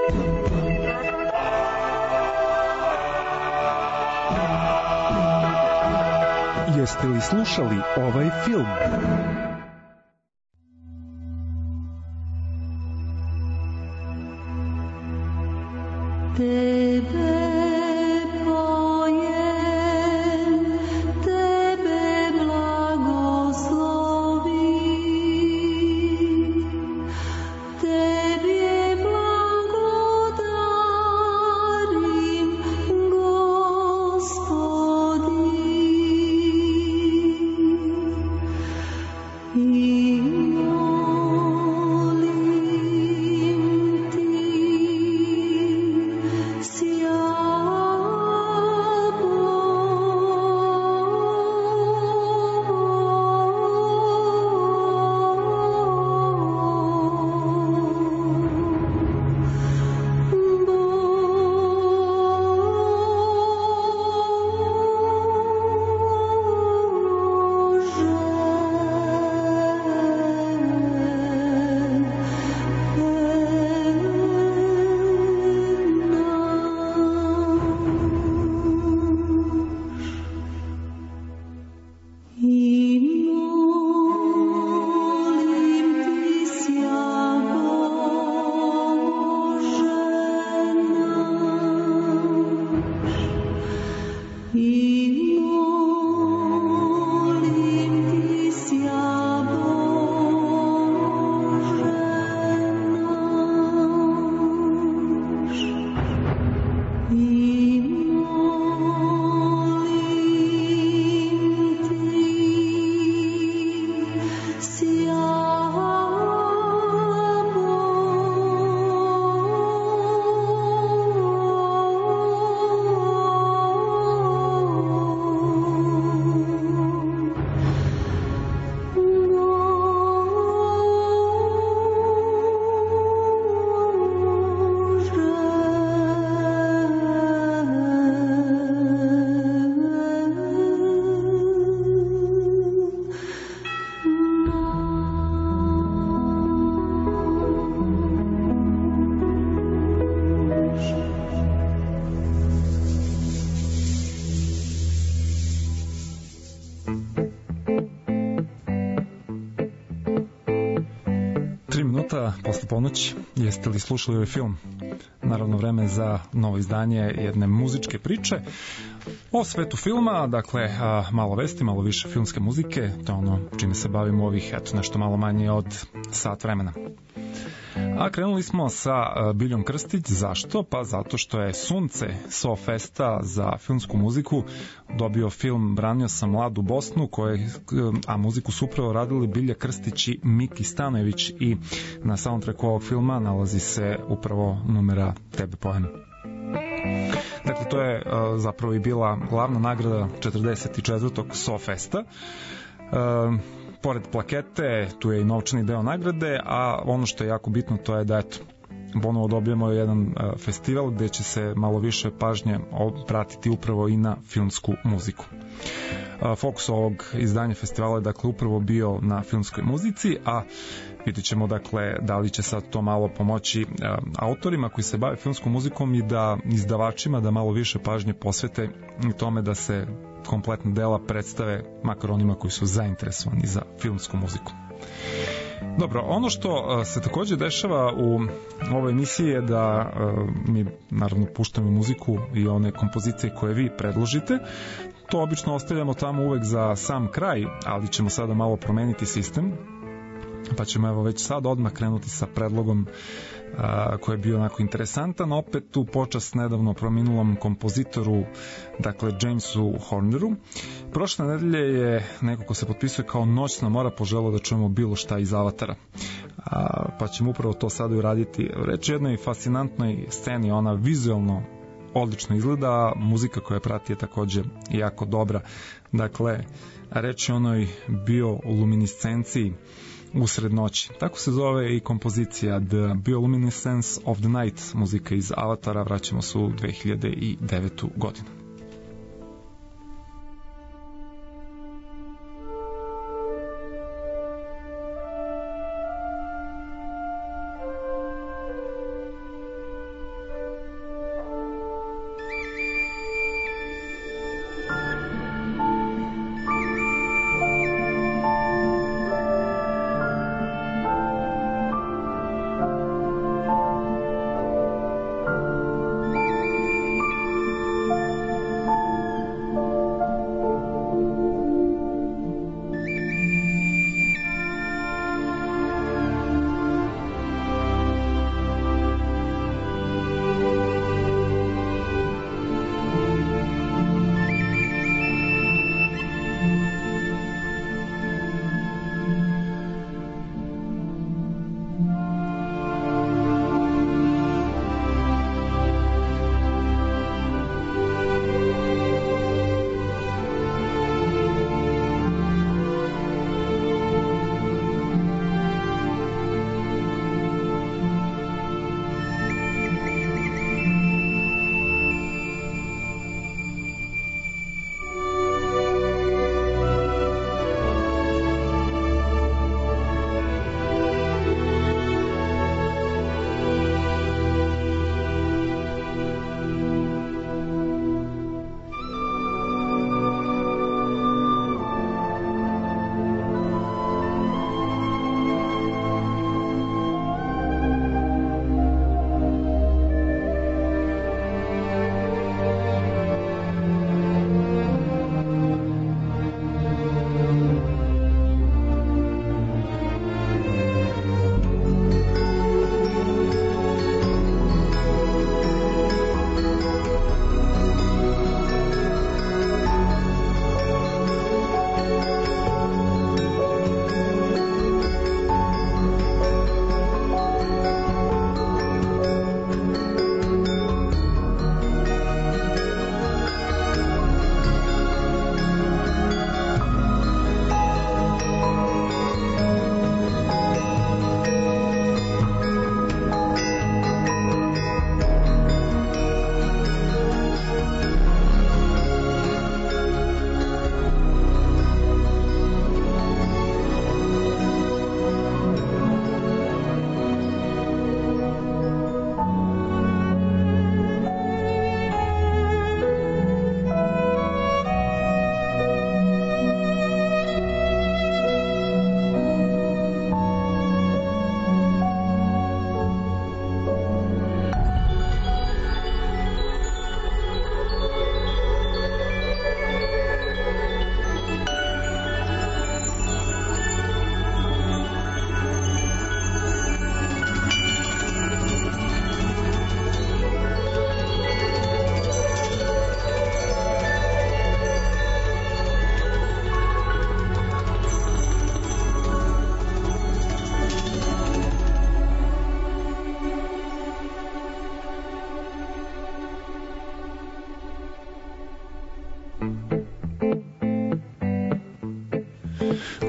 Jeste li slušali ovaj film? Posle ponoći, jeste li slušali ovaj film? Naravno vreme za novo izdanje jedne muzičke priče o svetu filma, dakle malo vesti, malo više filmske muzike, to je ono čime se bavimo ovih, eto, nešto malo manje od sat vremena. A krenuli smo sa Biljom Krstić. Zašto? Pa zato što je Sunce SoFesta za filmsku muziku dobio film Branio sam mladu Bosnu, a muziku su upravo radili Bilja Krstić i Miki Stanojević, i na soundtracku ovog filma nalazi se upravo numera Tebe pojem. Dakle, to je zapravo i bila glavna nagrada 44. SoFesta. Pored plakete, tu je i novčani deo nagrade, a ono što je jako bitno to je da, eto, ponovo dobijemo jedan festival gde će se malo više pažnje pratiti upravo i na filmsku muziku. Fokus ovog izdanja festivala je, dakle, upravo bio na filmskoj muzici, a vidjet ćemo, dakle, da li će sad to malo pomoći autorima koji se bave filmskom muzikom i da izdavačima da malo više pažnje posvete tome da se kompletna dela predstave makar onima koji su zainteresovani za filmsku muziku. Dobro, ono što se takođe dešava u ovoj emisiji je da mi naravno puštamo muziku i one kompozicije koje vi predložite. To obično ostavljamo tamo uvek za sam kraj, ali ćemo sada malo promeniti sistem, pa ćemo evo već sad odmah krenuti sa predlogom koji je bio onako interesantan, opet u počast nedavno prominulom kompozitoru, dakle Jamesu Horneru. Prošle nedelje je neko ko se potpisuje kao Noćna mora poželao da čujemo bilo šta iz Avatara, pa ćemo upravo to sada uraditi. Reč je o jednoj fascinantnoj sceni, ona vizualno odlično izgleda, muzika koja prati je takođe jako dobra. Dakle, reč je o onoj bioluminiscenciji usred noći. Tako se zove i kompozicija The Bioluminescence of the Night, muzika iz Avatara. Vraćamo se u 2009. godinu.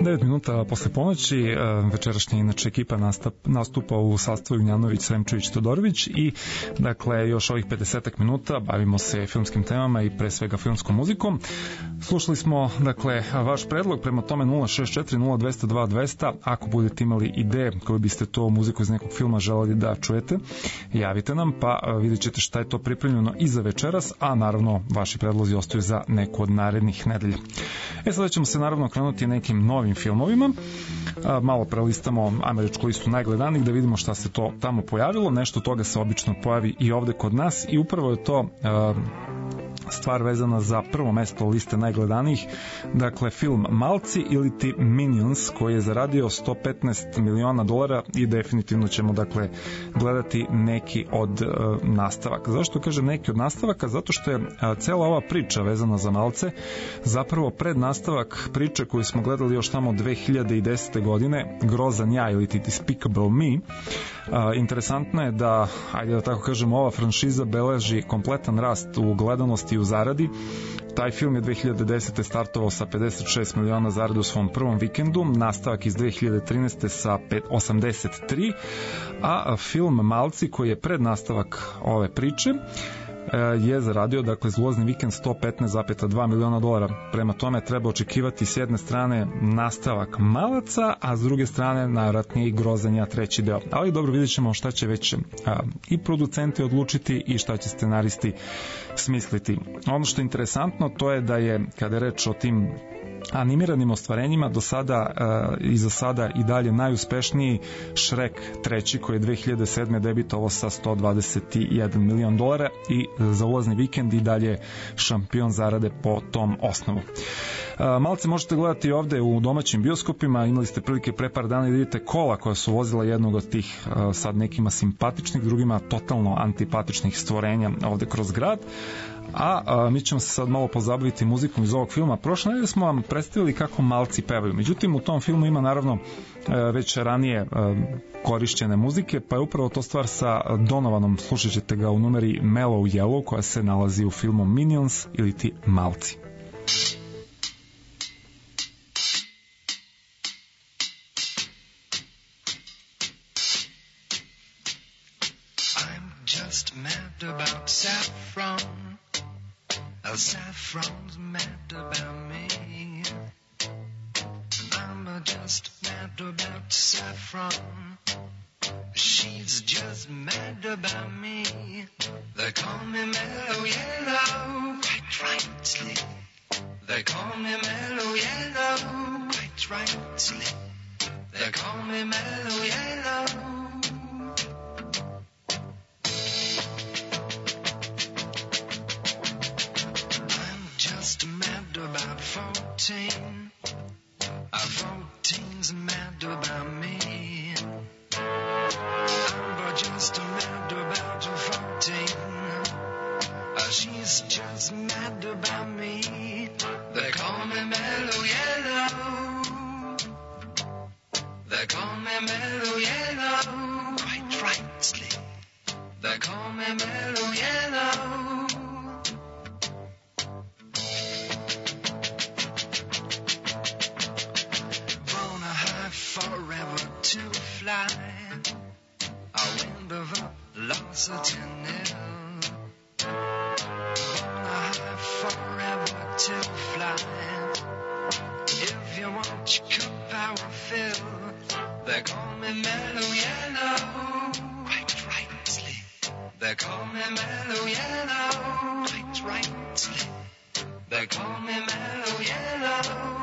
9 minuta posle ponoći, večerašnja inače ekipa nastupa u sastavu Jugnjanović, Sremčević, Todorović i dakle još ovih 50 minuta bavimo se filmskim temama i pre svega filmskom muzikom. Slušali smo dakle vaš predlog, prema tome 064 0200 2200, ako budete imali ideje koju biste to muziku iz nekog filma želeli da čujete, javite nam pa vidjet ćete šta je to pripremljeno i za večeras, a naravno vaši predlozi ostaju za neku od narednih nedelja. Sada ćemo se naravno krenuti nekim novim filmovima. Malo prelistamo američku listu najgledanih da vidimo šta se to tamo pojavilo. Nešto toga se obično pojavi i ovde kod nas i upravo je to stvar vezana za prvo mesto liste najgledanijih, dakle film Malci ili ti Minions, koji je zaradio $115 miliona i definitivno ćemo dakle gledati neki od nastavaka. Zašto kažem neki od nastavaka? Zato što je cela ova priča vezana za Malce zapravo pred nastavak priče koju smo gledali još tamo 2010. godine, Grozan ja ili ti Despicable Me. Interesantno je da, ajde da tako kažem, ova franšiza beleži kompletan rast u gledanosti i u zaradi. Taj film je 2010. startovao sa 56 miliona zarade u svom prvom vikendu, nastavak iz 2013. sa 83, a film Malci, koji je pred nastavak ove priče, je zaradio dakle zlozni vikend $115,2 miliona. Prema tome treba očekivati s jedne strane nastavak Malaca, a s druge strane najvratnije i Grozan ja treći deo. Ali dobro, vidjet ćemo šta će već i producenti odlučiti i šta će scenaristi smisliti. Ono što je interesantno to je da je, kada je reč o tim animiranim ostvarenjima, do sada i za sada i dalje najuspešniji Shrek 3, koji je 2007. debitovao sa $121 milion i za ulazni vikend i dalje šampion zarade po tom osnovu. Malce možete gledati ovde u domaćim bioskopima, imali ste prilike pre par dana da vidite kola koja su vozila jednog od tih sad nekima simpatičnih, drugima totalno antipatičnih stvorenja ovde kroz grad. A mi ćemo se sad malo pozabaviti muzikom iz ovog filma. Prošle nedelje smo vam predstavili kako malci pevaju, međutim u tom filmu ima naravno već ranije korišćene muzike, pa je upravo to stvar sa Donovanom, slušat ćete ga u numeri Mellow Yellow koja se nalazi u filmu Minions ili ti Malci. Saffron's mad about me. I'm just mad about Saffron. She's just mad about me. They call me Mellow Yellow, quite rightly. They call me Mellow Yellow, quite rightly. They call me Mellow Yellow. Mad about 14. 14's mad about me. I'm just mad about 14. She's just mad about me. They call me Mellow Yellow. They call me Mellow Yellow, quite rightly. They call me Mellow Yellow. Forever to fly, a wind of velocity high forever to fly. If you want your cup power fill, they call me Mellow Yellow, quite rightly. They call me Mellow Yellow, quite rightly. They call me Mellow Yellow.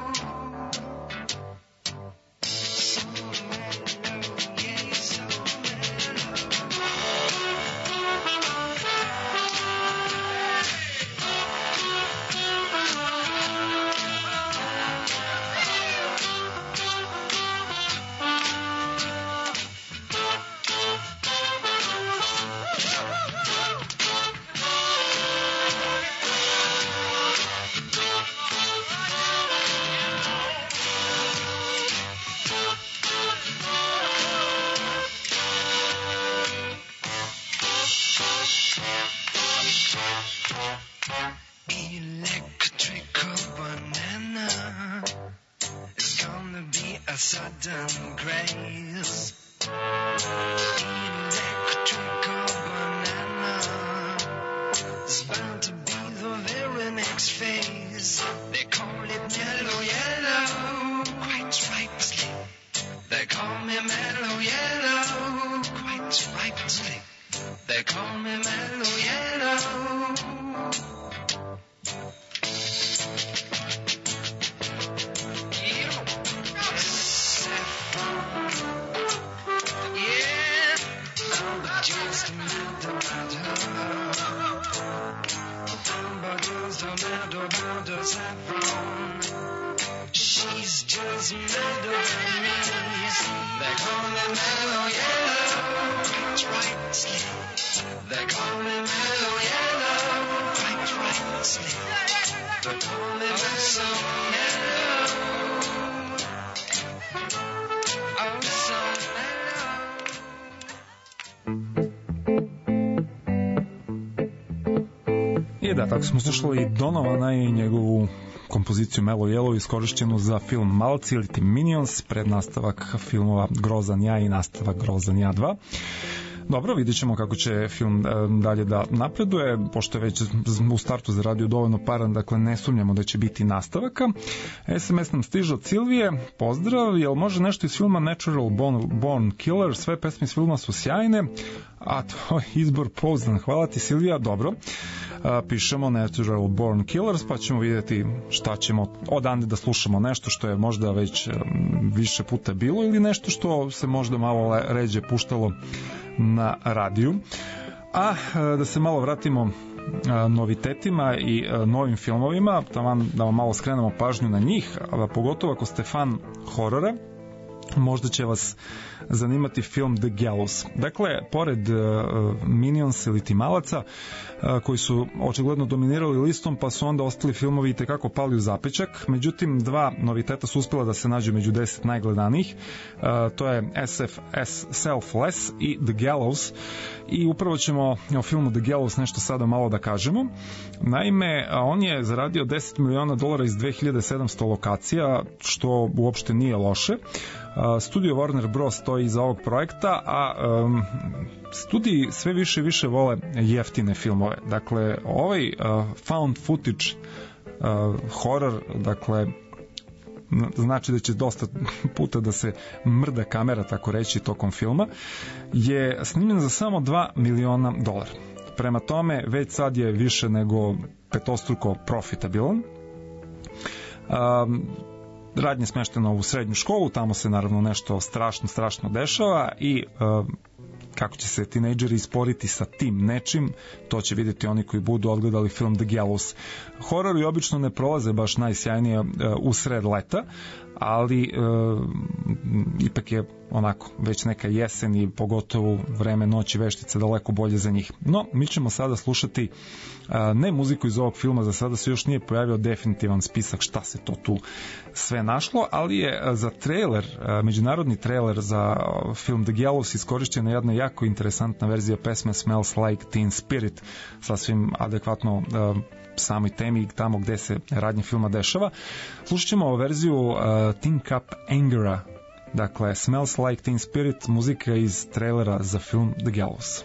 Electrical banana is gonna be a sudden craze. Electrical banana is bound to be the very next phase. They call it mellow yellow, quite rightly. They call me mellow yellow, quite rightly. They call me mellow yellow. Saffron. She's just mad over me. They call me mellow yellow, quite rightly. They call me mellow yellow, quite rightly. They call me mellow yellow. Oh, so I da, tako smo slušali Donovana i njegovu kompoziciju Mellow Yellow iskorišćenu za film Malci ili ti Minions, pred nastavak filmova Grozan ja i nastavak Grozan ja 2. Dobro, vidjet ćemo kako će film dalje da napreduje, pošto je već u startu zaradio dovoljno para, dakle ne sumnjamo da će biti nastavaka. SMS nam stiže od Silvije, pozdrav, jel može nešto iz filma Natural Born Killer, sve pesme iz filma su sjajne, a tvoj izbor pouzdan, hvala ti Silvija, dobro. Pišemo Natural Born Killers, pa ćemo vidjeti šta ćemo odande da slušamo, nešto što je možda već više puta bilo ili nešto što se možda malo ređe puštalo na radiju. A da se malo vratimo novitetima i novim filmovima, da vam malo skrenemo pažnju na njih, pogotovo ako ste fan horora, možda će vas zanimati film The Gallows. Dakle, pored Minions ili ti Malaca, koji su očigledno dominirali listom, pa su onda ostali filmovi i tekako pali u zapećak. Međutim, dva noviteta su uspjela da se nađu među 10 najgledanijih. To je SFS Selfless i The Gallows. I upravo ćemo o filmu The Gallows nešto sada malo da kažemo. Naime, on je zaradio $10 miliona iz 2700 lokacija, što uopšte nije loše. Studio Warner Bros. Stoji iza ovog projekta, a studiji sve više i više vole jeftine filmove. Dakle, ovaj found footage horror, dakle, znači da će dosta puta da se mrda kamera, tako reći, tokom filma, je snimljen za samo $2 miliona. Prema tome, već sad je više nego petostruko profitabilan. Radnje smešteno u srednju školu, tamo se naravno nešto strašno dešava i kako će se tinejdžeri isporiti sa tim nečim, to će vidjeti oni koji budu odgledali film The Gallows. Horori obično ne prolaze baš najsjajnije u sred leta, ali ipak je onako već neka jesen i pogotovo vreme noći veštice daleko bolje za njih. No, mi ćemo sada slušati ne muziku iz ovog filma, za sada se još nije pojavio definitivan spisak šta se to tu sve našlo, ali je za trailer, međunarodni trailer za film The Gallows iskorišćena jedna jako interesantna verzija pesme Smells Like Teen Spirit, sasvim adekvatno samoj temi tamo gde se radnje filma dešava. Slušat ćemo verziju Tin Cup Angera, dakle Smells Like Teen Spirit, muzika iz trailera za film The Gallows.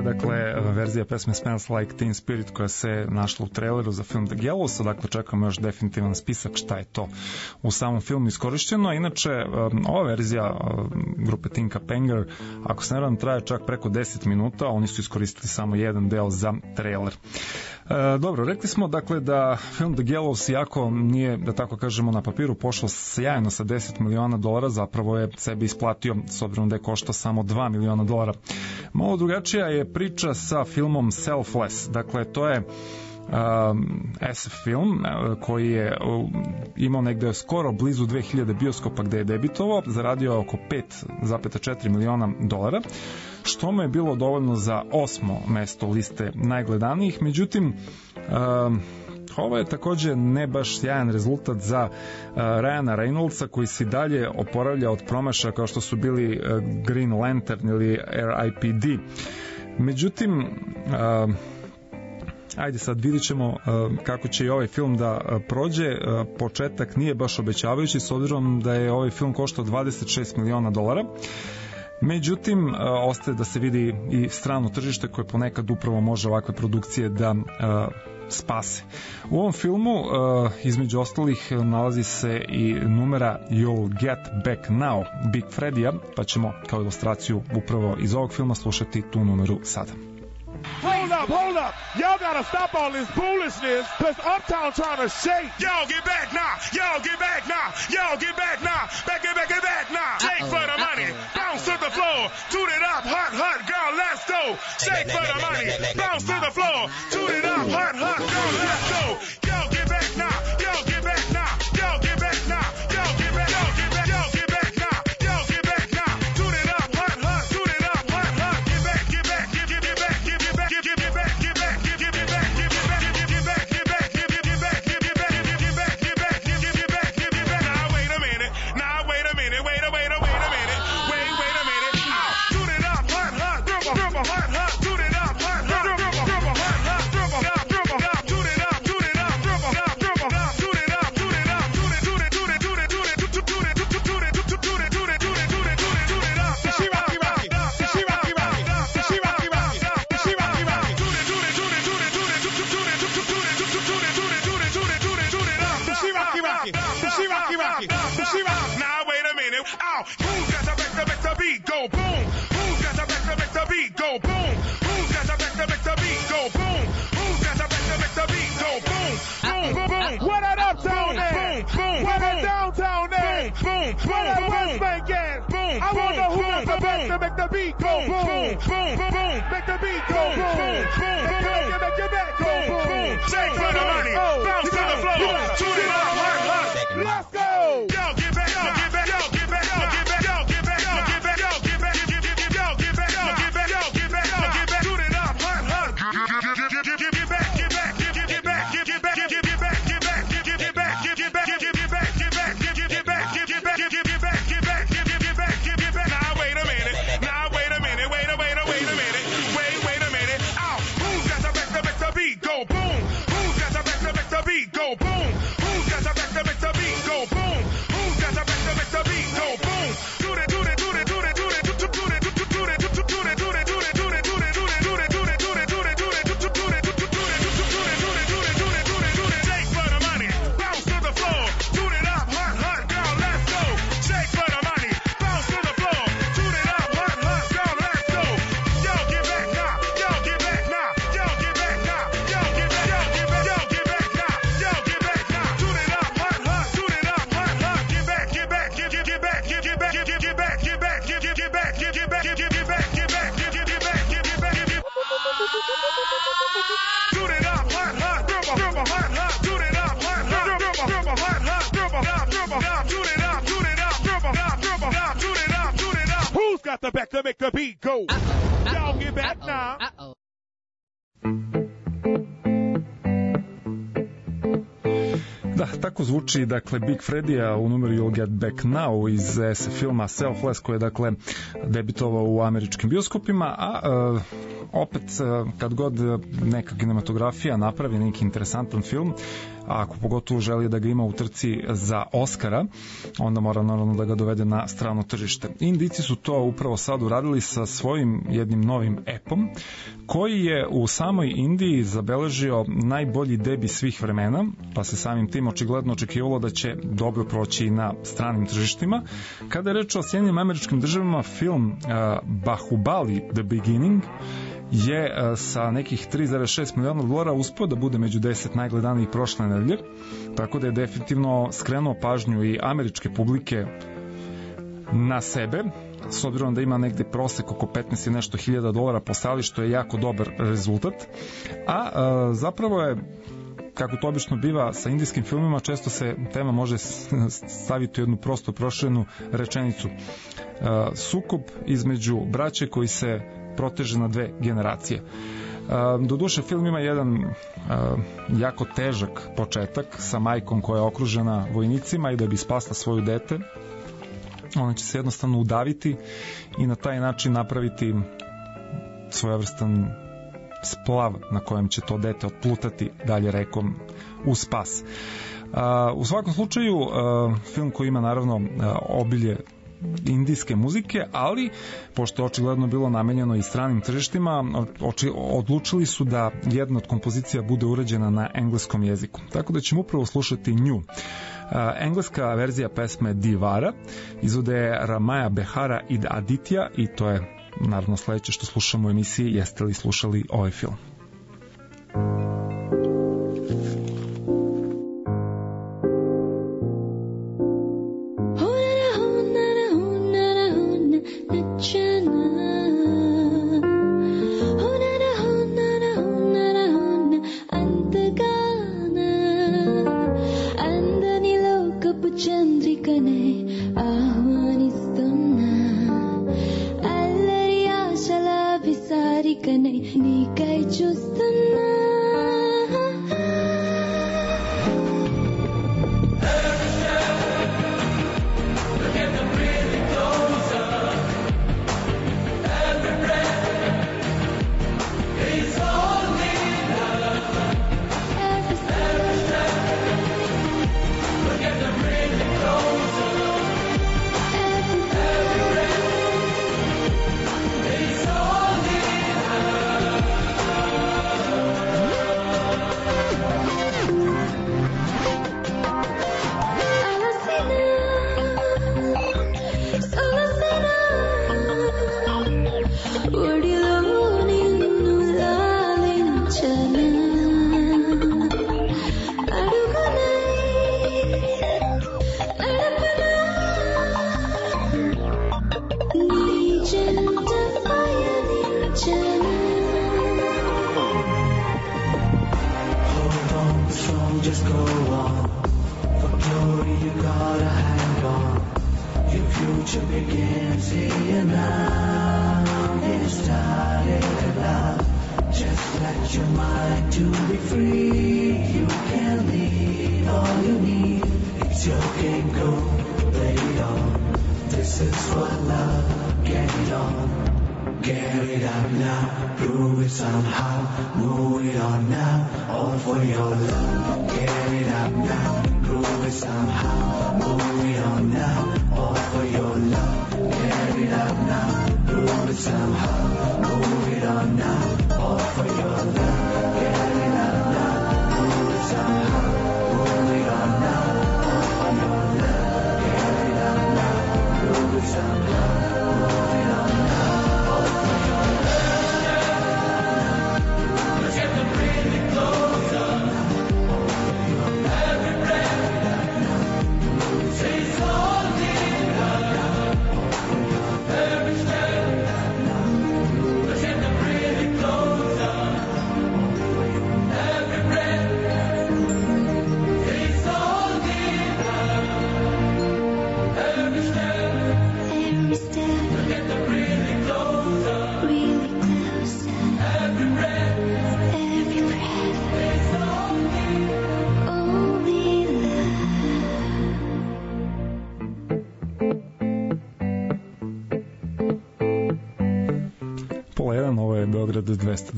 je dakle verzija pesme Smells Like Teen Spirit koja se našla u traileru za film The Gallows, dakle čekamo još definitivan spisak šta je to u samom filmu iskorišćeno. Inače, ova verzija grupe Tinka Penger, ako se ne varam, traje čak preko 10 minuta, oni su iskoristili samo jedan deo za trailer. Dobro, rekli smo dakle da film The Gallows, iako nije, da tako kažemo, na papiru pošao sjajno sa $10 miliona, zapravo je sebi isplatio s obzirom da je koštao samo $2 miliona. Malo drugačija je priča sa filmom Selfless, dakle to je SF film koji je imao negde skoro blizu 2000 bioskopa gde je debitovao, zaradio oko $5,4 miliona, što mu je bilo dovoljno za 8. mesto liste najgledanijih. Međutim, ovo je takođe ne baš sjajan rezultat za Ryana Reynoldsa, koji se dalje oporavlja od promašaja kao što su bili Green Lantern ili R.I.P.D. Međutim, ajde sad vidit ćemo kako će i ovaj film da prođe. Početak nije baš obećavajući s obzirom da je ovaj film koštao $26 miliona. Međutim, ostaje da se vidi i strano tržište koje ponekad upravo može ovakve produkcije da spase. U ovom filmu, između ostalih, nalazi se i numera You'll Get Back Now Big Freddy-a, pa ćemo kao ilustraciju upravo iz ovog filma slušati tu numeru sada. Hold up. Y'all gotta stop all this foolishness, cause Uptown trying to shake. Y'all get back now. Y'all get back now. Y'all get back now. Back now. Shake for the money. Bounce to the floor. Toot it up. Hot, girl, let's go. Shake for the money. Bounce to the floor. Toot it up. Hot, girl, let's go. Y'all get back now. Y'all get back now. Y'all get back now. Y'all get back. Y'all get back. Y'all get back now. Y'all get back now. Toot it up. Hot. Toot it up. Hot. Get back. Get back. Get back. Get back. Get back. Get back. Make the beat go boom, boom, boom. Make the beat go boom, boom. Make your back go boom. Shake for the money, bounce to the floor, shoot it up, hot. Let's go. Y'all get back, y'all get back, y'all get back, y'all get back, y'all get back, y'all get back, y'all get back, y'all get back, y'all get back, y'all get back, y'all get back, shoot it up, hot. Get back, get back, get back, get back, get back, get back, get back, get back, get back, get back, get back, get back, get back, get back. Now wait a minute. Wait a minute. Ow. Who's got the back to make the beat go boom? Who's got the back to make the beat go boom? Who's got the back to make the beat go boom? Who's got the back to make the beat go boom? Do it. Shake for the money. Bounce to the floor. Toot it up, hot, girl, let's go. Shake for the money. Bounce to the floor. Toot it up, hot, girl, let's go. Y'all get back now. Y'all get back now. Y'all get back now. Y'all get back. Y'all get back. Y'all get back now. Y'all get back now. Toot it up, hot. Toot it up, hot. Get back. Get back. Get back. Get back. Get back. Get back. Get back. Get back. Get back. Get back. Get back. Toot it up, hot. Dribble, hot. Toot it up, hot. Dribble, hot. Toot it up, dribble, toot it up. Who's got the back to make the beat go? Y'all get back now. Da, tako zvuči dakle Big Freddy-a u numeru You'll Get Back Now iz SF filma Selfless, koji je dakle debitovao u američkim bioskopima, a opet kad god neka kinematografija napravi neki interesantan film, a ako pogotovo želi da ga ima u trci za Oscara, onda mora naravno da ga dovede na strano tržište. Indijci su to upravo sad uradili sa svojim jednim novim epom, koji je u samoj Indiji zabeležio najbolji debi svih vremena, pa se samim tim očigledno očekivalo da će dobro proći i na stranim tržištima. Kada je reč o Sjedinjenim Američkim Državama, film Bahubali The Beginning je sa nekih 3,6 miliona dolara uspeo da bude među 10 najgledanijih prošle nedelje, tako da je definitivno skrenuo pažnju i američke publike na sebe, s obzirom da ima negde prosek oko 15 i nešto hiljada dolara po sali, što je jako dobar rezultat. A zapravo je, kako to obično biva sa indijskim filmima, često se tema može staviti u jednu prosto proširenu rečenicu. Sukob između braće koji se proteže na dve generacije. Doduše, film ima jedan jako težak početak sa majkom koja je okružena vojnicima i da bi spasla svoju dete, ona će se jednostavno udaviti i na taj način napraviti svojevrstan splav na kojem će to dete otplutati dalje rekom u spas. U svakom slučaju, film koji ima naravno obilje indijske muzike, ali pošto je očigledno bilo namenjeno i stranim tržištima, odlučili su da jedna od kompozicija bude urađena na engleskom jeziku. Tako da ćemo upravo slušati nju. Engleska verzija pesme Divara izvode je Ramaya Behara i Aditya i to je naravno sledeće što slušamo u emisiji Jeste li slušali ovaj film?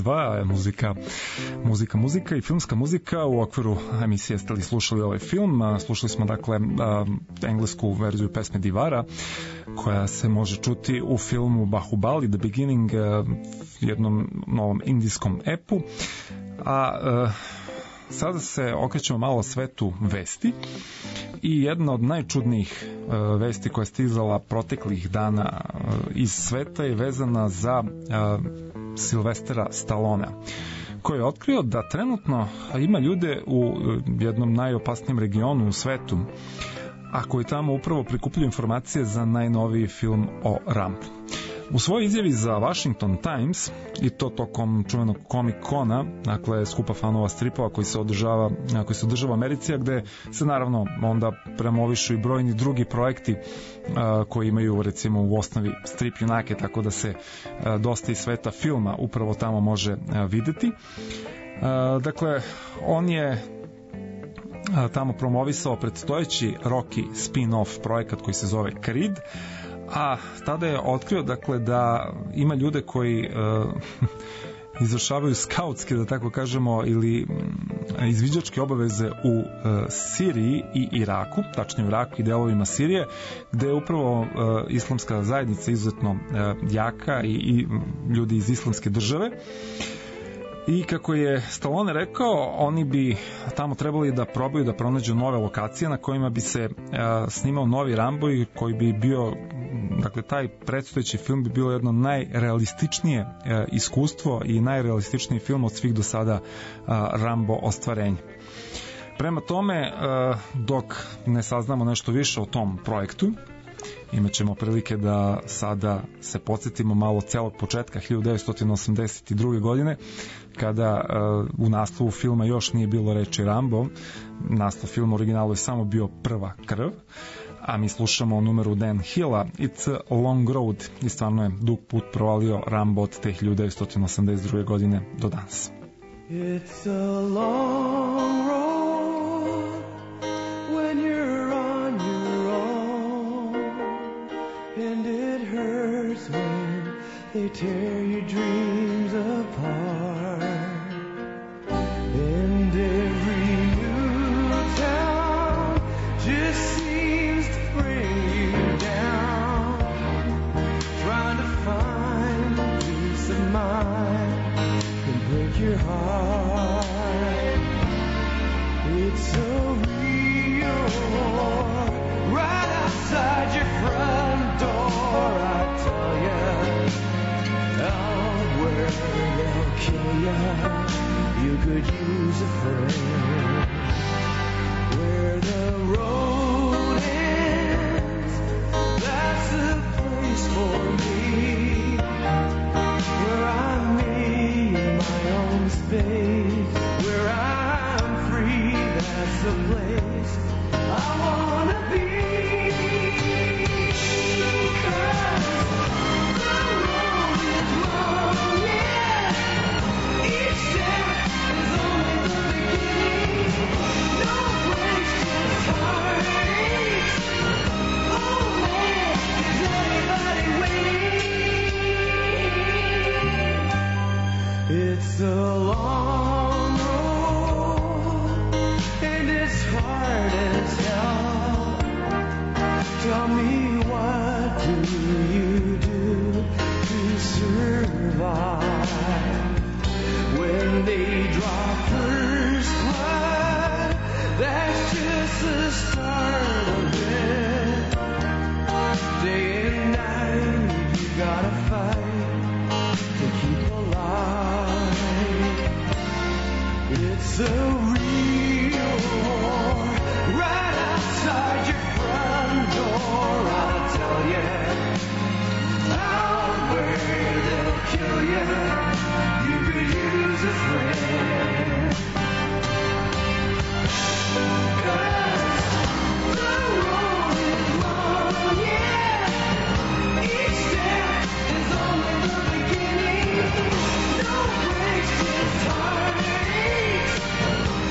92 je muzika i filmska muzika. U okviru emisije ste li slušali ovaj film? Slušali smo dakle englesku verziju pesme Divara, koja se može čuti u filmu Bahubali, The Beginning, jednom novom indijskom epu. Sada se okrećemo malo svetu vesti i jedna od najčudnijih vesti koja je stizala proteklih dana iz sveta je vezana za Silvestera Stallonea, koji je otkrio da trenutno ima ljude u jednom najopasnijem regionu u svetu, a koji tamo upravo prikupljaju informacije za najnoviji film o Rambu. U svojoj izjavi za Washington Times, i to tokom čuvenog Comic-Cona, dakle skupa fanova stripova koji se održava u Americi, gde se naravno onda promovišu i brojni drugi projekti koji imaju recimo u osnovi strip junake, tako da se dosta iz sveta filma upravo tamo može videti. Dakle, on je tamo promovisao predstojeći Rocky spin-off projekat koji se zove Creed, a tada je otkrio dakle da ima ljude koji izvršavaju skautske, da tako kažemo, ili izviđačke obaveze u Siriji i Iraku, tačnije u Iraku i delovima Sirije, gde je upravo islamska zajednica izuzetno jaka i ljudi iz islamske države. I kako je Stallone rekao, oni bi tamo trebali da probaju da pronađu nove lokacije na kojima bi se snimao novi Rambo i koji bi bio, dakle taj predstojeći film bi bilo jedno najrealističnije iskustvo i najrealističniji film od svih do sada Rambo ostvarenja. Prema tome, dok ne saznamo nešto više o tom projektu, imat ćemo prilike da sada se podsjetimo malo celog početka 1982. godine, kada u naslovu filma još nije bilo reči Rambo. Naslov filma u originalu je samo bio Prva krv, a mi slušamo numeru Dan Hilla It's a Long Road, i stvarno je dug put provalio Rambo od te 1982. godine do danas. It's a long road when you're on your own, and it hurts when they tear your dreams apart, and every new town just seems to bring you down, trying to find peace of mind can break your heart. It's a real war right outside your front door, I tell you. Out where they'll kill you, you could use a friend. Where the road ends, that's the place for me. Where I'm me in my own space, where I'm free, that's the place I wanna be. It's a long road and it's hard as hell. Tell me, what do you do to survive? When they draw first blood, that's just the start of it. Day and night you gotta fight to keep alive. It's a real war right outside your front door, I'll tell you. Out where they'll kill you, you could use a friend. 'Cause the road is long, yeah. Each step is only the beginning. No breaks, just heartaches.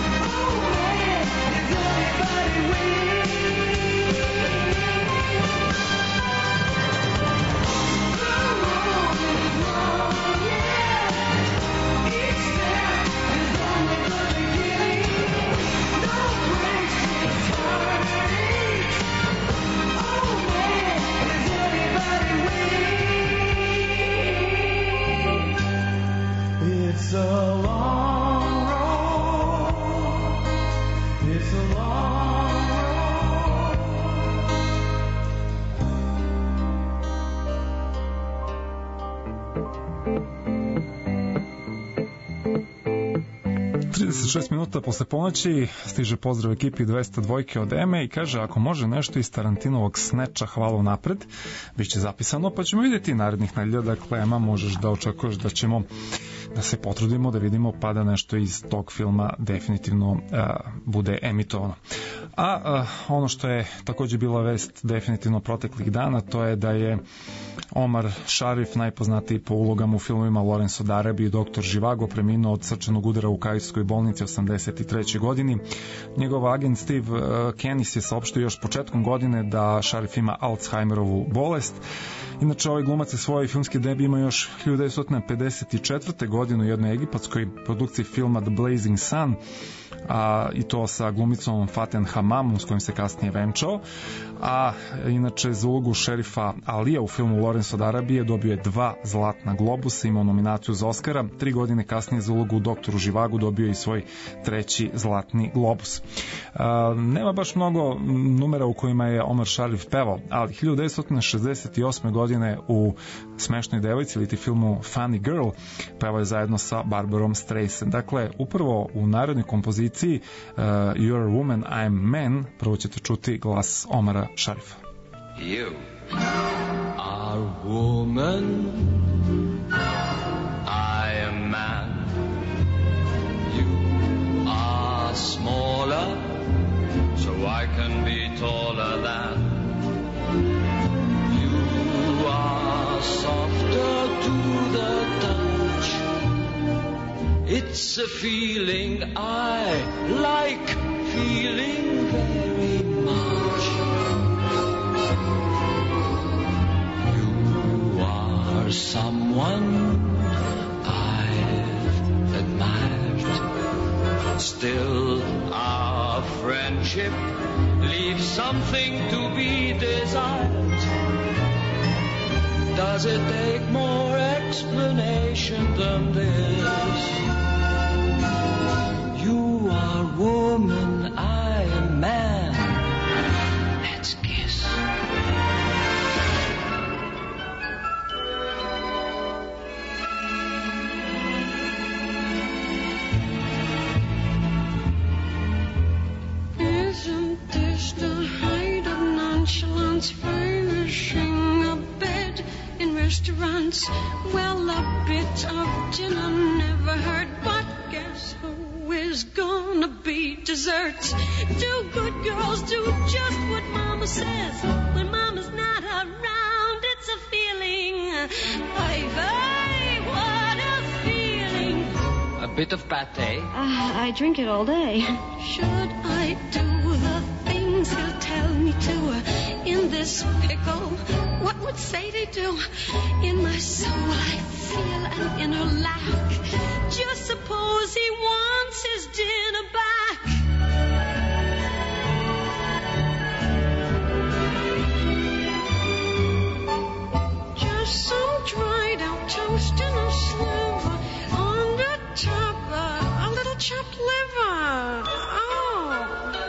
It's a long road. 36 minuta posle ponoći stiže pozdrav ekipi 202 od Eme i kaže ako može nešto iz Tarantinovog Snatcha, hvala unapred, bit će zapisano, pa ćemo vidjeti narednih nedelja. Dakle, Ema, možeš da očekuješ da ćemo da se potrudimo da vidimo pa da nešto iz tog filma definitivno bude emitovano. A ono što je također bila vest definitivno proteklih dana, to je da je Omar Sharif, najpoznatiji po ulogama u filmovima Lawrence od Arabije i Doktor Živago, preminuo od srčanog udara u Kairskoj bolnici 83. godini. Njegov agent Steve Kennis je saopštio još početkom godine da Sharif ima Alzheimerovu bolest. Inače, ovaj glumac je svoj filmski debi ima još 1954. godine u jednoj egipatskoj produkciji filma The Blazing Sun, i to sa glumicom Faten Hamamom s kojim se kasnije venčao. A inače za ulogu šerifa Alija u filmu Lawrence od Arabije dobio je 2 zlatna globusa, imao nominaciju za Oscara. 3 godine kasnije za ulogu u Doktoru Živagu dobio i svoj 3. zlatni globus. Nema baš mnogo numera u kojima je Omar Sharif pevao, ali 1968. godine u Smešnoj devojci ili ti filmu Funny Girl pevao je zajedno sa Barbarom Streisand. Dakle, upravo u narodnoj kompoziciji You're a Woman, I'm Man prvo ćete čuti glas Omara Sharifa. You are woman, I am man. You are smaller, so I can be taller than. You are softer to the touch. It's a feeling I like feeling very much. You are someone I've admired. Still, our friendship leaves something to be desired. Does it take more explanation than this? You are woman, I am man. Let's kiss. Isn't this the height of nonchalance, furnishing a bed in restaurants? Well, a bit of dinner never hurt, but guess who is gonna be dessert? Do good girls do just what mama says? When mama's not around, it's a feeling. Hey, hey, what a feeling. A bit of pate. I drink it all day. Should I do the things he'll tell me to? In this pickle, what would Sadie do? In my soul I feel an inner lack. Just suppose he wants his dinner back. Just some dried out toast and a sliver on the top, a little chopped liver. Oh.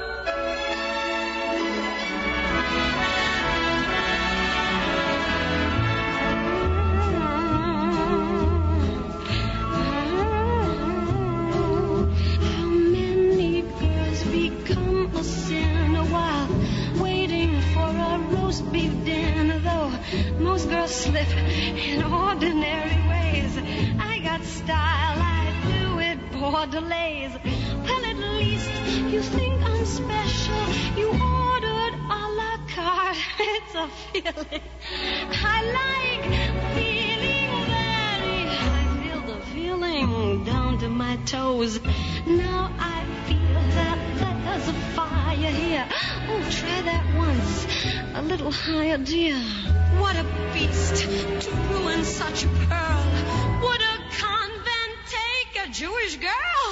How many girls become a sinner while waiting for a roast beef dinner? Though most girls slip in ordinary ways, I got style, I do it Bordelaise. Well, at least you think I'm special. You ordered a la carte. It's a feeling I like, feeling very. I feel the feeling down to my toes. Now I feel that there's a fire here. Oh, try that once, a little higher, dear. What a beast to ruin such a pearl. Would a convent take a Jewish girl?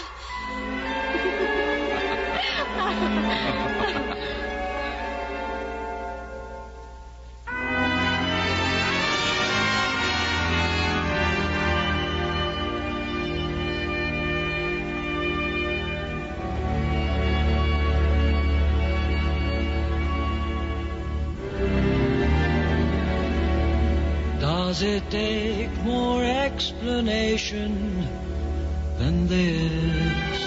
Does it take more explanation than this?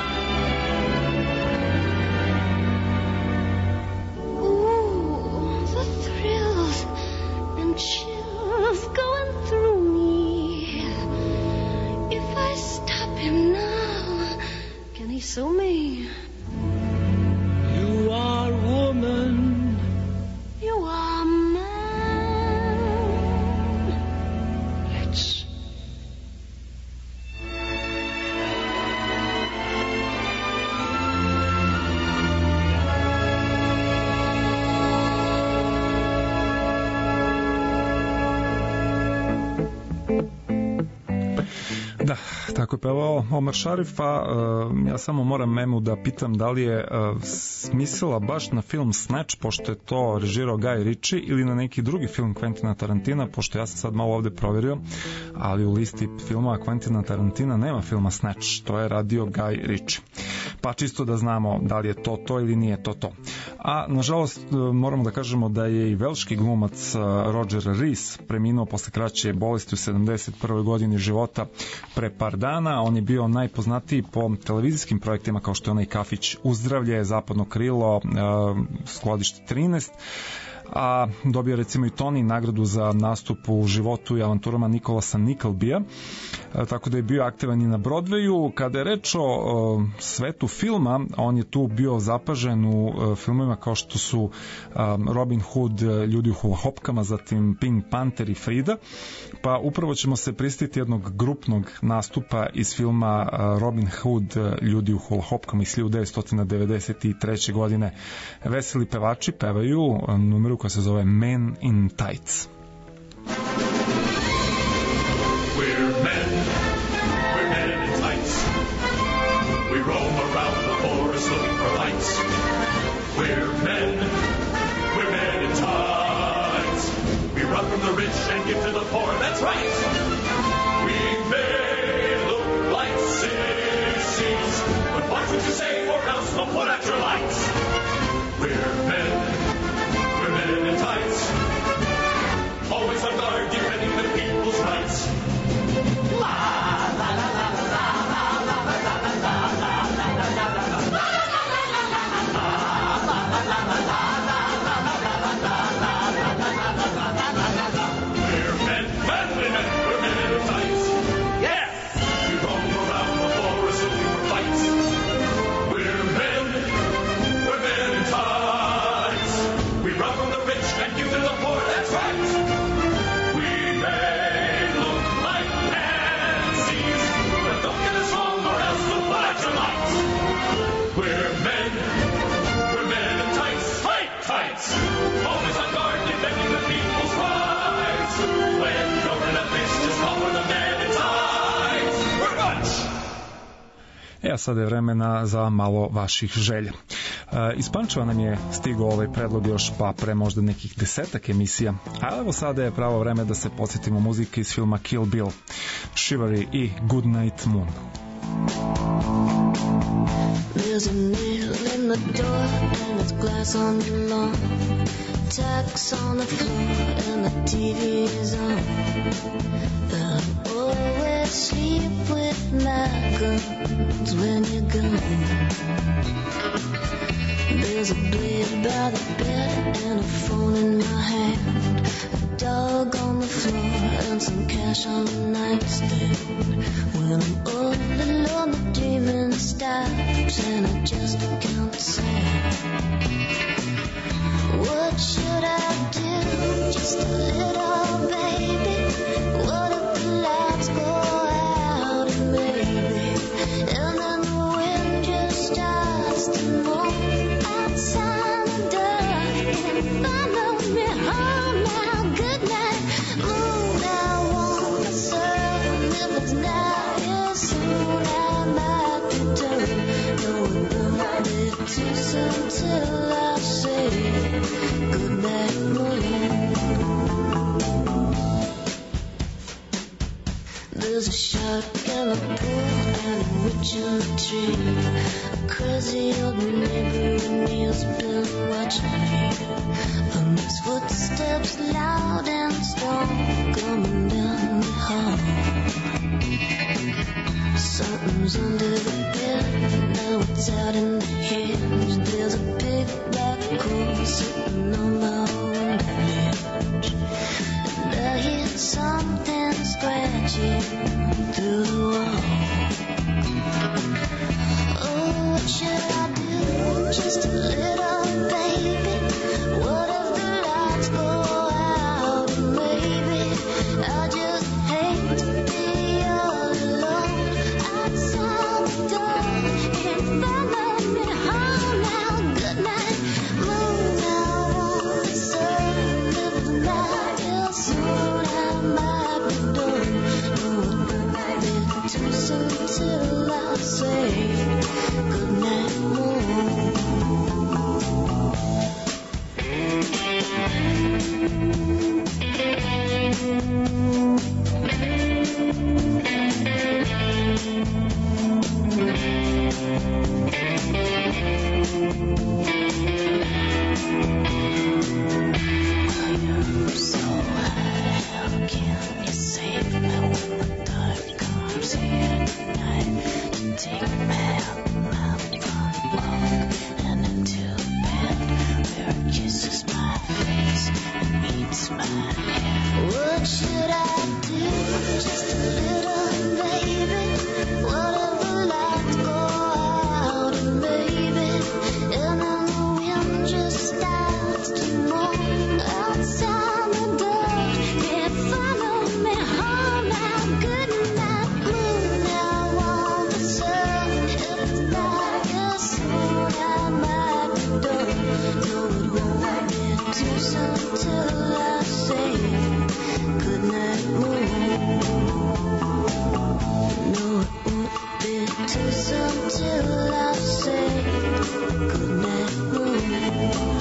Ooh, the thrills and chills going through me. If I stop him now, can he sew me? You are woman. You are man. Let's. Da, tako je pevao Omar Sharif, a ja samo moram Memu da pitam da li je smislila baš na film Snatch, pošto je to režirao Guy Ritchie, ili na neki drugi film Quentina Tarantina, pošto ja sam sad malo ovde proverio, ali u listi filmova Quentina Tarantina nema filma Snatch, to je radio Guy Ritchie. Pa čisto da znamo da li je to ili nije to. A nažalost moramo da kažemo da je i velški glumac Roger Rees preminuo posle kraće bolesti u 71. godini života pre par dana. On je bio najpoznatiji po televizijskim projektima kao što je onaj Kafić Uzdravlje, Zapadno krilo, Skladište 13, a dobio recimo i Tony nagradu za nastup u životu i avanturama Nikolasa Nicklebya, tako da je bio aktivan i na Broadwayu. Kada je reč o svetu filma, on je tu bio zapažen u filmovima kao što su Robin Hood, Ljudi u hula-hopkama, zatim Pink Panther i Frida, pa upravo ćemo se prisjetiti jednog grupnog nastupa iz filma Robin Hood, Ljudi u hula-hopkama iz 1993. godine. Veseli pevači pevaju numeru koja se zove Men in Tights. We're men in tights. We roam around the forest looking for lights. We're men in tights. We run from the rich and give to the poor, that's right. We may look like sissies, but watch what you say or else they'll put out your lights. We're men in tights. Always on guard, defending the people's rights. La la la la la la la la la la la. We're men in tights. Yeah! We roam around the forest looking for fights. We're men in tights. We run from the rich and give to the poor, that's right. We may look like pansies, but don't get us wrong or else we'll put out your lights. We're men in tights, tights. Always on guard, defending the people's rights. When you're in a fist, just call for the men in tights. We're bunch. A sada je vremena za malo vaših želja. Iz Pančeva nam je stigao ovaj predlog još pa pre možda nekih 10 emisija, a evo sada je pravo vreme da se podsjetimo muzike iz filma Kill Bill, Chivalry i Good Night Moon. There's a nail in the door and it's glass on the lawn, tacks on the floor and the TV is on. I always sleep with my guns when you're gone. There's a blade by the bed and a phone in my hand, a dog on the floor and some cash on the nightstand. When I'm all alone, the dreaming stops and I just count sand. What should I do? Just a little baby. What if the lights go out and maybe, and then the wind just starts to moan outside the door. Follow me home now. Good night, moon. I wanna serve. If it's not here soon, I might return. No, it won't be too soon till I say good night, moon. There's a shark in the pool and a witch in the tree. A crazy old neighbor and he's been watching me. A Footsteps loud and strong coming down the hall. Something's under the bed, now it's out in the hedge. There's a big black crow sitting on my window ledge. And I hear something scratching through the wall. Oh, what should I do? Just a little baby. What if the lights go out and maybe I just hate to be all alone outside the door. And follow me home now. Good night, moon. I want the sun. If the night is soon, I might be done. No, it won't be too soon till I say good night, moon. What should I do? Just a little baby. What if the lights go out and maybe, and then the wind just starts to moan outside the door. Yeah, follow me home now. Good night, moon. I want the sun. If the night is soon, I might be done. No, it won't be too soon till I say good night, moon. No, it won't be too soon till I say good night, moon.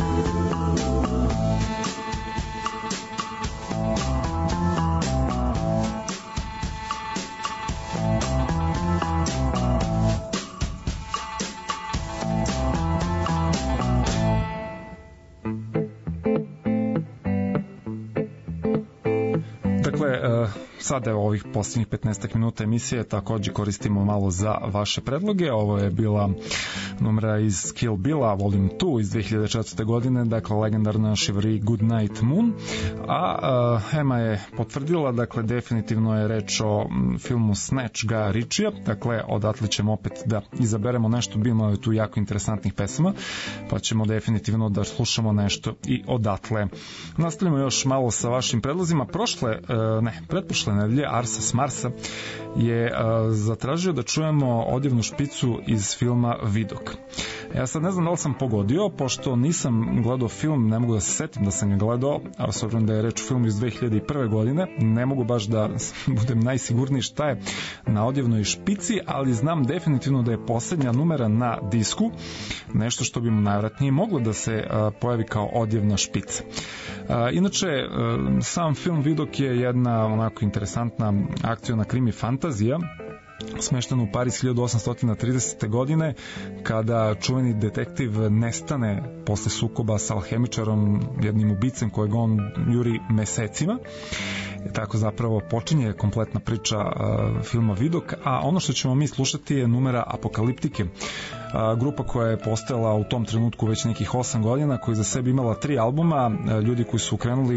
Dakle, sad evo ovih posljednjih 15 minuta emisije takođe koristimo malo za vaše predloge. Ovo je bila numera iz Kill Billa, Volume 2 iz 2004. godine, dakle legendarna Shivery Goodnight Moon, a Ema je potvrdila, dakle definitivno je reč o filmu Snatch Guya Ritchija, dakle odatle ćemo opet da izaberemo nešto, bilo je tu jako interesantnih pesama, pa ćemo definitivno da slušamo nešto i odatle. Nastavljamo još malo sa vašim predlozima. Pretprošle nedelje Arsas Marsa je zatražio da čujemo odjevnu špicu iz filma Vidok. Ja sad ne znam da li sam pogodio, pošto nisam gledao film, ne mogu da se setim da sam ga gledao, a s obzirom da je reč o filmu iz 2001. godine, ne mogu baš da budem najsigurniji šta je na odjevnoj špici, ali znam definitivno da je poslednja numera na disku, nešto što bi mu najvratnije moglo da se pojavi kao odjevna špica. Inače, sam film Vidok je jedna onako interesantna akciona krimi fantazija, smešteno u Paris 1830. godine, kada čuveni detektiv nestane posle sukoba sa alhemičarom, jednim ubicem kojeg on juri mesecima. Tako zapravo počinje kompletna priča filma Vidok, a ono što ćemo mi slušati je numera Apokaliptike, grupa koja je postojala u tom trenutku već nekih 8 godina, koja je za sebe imala 3 albuma, ljudi koji su krenuli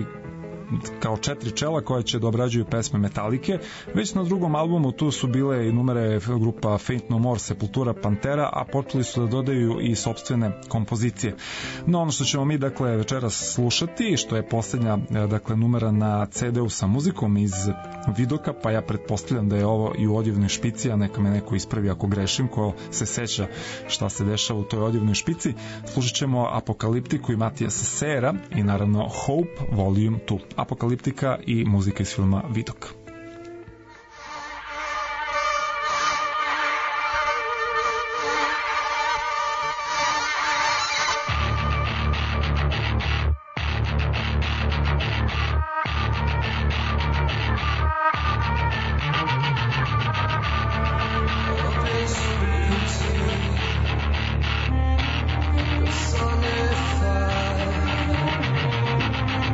kao 4 čela koja će da obrađuju pesme Metalike. Već na drugom albumu tu su bile i numere grupa Faint No More, Sepultura, Pantera, a počeli su da dodaju i sopstvene kompozicije. No ono što ćemo mi dakle večeras slušati, što je poslednja dakle numera na CD-u sa muzikom iz Vidoka, pa ja pretpostavljam da je ovo i u odjevnoj špici, a neka me neko ispravi ako grešim, ko se seća šta se dešava u toj odjevnoj špici. Slušat ćemo Apokaliptiku i Matijasa Sera i naravno Hope Volume 2. Apokaliptika i muzika iz filma Vidok. The sun is fire.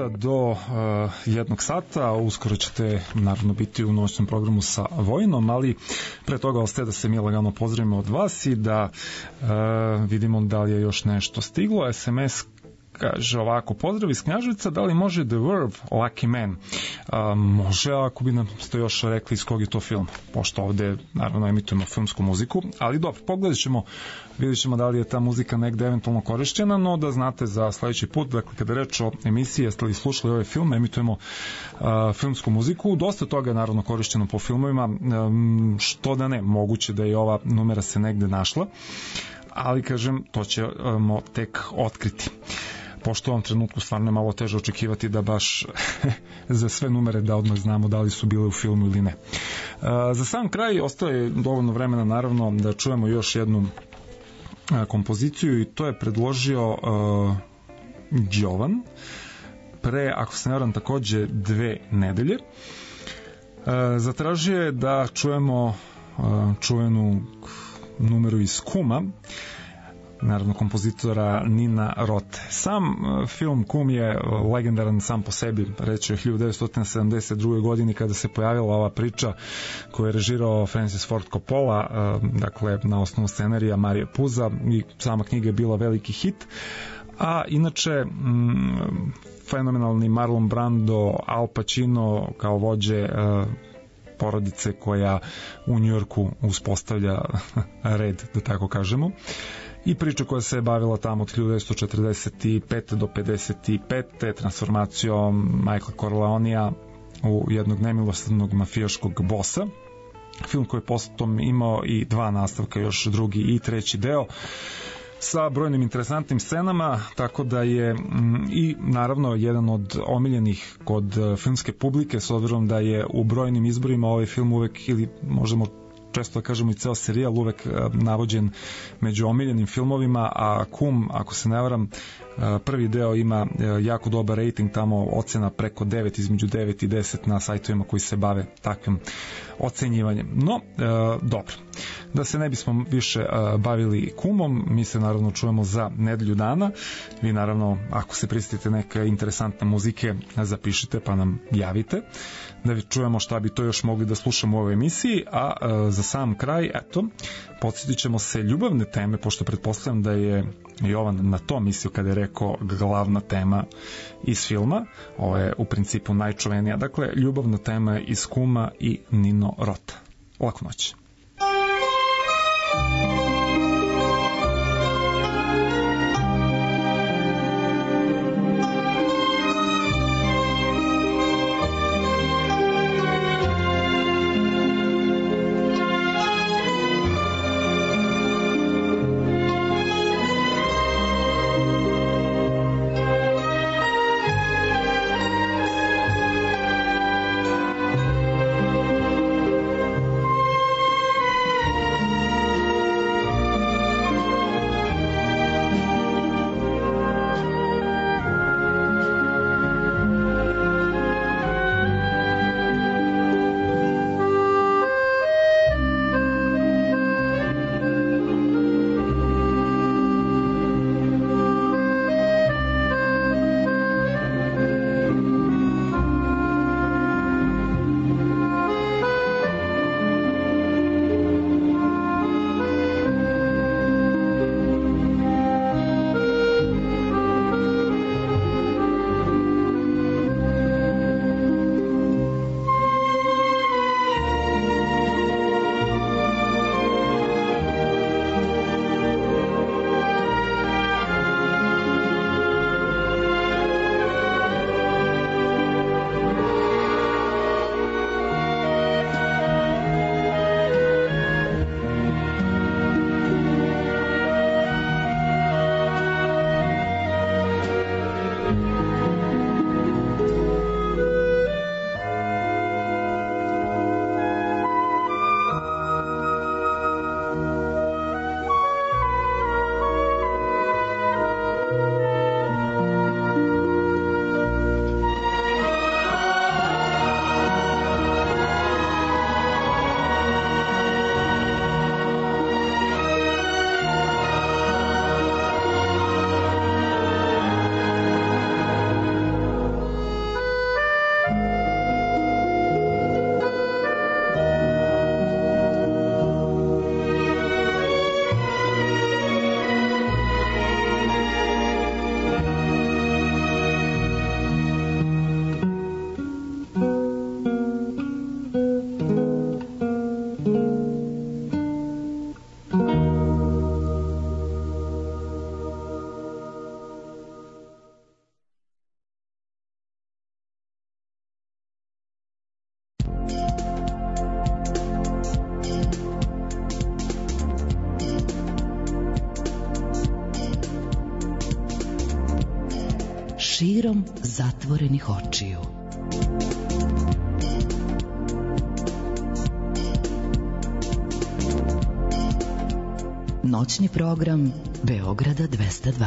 do 1 sata. Uskoro ćete naravno biti u noćnom programu sa Vojinom, ali pre toga ostaje da se mi lagano pozdravimo od vas i da vidimo da li je još nešto stiglo. SMS kaže ovako: pozdrav iz Knjaževca, da li može The Verve, Lucky Man? Može, ako bi nam ste još rekli iz kog je to film, pošto ovde naravno emitujemo filmsku muziku, ali dobro, pogledat ćemo, vidjet ćemo da li je ta muzika negde eventualno korišćena, no da znate za sledeći put, dakle kada reč o emisiji, jeste li slušali ovaj film, emitujemo filmsku muziku, dosta toga je naravno korišćeno po filmovima, što da ne, moguće da je ova numera se negde našla, ali kažem, to ćemo tek otkriti, pošto u ovom trenutku stvarno je malo teže očekivati da baš za sve numere da odmah znamo da li su bile u filmu ili ne. Za sam kraj ostaje dovoljno vremena naravno da čujemo još jednu kompoziciju i to je predložio Jovan pre, ako se ne varam, takođe 2 nedelje. Zatražio je da čujemo čuvenu numeru iz Kuma, naravno kompozitora Nina Rote. Sam film Kum je legendaran sam po sebi, reći je 1972. godini kada se pojavila ova priča koju je režirao Francis Ford Coppola, dakle na osnovu scenarija Marije Puza, i sama knjiga je bila veliki hit, a inače fenomenalni Marlon Brando, Al Pacino kao vođe porodice koja u Njujorku uspostavlja red, da tako kažemo, i priča koja se je bavila tamo od 1945. do 55. transformacijom Michaela Corleonea u jednog nemilosrdnog mafijaškog bosa. Film koji je potom imao i 2 nastavka, još drugi i 3. deo, sa brojnim interesantnim scenama, tako da je i naravno jedan od omiljenih kod filmske publike, s obzirom da je u brojnim izborima ovaj film uvek, ili možemo često da kažemo i ceo serijal, uvek navođen među omiljenim filmovima, a Kum, ako se ne varam, prvi deo ima jako dobar rating, tamo ocena preko 9, između 9 i 10 na sajtovima koji se bave takvim ocenjivanjem. No, dobro, da se ne bismo više bavili Kumom, mi se naravno čujemo za nedelju dana. Vi naravno, ako se prisetite neke interesantne muzike, zapišite pa nam javite, da vi čujemo šta bi to još mogli da slušamo u ovoj emisiji. A za sam kraj, eto, podsjetit ćemo se ljubavne teme, pošto pretpostavljam da je Jovan na to mislio kada je rekao glavna tema iz filma. Ovo je u principu najčuvenija, dakle ljubavna tema iz Kuma i Nino Rota. Laku noć. širom zatvorenih očiju. Noćni program Beograda 202.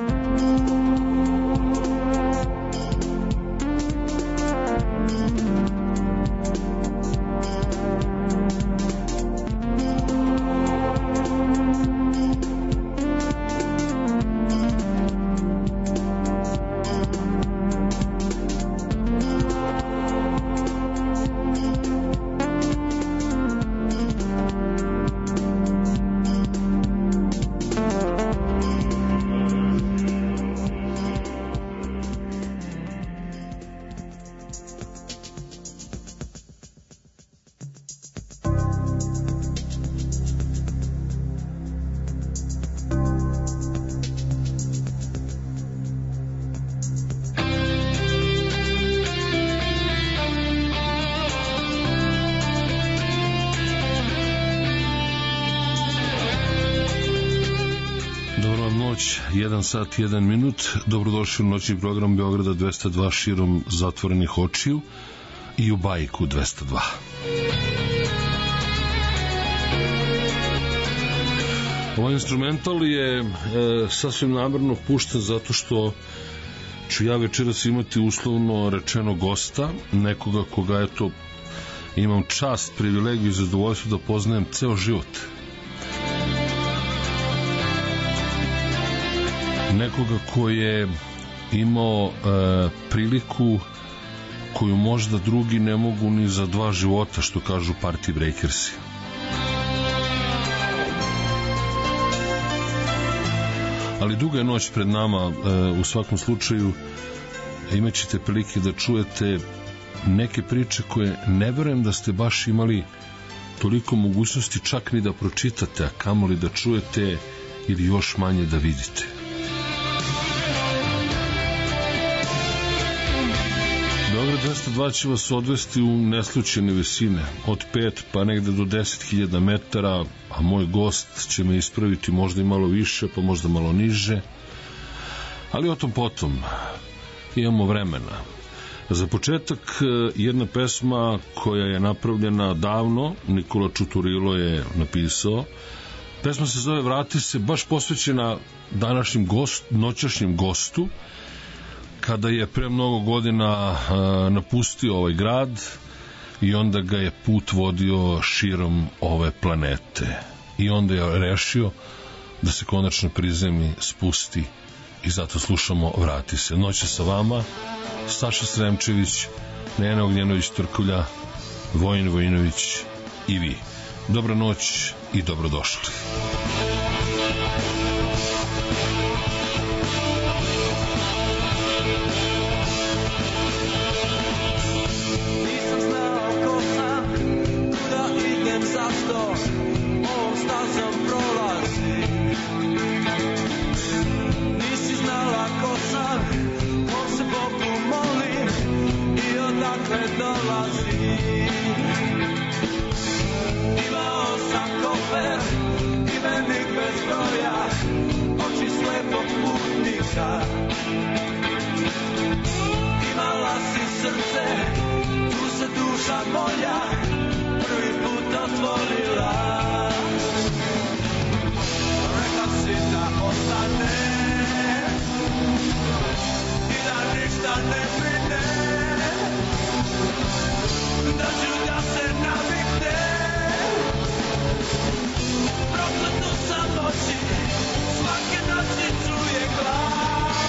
noć, 1 sat, 1 minut. Dobrodošli u noćni program Beograda 202 širom zatvorenih očiju i u Bajku 202. Ovaj instrumental je sasvim namerno pušten zato što ću ja večeras imati uslovno rečeno gosta, nekoga koga eto imam čast, privilegiju i zadovoljstvo da poznajem ceo život. Nekoga ko je imao priliku koju možda drugi ne mogu ni za 2 života, što kažu Party Breakersi. Ali duga je noć pred nama, u svakom slučaju imat ćete prilike da čujete neke priče koje ne verujem da ste baš imali toliko mogućnosti čak ni da pročitate, a kamoli da čujete ili još manje da vidite. Beograd 202 će vas odvesti u neslučajne visine, od 5 pa negde do 10.000 metara, a moj gost će me ispraviti možda i malo više, pa možda malo niže, ali o tom potom, imamo vremena. Za početak jedna pesma koja je napravljena davno, Nikola Čuturilo je napisao. Pesma se zove Vrati se, baš posvećena današnjim noćašnjem gostu, kada je pre mnogo godina napustio ovaj grad i onda ga je put vodio širom ove planete. I onda je rešio da se konačno prizemlji, spusti i zato slušamo Vrati se. Noć sa vama Saša Sremčević, Nena Ognjenović-Trkulja, Vojin Vojinović i vi. Dobra noć i dobrodošli. Imala si srce, tu se duša moja prvi put otvorila. Rekla si da ostane i da ništa ne brine, da ću da se navikne. Prokletu sam noći, svake noći čuje glas.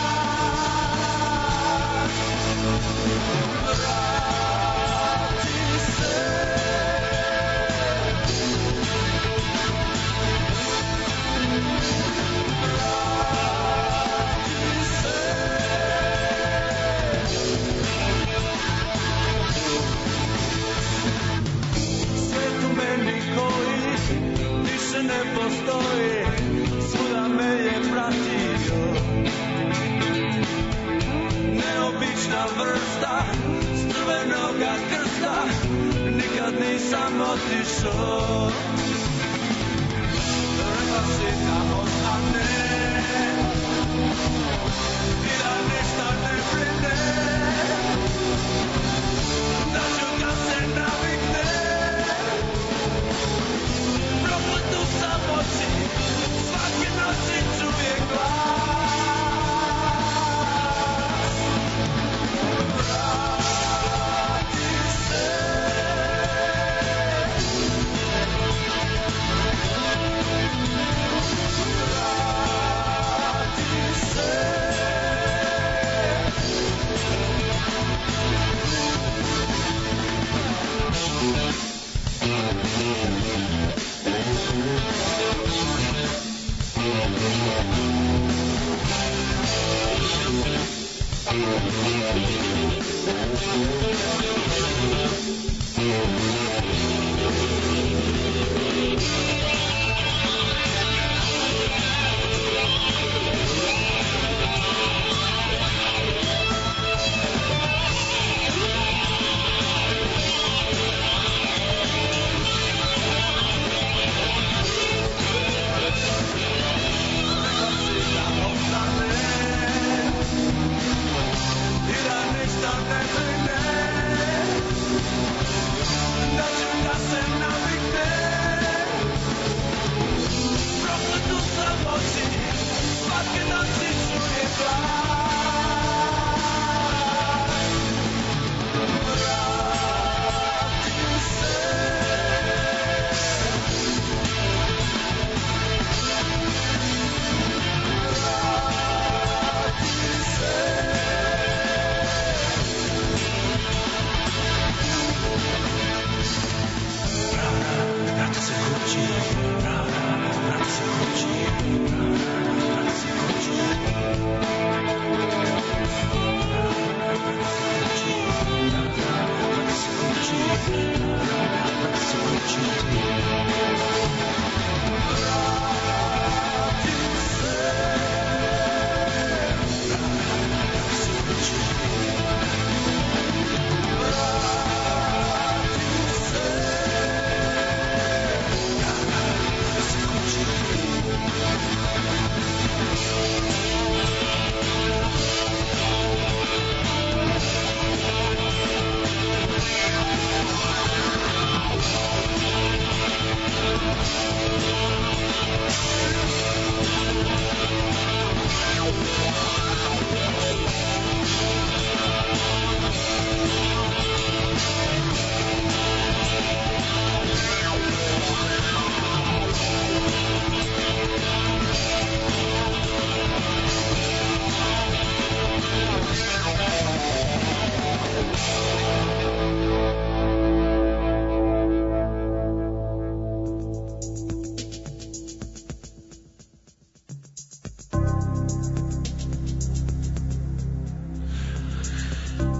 Ne postoji, svuda me je pratio. Neobična vrsta s crvenoga krsta, nikad nisam otišao. Rekla si da ostane i da ništa ne brine.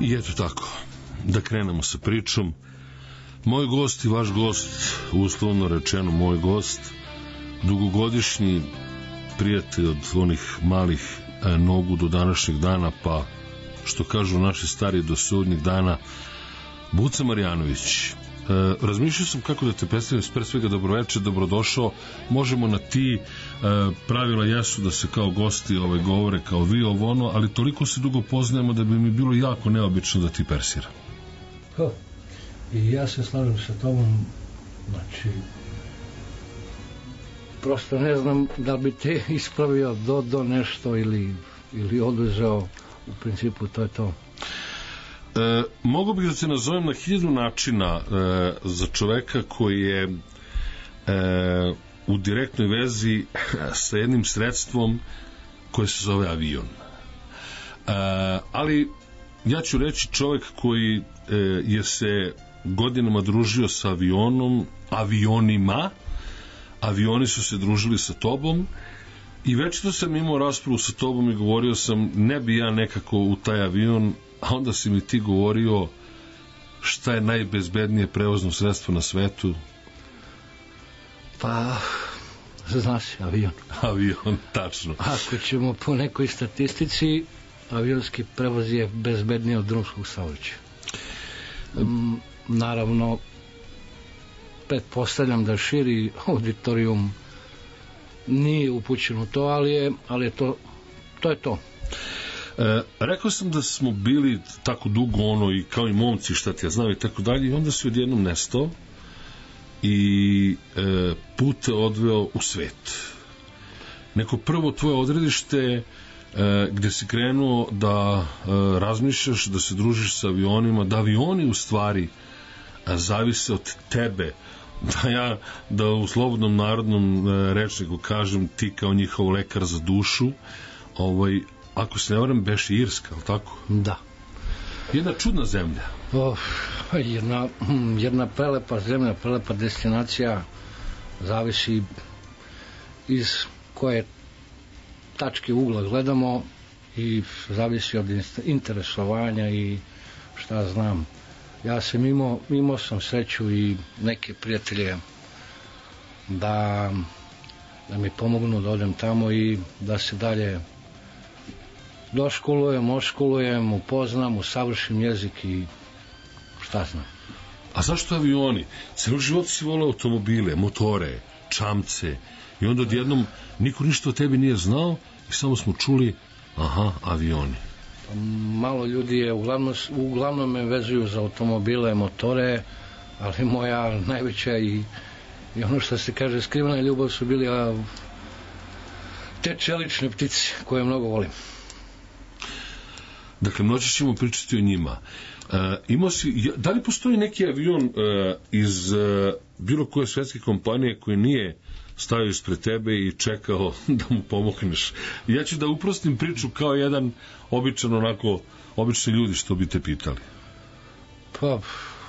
I eto tako, da krenemo sa pričom. Moj gost i vaš gost, uslovno rečeno moj gost, dugogodišnji prijatelj od onih malih nogu do današnjeg dana, pa što kažu naši stari do sudnjeg dana, Buca Marjanović. Razmišljao sam kako da te predstavim, pre svega dobroveče, dobrodošao, možemo na ti, pravila jesu da se kao gosti govore kao vi ono, ali toliko se dugo poznajemo da bi mi bilo jako neobično da ti persiram. I ja se slažem sa tobom, znači prosto ne znam da bi te ispravio do nešto ili oduzeo, u principu to je to. Mogu bih da se nazovem na 1000 načina za čoveka koji je u direktnoj vezi sa jednim sredstvom koje se zove avion. Ali ja ću reći čovek koji je se godinama družio sa avionima, avioni su se družili sa tobom i večito sam imao raspravu sa tobom i govorio sam ne bi ja nekako u taj avion, a onda si mi ti govorio šta je najbezbednije prevozno sredstvo na svetu. Pa zna se, avion. Avion, tačno. Ako ćemo po nekoj statistici, avionski prevoz je bezbedniji od drumskog saobraćaja. Naravno, pretpostavljam da širi auditorijum nije upućen u to, ali je to je to. Rekao sam da smo bili tako dugo i kao i momci, šta ti ja znao i tako dalje, i onda si odjednom nestao i put te odveo u svet. Neko prvo tvoje odredište gde si krenuo da razmišljaš, da se družiš sa avionima, da avioni u stvari zavise od tebe, da u slobodnom narodnom rečniku kažem ti kao njihov lekar za dušu, ako se ne varam, beše Irska, ali tako? Da. Jedna čudna zemlja. Jedna prelepa zemlja, prelepa destinacija, zavisi iz koje tačke ugla gledamo i zavisi od interesovanja i šta znam. Ja sam imao sam sreću i neke prijatelje da mi pomognu da odem tamo i da se dalje oškolujem, upoznam, usavršim jezik i šta znam. A zašto avioni? Celo život si voleo automobile, motore, čamce i onda odjednom niko ništa o tebi nije znao i samo smo čuli avioni. Malo ljudi je uglavnom me vezuju za automobile, motore, ali moja najveća i ono što se kaže skrivena ljubav su bili te čelične ptice koje mnogo volim. Dakle, noći ćemo pričati o njima. Da li postoji neki avion iz bilo koje svetske kompanije koji nije stavio ispred tebe i čekao da mu pomogneš? Ja ću da uprostim priču kao jedan obični ljudi što bi te pitali. Pa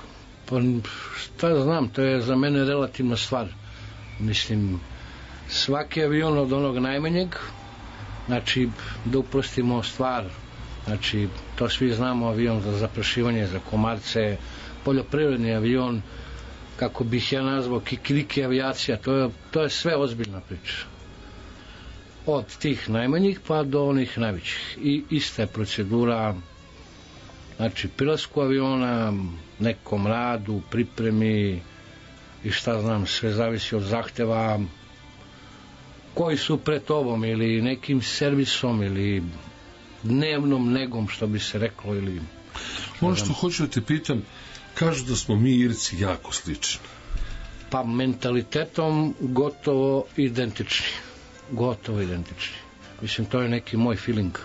šta znam, to je za mene relativna stvar. Mislim, svaki avion od onog najmanjeg, znači da uprostimo stvar, znači to svi znamo, avion za zaprašivanje, za komarce, poljoprivredni avion, kako bih ja nazvao kikiriki avijacija, to je sve ozbiljna priča. Od tih najmanjih pa do onih najvećih. I ista je procedura, znači prilasku aviona, nekom radu, pripremi i šta znam, sve zavisi od zahteva koji su pred tobom ili nekim servisom ili dnevnom negom, što bi se reklo, ili... Ono što hoću da te pitam, kažu da smo mi Irci jako slični. Pa mentalitetom gotovo identični. Mislim, to je neki moj feeling.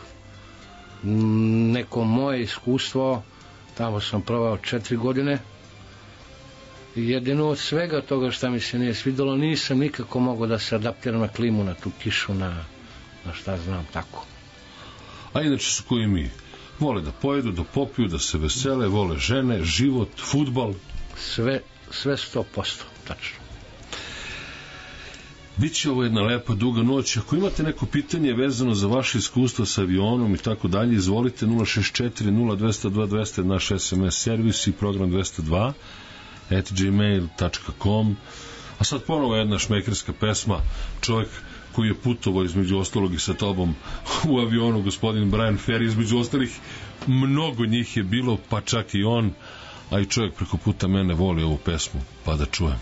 Neko moje iskustvo, tamo sam provao 4 godine. Jedino od svega toga što mi se nije svidelo, nisam nikako mogao da se adaptiram na klimu, na tu kišu, na šta znam, tako. A inače su koji mi? Vole da pojedu, da popiju, da se vesele, vole žene, život, fudbal. Sve 100%, tačno. Biće ovo jedna lepa duga noć. Ako imate neko pitanje vezano za vaše iskustvo sa avionom i tako dalje, izvolite 064 0202 200, naš SMS servis i program 202 @gmail.com. A sad ponovo jedna šmekerska pesma, čovjek koji je putovao između ostalog i sa tobom u avionu, gospodin Brian Ferry, između ostalih mnogo njih je bilo, pa čak i on, a i čovjek preko puta mene voli ovu pesmu, pa da čujemo.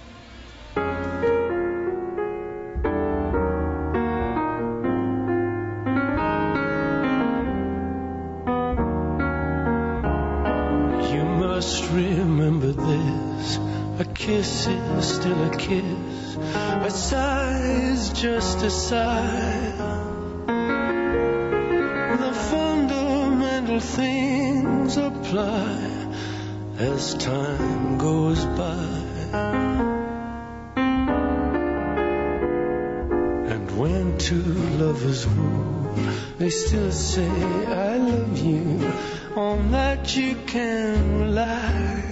Remember this, a kiss is still a kiss, a sigh is just a sigh. The fundamental things apply as time goes by. And when two lovers woo, they still say I love you, on that you can rely.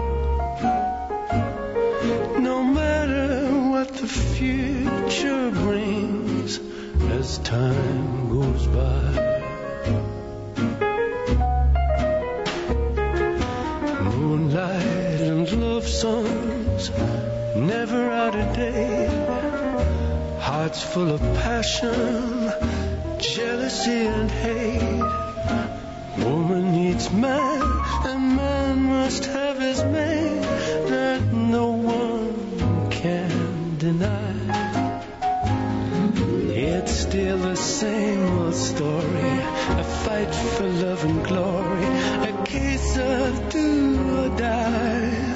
No matter what the future brings as time goes by. Moonlight and love songs, never out of date. Hearts full of passion, jealousy and hate. Woman needs man, and man must have his mate, that no one can deny. It's still the same old story, a fight for love and glory, a case of do or die.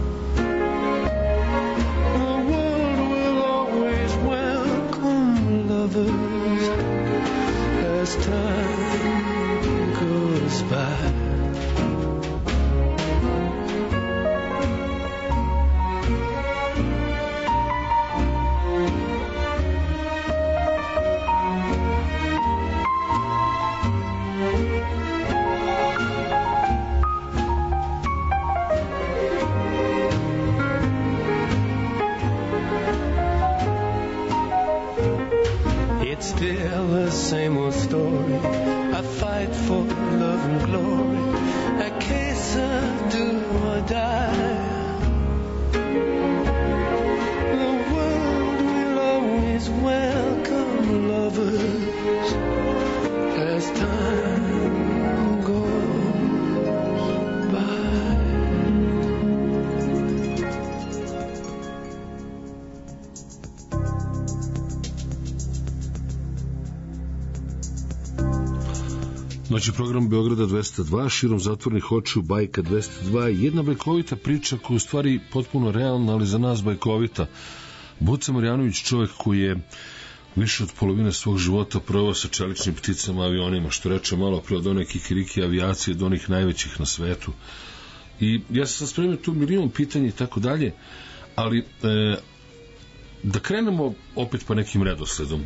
The world will always welcome lovers as time goes by. It's still the same old story, a fight for love and glory, a case of do or die. The world will always welcome lovers as time goes by. Noći program Beograda 202, širom zatvornih očiju, bajka 202, jedna bajkovita priča koja je u stvari potpuno realna, ali za nas bajkovita. Buca Marjanović, čovjek koji je više od polovine svog života proveo sa čeličnim pticama, avionima, što reče malo pre od one kikiriki avijacije do onih najvećih na svetu. I ja sam spremio tu milion pitanja i tako dalje, ali da krenemo opet pa nekim redosledom.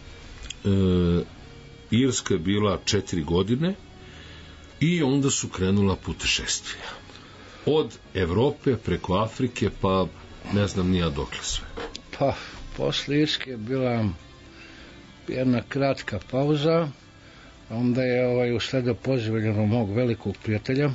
Irska je bila 4 godine i onda su krenula putešestvija. Od Evrope preko Afrike, pa ne znam ni ja dokle sve. Pa, posle Irske je bila jedna kratka pauza, onda je usledio poziv jednog mog velikog prijatelja,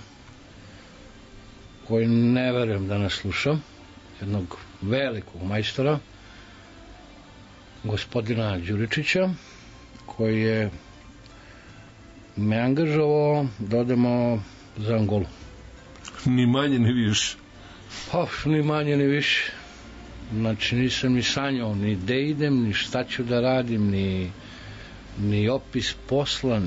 koji ne verujem da nas sluša, jednog velikog majstora, gospodina Đuričića, koji je me angažovao da odemo za Angolu. Ni manje ni više. Pa, ni manje ni više. Znači nisam ni sanjao ni gde idem, ni šta ću da radim, ni opis posla,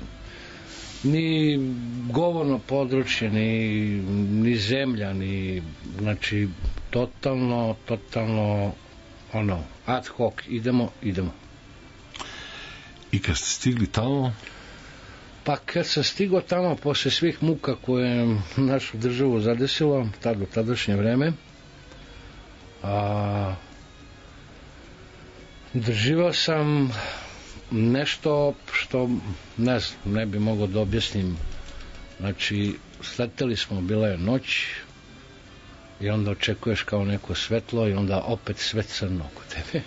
ni govorno područje, ni zemlja, znači totalno ad hoc, idemo. I kad ste stigli tamo? Pa kad sam stigao tamo posle svih muka koje našu državu zadesilo u tadašnje vreme, doživao sam nešto što ne bi mogao da objasnim. Znači sleteli smo, bila je noć, i onda očekuješ kao neko svetlo i onda opet sve crno oko tebe.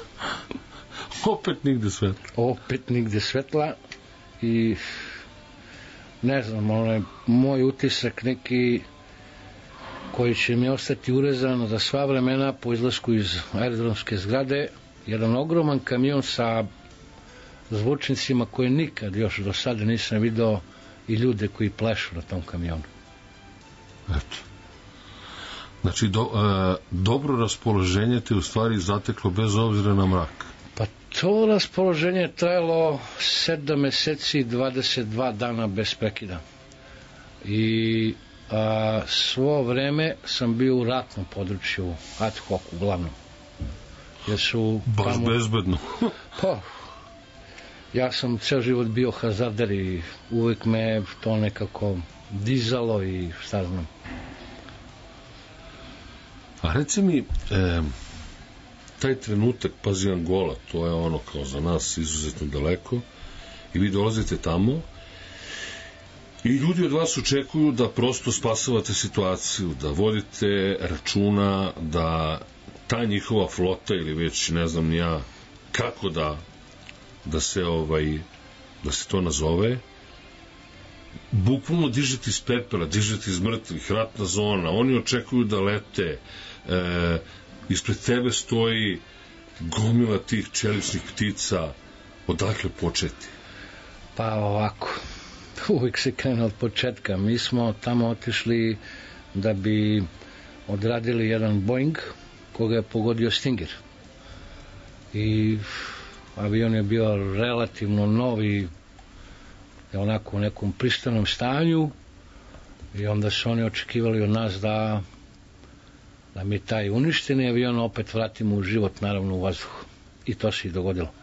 Opet nigde svetla. Opet nigde svetla i ne znam, moj utisak neki koji će mi ostati urezan za sva vremena po izlasku iz aerodromske zgrade, jedan ogroman kamion sa zvučnicima koje nikad još do sada nisam video i ljude koji plešu na tom kamionu. Eto. Znači, dobro raspoloženje te u stvari zateklo bez obzira na mrak. Pa to raspoloženje je trajalo 7 meseci i 22 dana bez prekida. I svo vreme sam bio u ratnom području, ad hoc uglavnom. Jer su baš tamo, bezbedno. Pa, ja sam ceo život bio hazarder i uvek me to nekako dizalo i šta znam. A reci mi, taj trenutak, pazi, Angola, to je ono kao za nas izuzetno daleko, i vi dolazite tamo i ljudi od vas očekuju da prosto spasavate situaciju, da vodite računa da ta njihova flota ili već ne znam ni ja kako da se to nazove, bukvalno dižete iz pepela, dižete iz mrtvih, ratna zona, oni očekuju da lete, ispred tebe stoji gomila tih čeličnih ptica, odakle početi? Pa ovako, uvijek se krene od početka. Mi smo tamo otišli da bi odradili jedan Boeing koga je pogodio Stinger i avion je bio relativno novi, onako u nekom pristojnom stanju, i onda su oni očekivali od nas da mi taj uništeni avion opet vratimo u život, naravno u vazduh, i to se i dogodilo.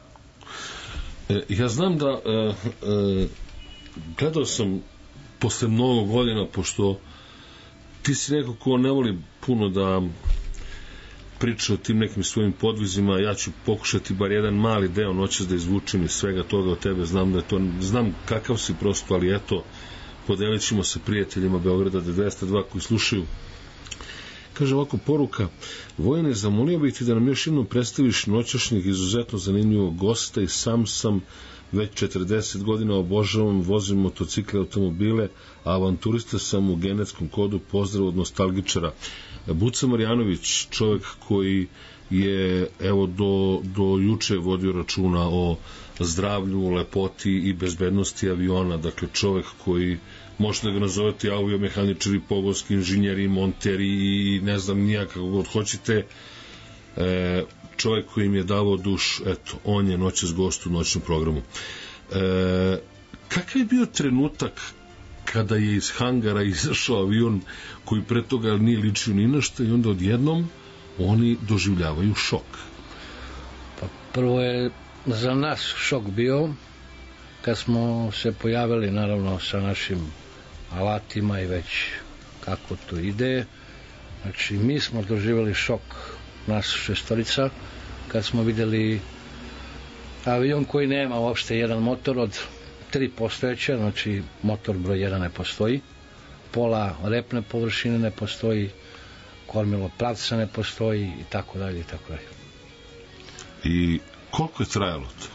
Ja znam da gledao sam posle mnogo godina, pošto ti si neko ko ne voli puno da priča o tim nekim svojim podvizima, ja ću pokušati bar jedan mali deo noćas da izvučem iz svega toga od tebe, znam kakav si prosto, ali eto, podelit ćemo se prijateljima Beograda 202 koji slušaju. Kaže ovako poruka: Vojane, zamolio bih ti da nam još jednom predstaviš noćašnjeg izuzetno zanimljivog gosta i sam već 40 godina obožavam, vozim motocikle, automobile, a avanturista sam u genetskom kodu. Pozdrav od nostalgičara. Buca Marjanović, čovjek koji je evo do juče vodio računa o zdravlju, lepoti i bezbednosti aviona, dakle čovjek koji možete da ga nazovete aviomehaničari, pogonski inženjeri, monteri i ne znam nija kako god hoćete, čovjek koji im je davao duš, eto, on je noćas gost u noćnom programu. Kakav je bio trenutak kada je iz hangara izašao avion koji pre toga nije ličio ni na što i onda odjednom oni doživljavaju šok? Pa prvo je za nas šok bio kad smo se pojavili, naravno, sa našim alatima i već kako to ide. Znači, mi smo doživjeli šok, nas šestorica, kad smo vidjeli avion koji nema uopšte jedan motor od 3 postojeće, znači motor broj 1 ne postoji, pola repne površine ne postoji, kormilo pravca ne postoji i tako dalje i tako dalje. I koliko je trajalo to?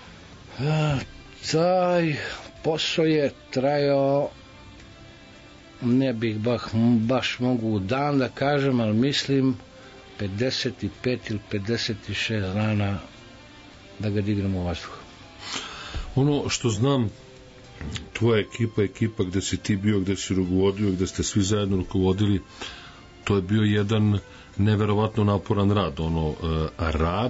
Taj posao je trajao, ne bih baš mogu dan da kažem, ali mislim 55 ili 56 dana da ga dignemo u vazduh. Ono što znam, tvoja ekipa gde si ti bio, gde si rukovodio, gde ste svi zajedno rukovodili, to je bio jedan neverovatno naporan rad, rad,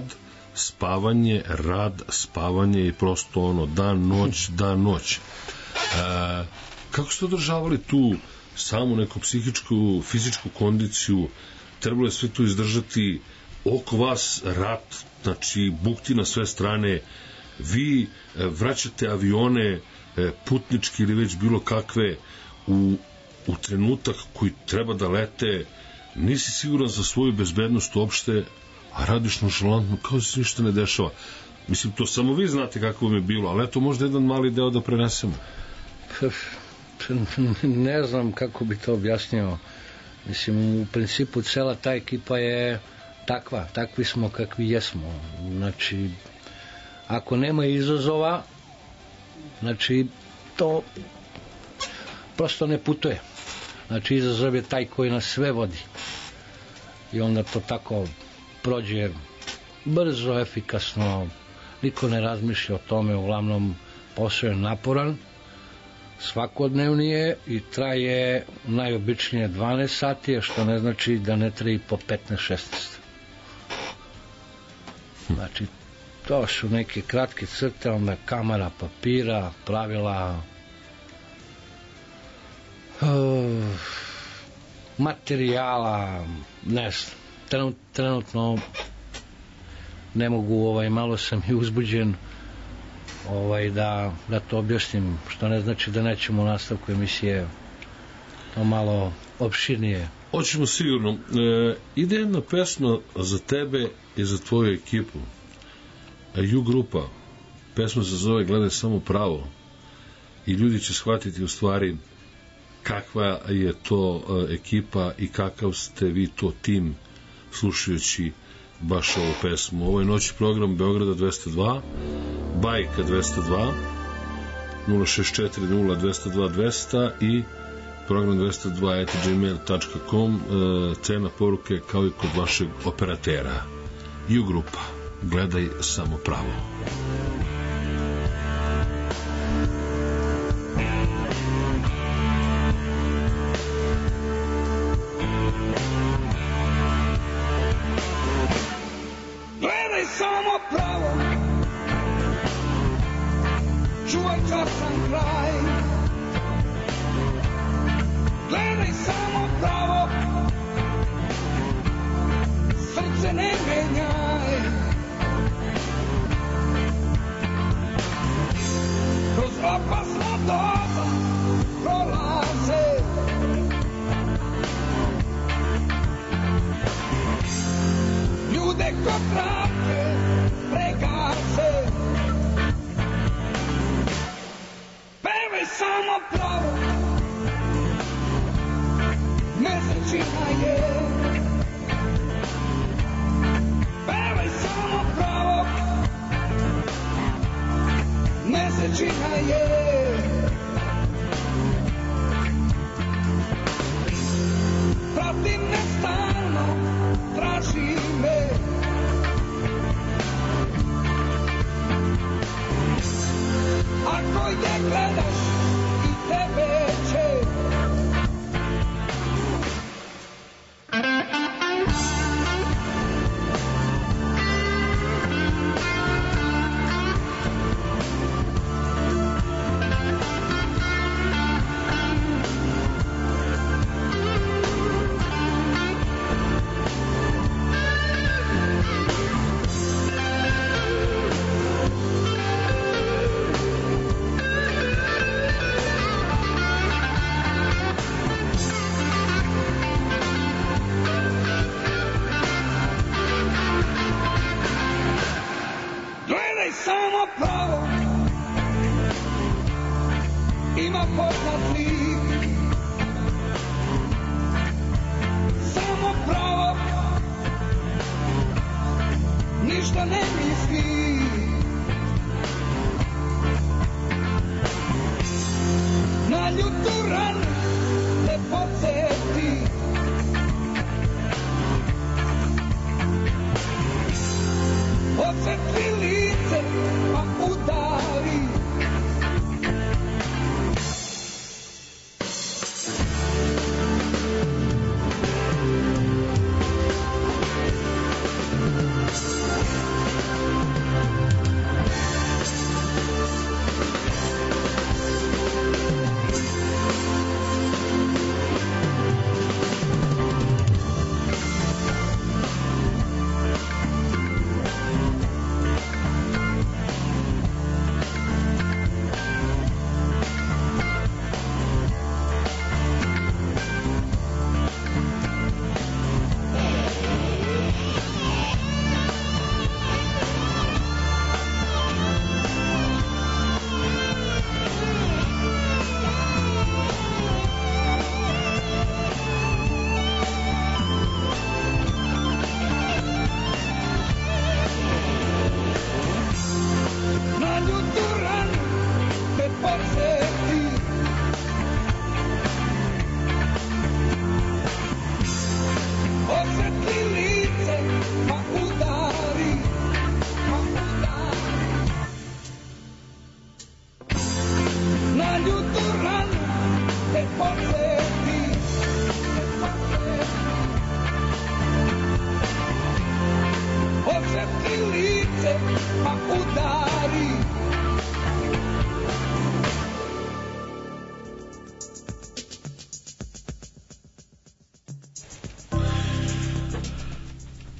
spavanje i prosto dan, noć. Kako ste održavali tu samu neku psihičku, fizičku kondiciju? Trebalo je sve to izdržati, oko vas rat, znači bukti na sve strane, vi vraćate avione putnički ili već bilo kakve u trenutak koji treba da lete, nisi siguran za svoju bezbednost uopšte, a radiš nonšalantno kao da se ništa ne dešava. Mislim, to samo vi znate kako vam je bilo, ali eto možda jedan mali deo da prenesemo. Ne znam kako bi to objasnio. Mislim, u principu cela ta ekipa je takva, takvi smo kakvi jesmo. Znači, ako nema izazova, znači, to prosto ne putuje. Znači, izazov je taj koji nas sve vodi. I onda to tako prođe brzo, efikasno, niko ne razmišlja o tome, uglavnom posao je naporan, svakodnevni je i traje najobičnije 12 sati, što ne znači da ne traje po 15-16. Znači, to su neke kratke crte, onda kamera, papira, pravila, materijala, ne znam, trenutno ne mogu, malo sam i uzbuđen da to objasnim, što ne znači da nećemo u nastavku emisije to malo opširnije. Hoćemo sigurno. Ide jedna pesma za tebe i za tvoju ekipu. U grupa. Pesma se zove Gledaj samo pravo. I ljudi će shvatiti u stvari kakva je to ekipa i kakav ste vi to tim slušajući baš ovu pesmu. Ovo je noći program Beograda 202, Bajka 202, 064 0202 200 i program 202@gmail.com. Cena poruke kao i kod vašeg operatera. I u grupa. Gledaj samo pravo. Gledaj samo pravo, čuvaj časan kraj. Gledaj samo pravo, srce ne menjaj. Kroz opasno doba prolaze, ljude ko trake pregaze. Pevaj samo pravo, mesečina je. Pevaj samo pravo, mesečina je. Prati me stalno, traži me. Ako je gledaš i tebe će.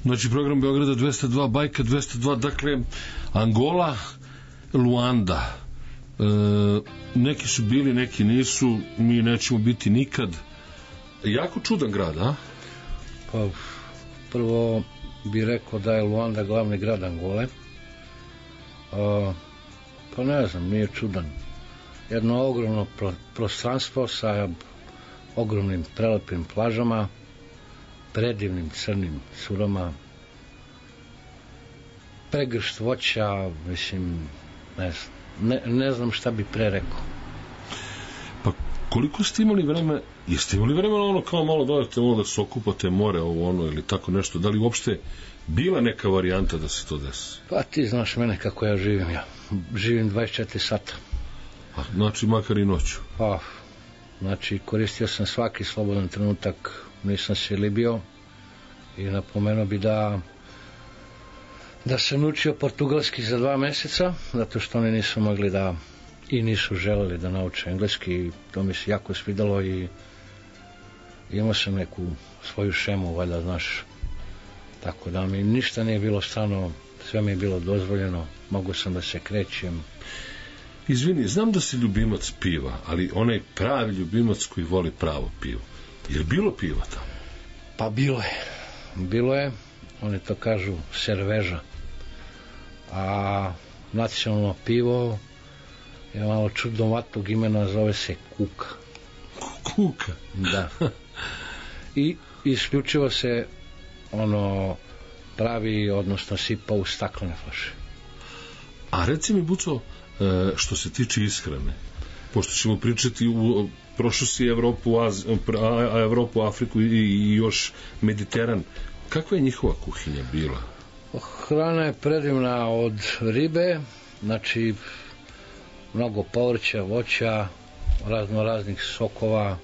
Znači, program Beograda 202, Bajka 202, dakle, Angola, Luanda. Neki su bili, neki nisu, mi nećemo biti nikad. Jako čudan grad, a? Pa, prvo bi rekao da je Luanda glavni grad Angole. Pa ne znam, nije čudan. Jedno ogromno prostranstvo sa ogromnim prelepim plažama, predivnim crnim curama, pregršt voća, mislim, ne znam šta bi pre rekao. Pa koliko ste imali vreme, jeste imali vremena ono kao malo dodate, ono da se okupate more, ovo ono ili tako nešto, da li uopšte bila neka varijanta da se to desi? Pa ti znaš mene kako ja živim 24 sata. Znači makar i noću? Pa, znači koristio sam svaki slobodan trenutak, nisam se libio i napomenuo bi da sam učio portugalski za 2 meseca, zato što oni nisu mogli da i nisu želeli da nauče engleski i to mi se jako svidalo i imao sam neku svoju šemu, valjda znaš, tako da mi ništa nije bilo strano, sve mi je bilo dozvoljeno, mogu sam da se krećem. Izvini, znam da si ljubimac piva, ali onaj pravi ljubimac koji voli pravo pivo. Je li bilo piva tamo? Pa bilo je, oni to kažu serveža, a nacionalno pivo je malo čudovatog imena, zove se Kuka. Kuka? Da. I isključivo se ono pravi, odnosno sipa u staklene flaše. A reci mi, Buco, što se tiče ishrane, pošto ćemo pričati prošlo si Evropu, Afriku i još Mediteran, kakva je njihova kuhinja bila? Hrana je predivna, od ribe, znači mnogo povrća, voća, raznih sokova,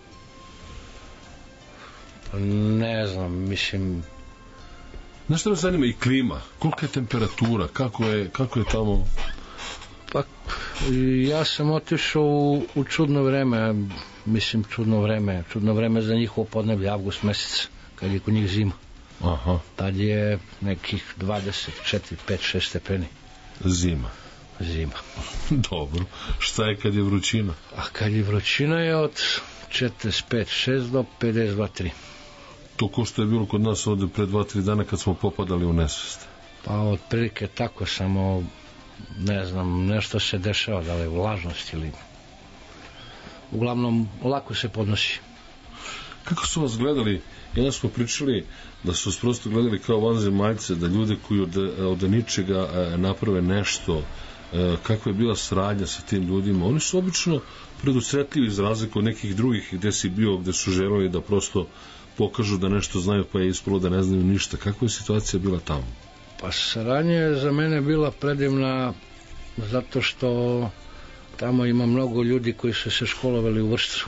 ne znam, mislim. Znaš što me zanima, i klima, kolika je temperatura, kako je tamo? Pa ja sam otišao u čudno vreme, mislim čudno vreme za njihovo podneblje, avgust mesec, kad je kod njih zima. Aha. Tad je nekih 24, 5, 6 stepeni. Zima. Dobro. Šta je kad je vrućina? A kad je vrućina je od 45, 6 do 52, 3. To ko što je bilo kod nas ovde pre 2-3 dana kad smo popadali u nesvest. Pa otprilike tako, samo ne znam, nešto se dešava, da li je vlažnost ili uglavnom lako se podnosi. Kako su vas gledali? Jedno smo pričali da su vas prosto gledali kao vanzemaljce, da ljude koji od ničega naprave nešto, kakva je bila saradnja sa tim ljudima. Oni su obično predusretljivi iz razliku od nekih drugih gde si bio, gde su želeli da prosto pokažu da nešto znaju, pa je ispalo da ne znaju ništa. Kakva je situacija bila tamo? Pa saradnja je za mene bila predivna zato što tamo ima mnogo ljudi koji su se školovali u Vršcu.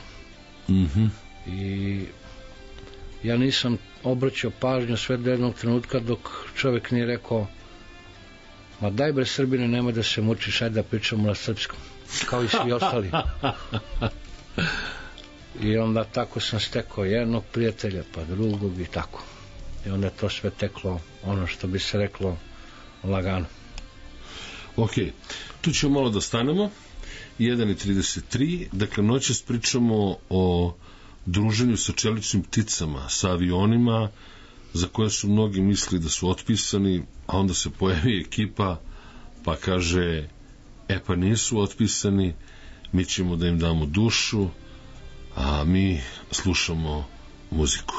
I ja nisam obraćao pažnju sve do jednog trenutka dok čovjek nije rekao: ma daj bre Srbine, nemoj da se mučiš, ajde da pričamo na srpskom, kao i svi ostali. I onda tako sam stekao jednog prijatelja, pa drugog i tako. I onda je to sve teklo, ono što bi se reklo, lagano. Ok, tu ćemo malo da stanemo. 1:33, dakle noćas pričamo o druženju sa čeličnim pticama, sa avionima za koje su mnogi mislili da su otpisani, a onda se pojavi ekipa pa kaže pa nisu otpisani, mi ćemo da im damo dušu, a mi slušamo muziku.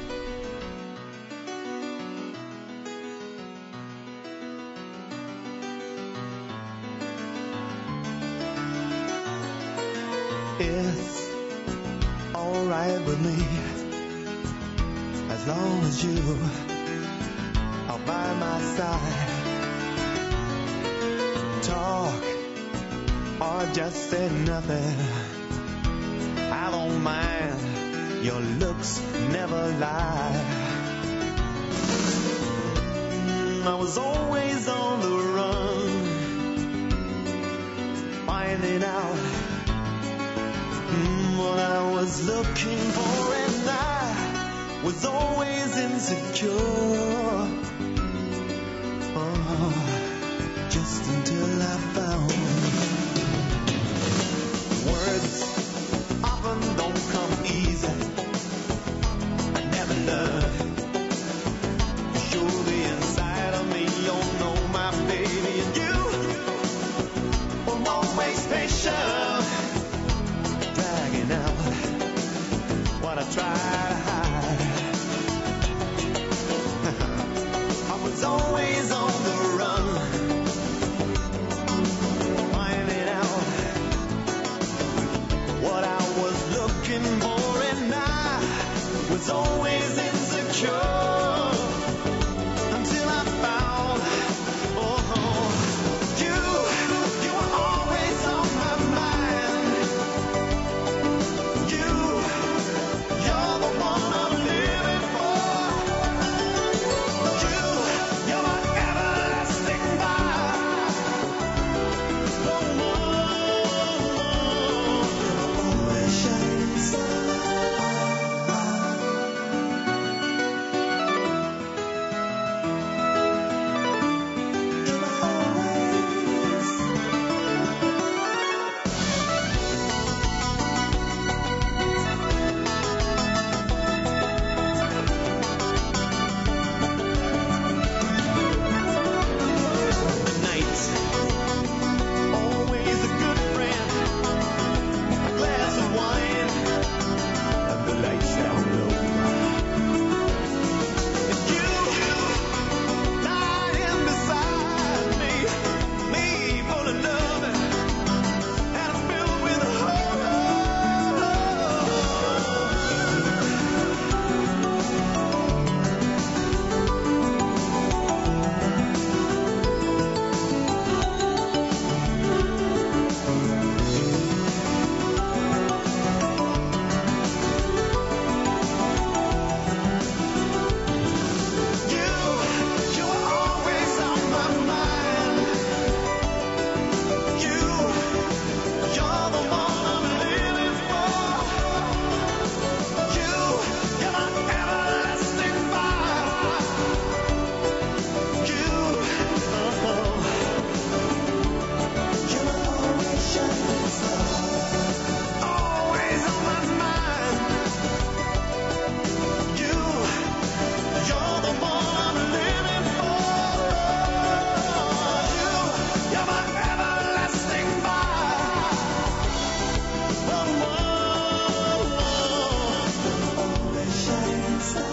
It's all right with me as long as you are by my side. Talk or just say nothing, I don't mind, your looks never lie. I was always on the run, finding out what I was looking for, and I was always insecure. Just until I found words often don't come easy. I never learned to show the inside of me. Oh no, my baby, and you were always patient, dragging out what I tried to hide. I was always on the run, finding out what I was looking for, and I was always insecure until I found, you were always on my mind. You're the one I'm living for. You're my everlasting vibe. The one always shining star. Night, always a good friend. A glass of wine and the lights down low. And you lying beside me full of love and filled with hope. You were always on my mind. You're the one I'm living for. You're my everlasting fire. You're my always shining star. Always on my mind. You're the one I'm living for. You're my everlasting fire. The one always shining star.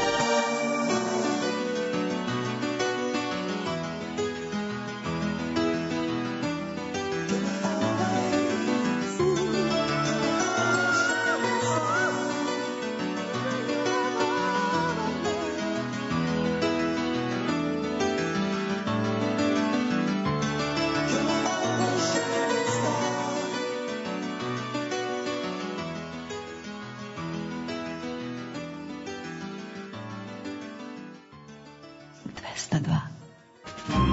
202.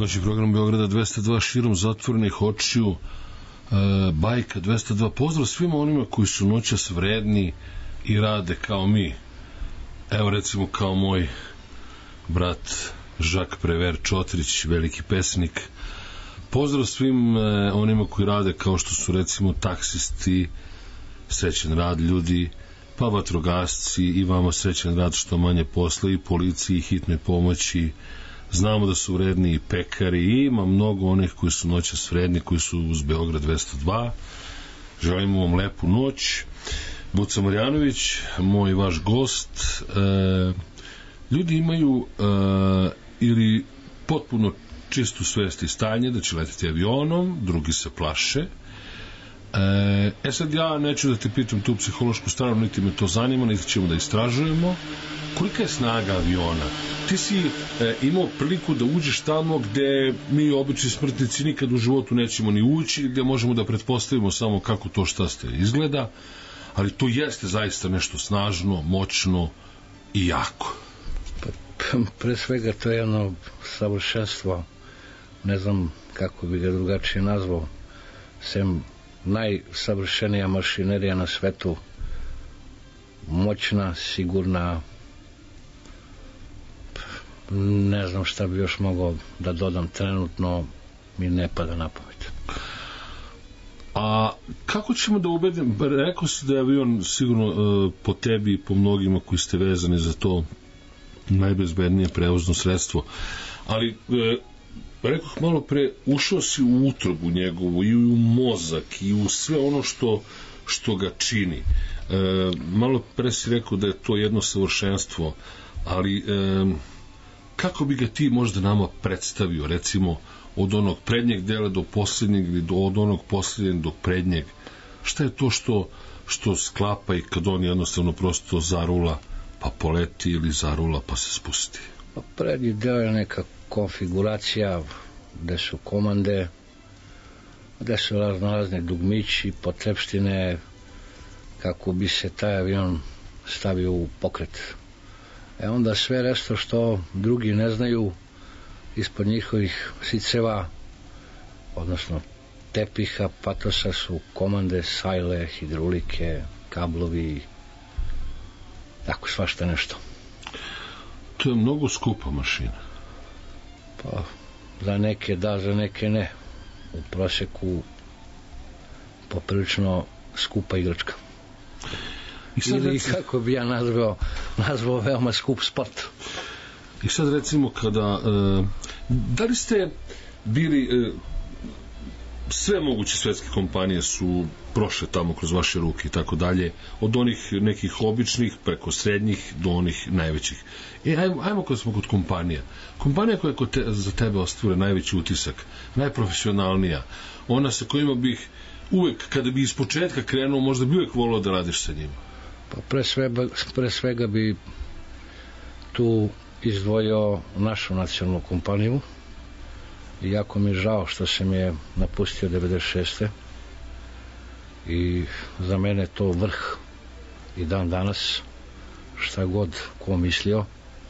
Noći program Beograda 202 širom zatvorenih očiju, Bajka 202. Pozdrav svima onima koji su noćas vredni i rade kao mi. Evo recimo kao moj brat Žak Prever Čotrić, veliki pesnik. Pozdrav svim onima koji rade kao što su recimo taksisti, srećan rad ljudi, pa vatrogasci, i vama srećan rad, što manje posla, i policiji, i hitnoj pomoći. Znamo da su vredni i pekari, i ima mnogo onih koji su noćas vredni, koji su uz Beograd 202. Želimo vam lepu noć. Buca Marjanović, moj vaš gost. Ljudi imaju ili potpuno čistu svest i stanje da će leteti avionom, drugi se plaše. Sad ja neću da te pitam tu psihološku stranu, niti me to zanima, niti ćemo da istražujemo. Kolika je snaga aviona? Ti si imao priliku da uđeš tamo gde mi obični smrtnici nikad u životu nećemo ni ući, gde možemo da pretpostavimo samo kako to šta ste izgleda, ali to jeste zaista nešto snažno, moćno i jako. Pre svega to je jedno savršenstvo, ne znam kako bi ga drugačije nazvao, sem najsavršenija mašinerija na svetu, moćna, sigurna, ne znam šta bi još mogao da dodam, trenutno mi ne pada na pamet. A kako ćemo da ubedim, rekao si da je avion sigurno po tebi i po mnogima koji ste vezani za to najbezbednije prevozno sredstvo, ali rekoh malo pre, ušao si u utrobu njegovu i u mozak i u sve ono što ga čini. Malo pre si rekao da je to jedno savršenstvo, ali kako bi ga ti možda nama predstavio, recimo od onog prednjeg dela do posljednjeg ili od onog posljednjeg do prednjeg? Šta je to što sklapa i kad on jednostavno prosto zarula pa poleti, ili zarula pa se spusti? Prednji deo je neka konfiguracija gde su komande, gde su razne dugmići, potrepštine, kako bi se taj avion stavio u pokret. Onda sve resto što drugi ne znaju, ispod njihovih siceva, odnosno tepiha, patosa, su komande, sajle, hidrolike, kablovi, tako svašta nešto. To je mnogo skupa mašina. Pa, za neke da, za neke ne. U proseku poprilično skupa igračka. Ili kako bi ja nazvao veoma skup sport. I sad recimo kada da li ste bili sve moguće svetske kompanije su prošle tamo kroz vaše ruke i tako dalje, od onih nekih običnih preko srednjih do onih najvećih. Ajmo kad smo kod kompanija koja je za tebe ostavila najveći utisak, najprofesionalnija, ona sa kojima bih uvek, kada bi iz početka krenuo, možda bi uvek volao da radiš sa njima. Pa pre svega bi tu izdvojio našu nacionalnu kompaniju, i jako mi je žao što sam je napustio 96. i za mene to vrh i dan danas, šta god ko mislio.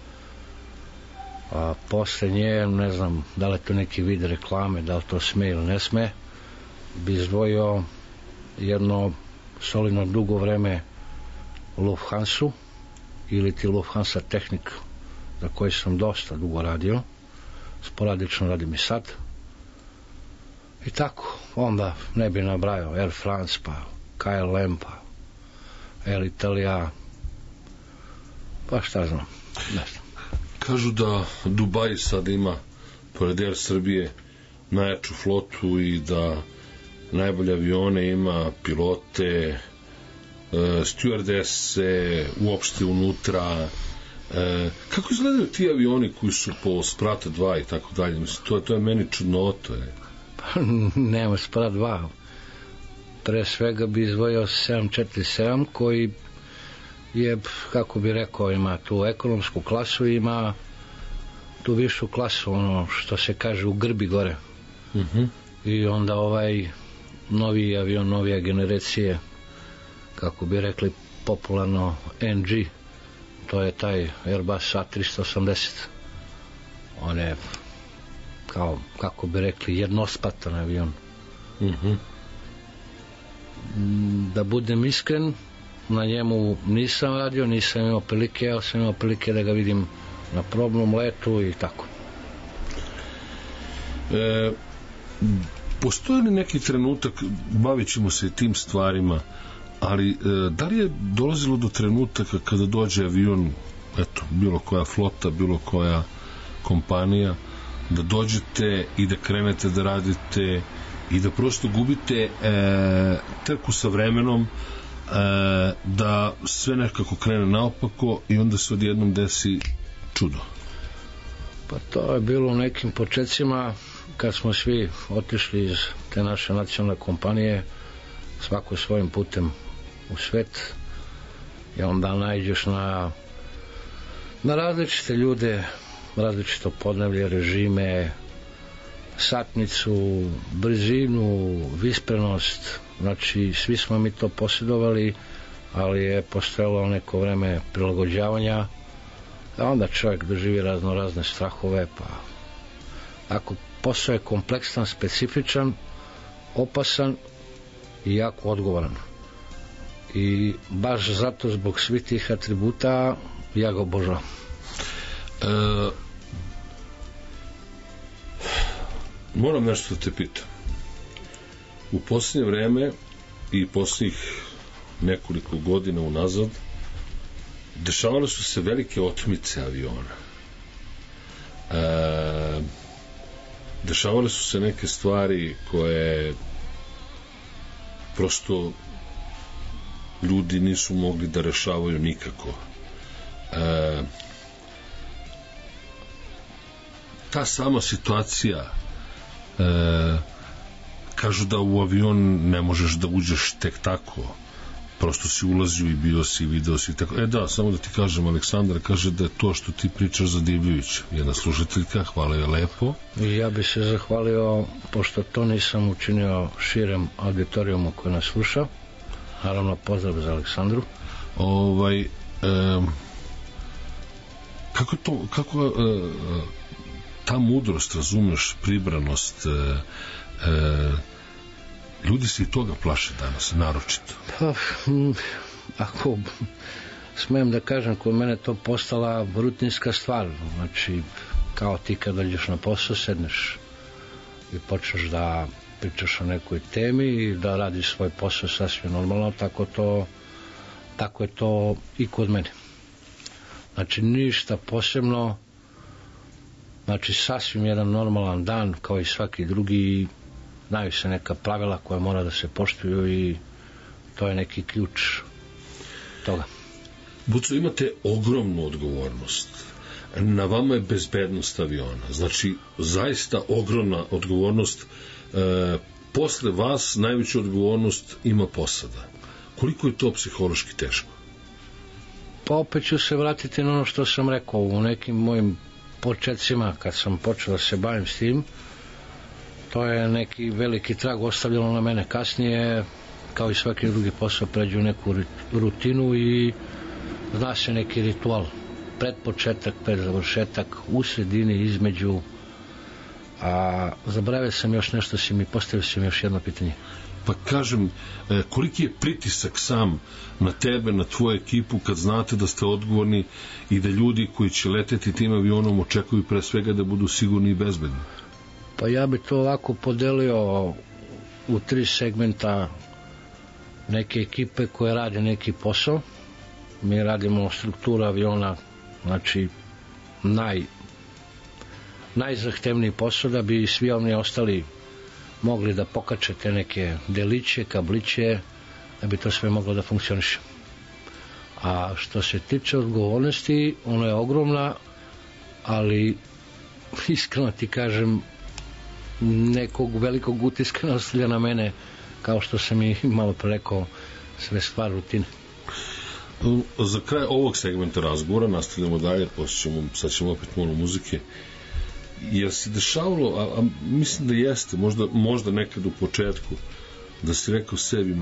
A posle nje, ne znam da li je to neki vid reklame, da li to sme ili ne sme, bi izdvojio jedno solidno dugo vreme Lufthansu ili ti Lufthansa Technik, za koji sam dosta dugo radio, sporadično radim i sad, i tako onda ne bi nabrajao Air France, pa KLM, pa Air Italia, pa šta znam, ne znam. Kažu da Dubai sad ima pored Air Srbije najjaču flotu i da najbolje avione ima, pilote, stewardese, uopšte unutra. Kako izgledaju ti avioni koji su po sprata 2 i tako dalje? Mislim, to je meni čudnoto. Nema sprat 2. Pre svega bi izdvojio 747 koji je, kako bi rekao, ima tu ekonomsku klasu, ima tu višu klasu, ono što se kaže u grbi gore. I onda ovaj novi avion, novija generacije, kako bi rekli popularno NG, to je taj Airbus A380. On je, kao, kako bi rekli, jednospatan avion. Da budem iskren, na njemu nisam radio, nisam imao prilike, ali sam imao prilike da ga vidim na probnom letu i tako. Postoji li neki trenutak, bavit ćemo se tim stvarima, ali da li je dolazilo do trenutaka kada dođe avion, eto, bilo koja flota, bilo koja kompanija, da dođete i da krenete da radite i da prosto gubite trku sa vremenom, da sve nekako krene naopako i onda se odjednom desi čudo? Pa to je bilo u nekim početcima kad smo svi otišli iz te naše nacionalne kompanije, svako svojim putem u svet, i onda naiđeš na različite ljude, različito podneblje, režime, satnicu, brzinu, visprenost. Znači svi smo mi to posjedovali, ali je postojalo neko vreme prilagođavanja, a onda čovjek doživi razne strahove, pa ako posao je kompleksan, specifičan, opasan i jako odgovoran. I baš zato, zbog svih tih atributa, ja ga obožavam. Moram nešto da te pitam. U posljednje vreme i posljednjih nekoliko godina unazad dešavale su se velike otmice aviona. Dešavale su se neke stvari koje prosto ljudi nisu mogli da rešavaju nikako. Ta sama situacija, kažu da u avion ne možeš da uđeš tek tako, prosto si ulazio i bio si, video si tako. Da, samo da ti kažem, Aleksandar kaže da je to što ti pričaš zadivljujuće. Jedna slušateljka, hvala je lepo. I ja bi se zahvalio, pošto to nisam učinio širem auditorijumu koji nas sluša. Naravno, pozdrav za Aleksandru. Kako ta mudrost, razumeš, pribranost, ljudi se i toga plaše danas, naročito. Pa, ako smijem da kažem, kod mene to postala rutinska stvar. Znači, kao ti kad dođeš na posao, sedneš i počneš da pričaš o nekoj temi i da radiš svoj posao sasvim normalno, tako je to i kod mene. Znači, ništa posebno, znači sasvim jedan normalan dan kao i svaki drugi. Znaju se neka pravila koja mora da se poštuju i to je neki ključ toga. Buco, imate ogromnu odgovornost. Na vama je bezbednost aviona. Znači, zaista ogromna odgovornost. Posle vas najveću odgovornost ima posada. Koliko je to psihološki teško? Pa opet ću se vratiti na ono što sam rekao u nekim mojim početcima kad sam počeo da se bavim s tim. To je neki veliki trag ostavljeno na mene. Kasnije, kao i svaki drugi posao, pređu u neku rutinu i zna se neki ritual. Pred početak, pred završetak, u sredini, između. A zaboravio sam još nešto, postavio si mi još jedno pitanje. Pa kažem, koliki je pritisak sam na tebe, na tvoju ekipu, kad znate da ste odgovorni i da ljudi koji će leteti tim avionom očekuju pre svega da budu sigurni i bezbedni? Pa ja bi to ovako podelio u 3 segmenta. Neke ekipe koje rade neki posao. Mi radimo strukturu aviona, znači najzahtevniji posao, da bi svi oni ostali mogli da pokače te neke deliće, kabliće, da bi to sve moglo da funkcioniše. A što se tiče odgovornosti, ona je ogromna, ali iskreno ti kažem, nekog velikog utiska ne ostavlja na mene, kao što sam i malo pre rekao, sve stvar rutine. Za kraj ovog segmenta razgovora nastavljamo dalje, sad ćemo opet malo muzike. Jer se dešavalo, a mislim da jeste, možda nekad u početku, da si rekao sebi,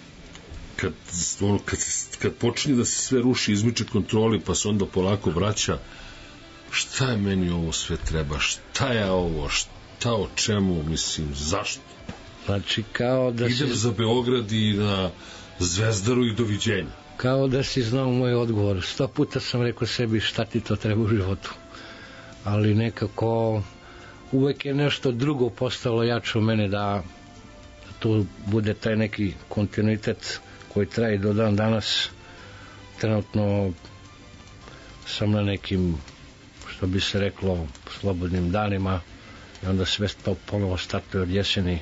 kad počinje da se sve ruši, izmiče kontroli, pa se onda polako vraća, šta je meni ovo sve treba, šta je ovo, Šta, o čemu, mislim, zašto? Znači, kao da idem za Beograd i na Zvezdaru i doviđenja. Kao da si znao moj odgovor. 100 puta sam rekao sebi šta ti to treba u životu. Ali nekako uvek je nešto drugo postalo jače u mene da to bude taj neki kontinuitet koji traje do dan danas. Trenutno sam na nekim, što bi se reklo, slobodnim danima i onda sve to ponovo startuje od jeseni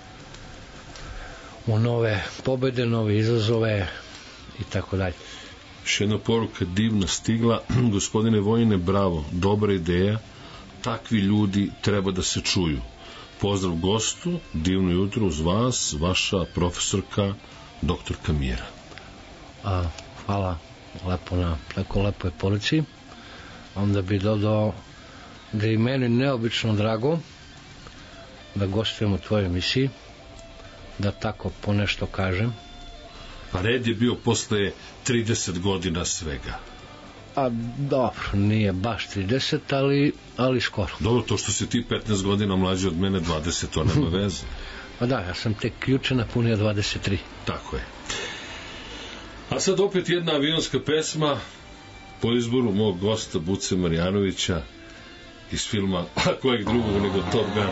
u nove pobede, nove izazove i tako dalje. Još jedna poruka divna stigla. Gospodine Vojine, bravo, dobra ideja, takvi ljudi treba da se čuju. Pozdrav gostu, divno jutro uz vas, vaša profesorka doktorka Mira. Hvala lepo na tako lepoj poruci. Onda bi dodao da je i meni neobično drago da gostujem u tvojoj emisiji, da tako ponešto kažem. Pa red je bio posle 30 godina svega. A dobro, nije baš 30, ali skoro. Dobro, to što si ti 15 godina mlađi od mene 20, to nema veze. Pa da, ja sam tek juče napunio 23. Tako je. A sad opet jedna avionska pesma po izboru mog gosta Buce Marjanovića iz filma, a kojeg drugog nego Top Gun.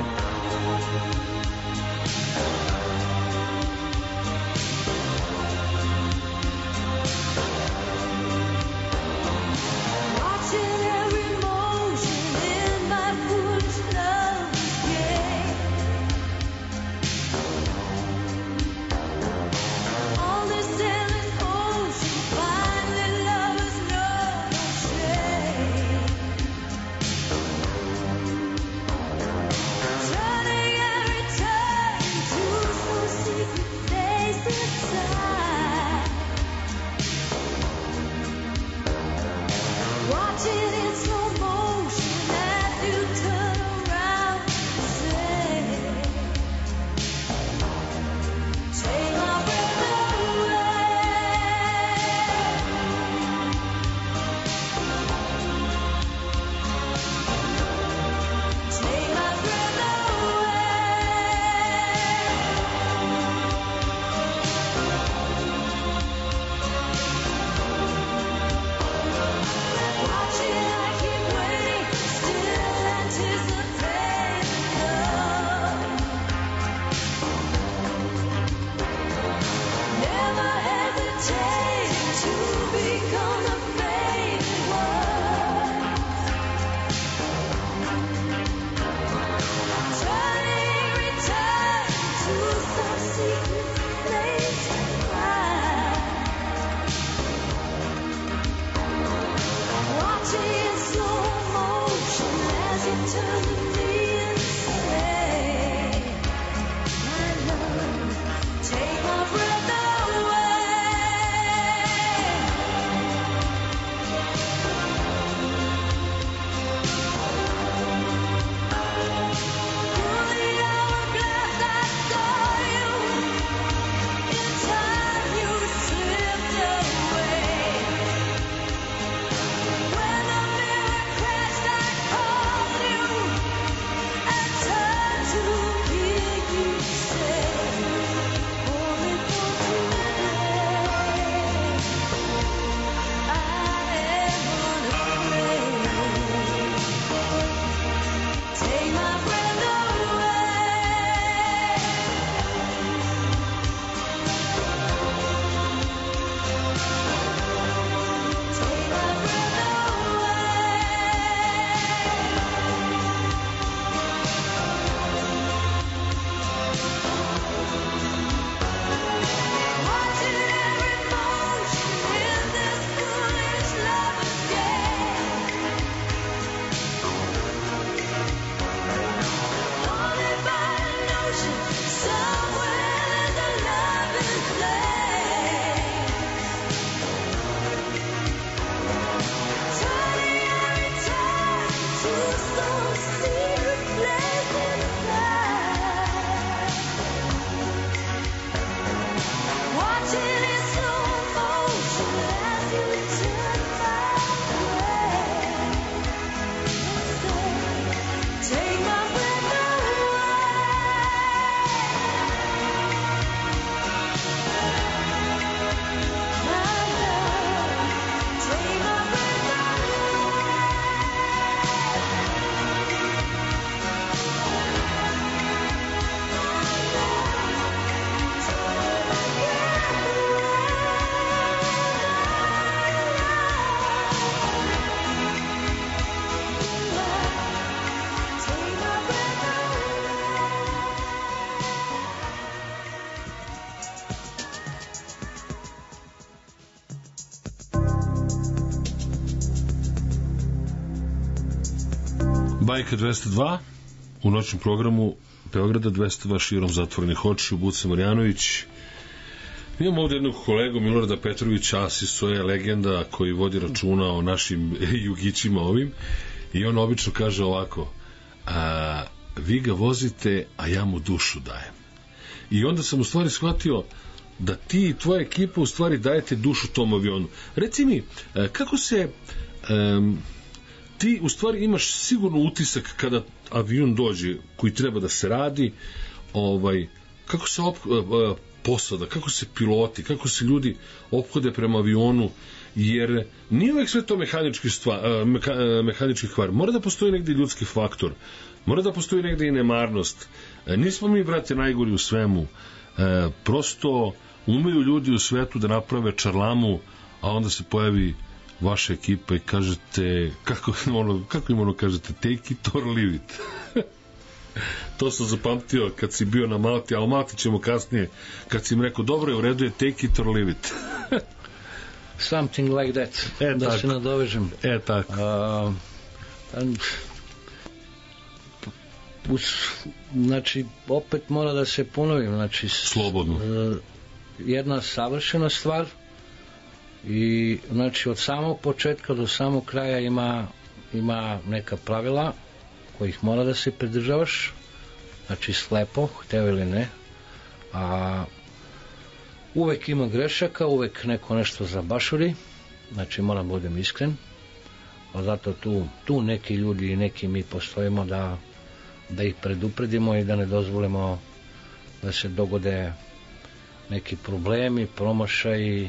Turn Bajka 202 u noćnom programu Beograda 202 širom zatvorenih očiju, Buce Marjanović. Imamo ovdje jednog kolegu Milorada Petrovića, Asiso je legenda koji vodi računa o našim jugićima ovim, i on obično kaže ovako: vi ga vozite, a ja mu dušu dajem. I onda sam u stvari shvatio da ti i tvoja ekipa u stvari dajete dušu tom avionu. Reci mi, kako se ti u stvari imaš sigurno utisak kada avion dođe koji treba da se radi, kako se posada, kako se piloti, kako se ljudi ophode prema avionu, jer nije uvek sve to mehanički kvar. Mora da postoji negdje ljudski faktor, mora da postoji negdje i nemarnost. Nismo mi, brate, najgori u svemu. Prosto umeju ljudi u svetu da naprave čarlamu, a onda se pojavi vaša ekipa i kažete, kako im ono kažete, take it or leave it. To sam zapamtio kad si bio na Malti, a o Malti ćemo kasnije, kad si im rekao, dobro je, u redu je, take it or leave it. Something like that, da tako se nadovežem. Tako. Znači, opet mora da se ponovim, znači, slobodno. Jedna savršena stvar, i znači od samog početka do samog kraja ima neka pravila kojih mora da se pridržavaš, znači slepo, hteo ili ne, a uvek ima grešaka, uvek neko nešto zabašuri, znači moram budem iskren, a zato tu neki ljudi i neki mi postojimo da ih predupredimo i da ne dozvolimo da se dogode neki problemi, promašaji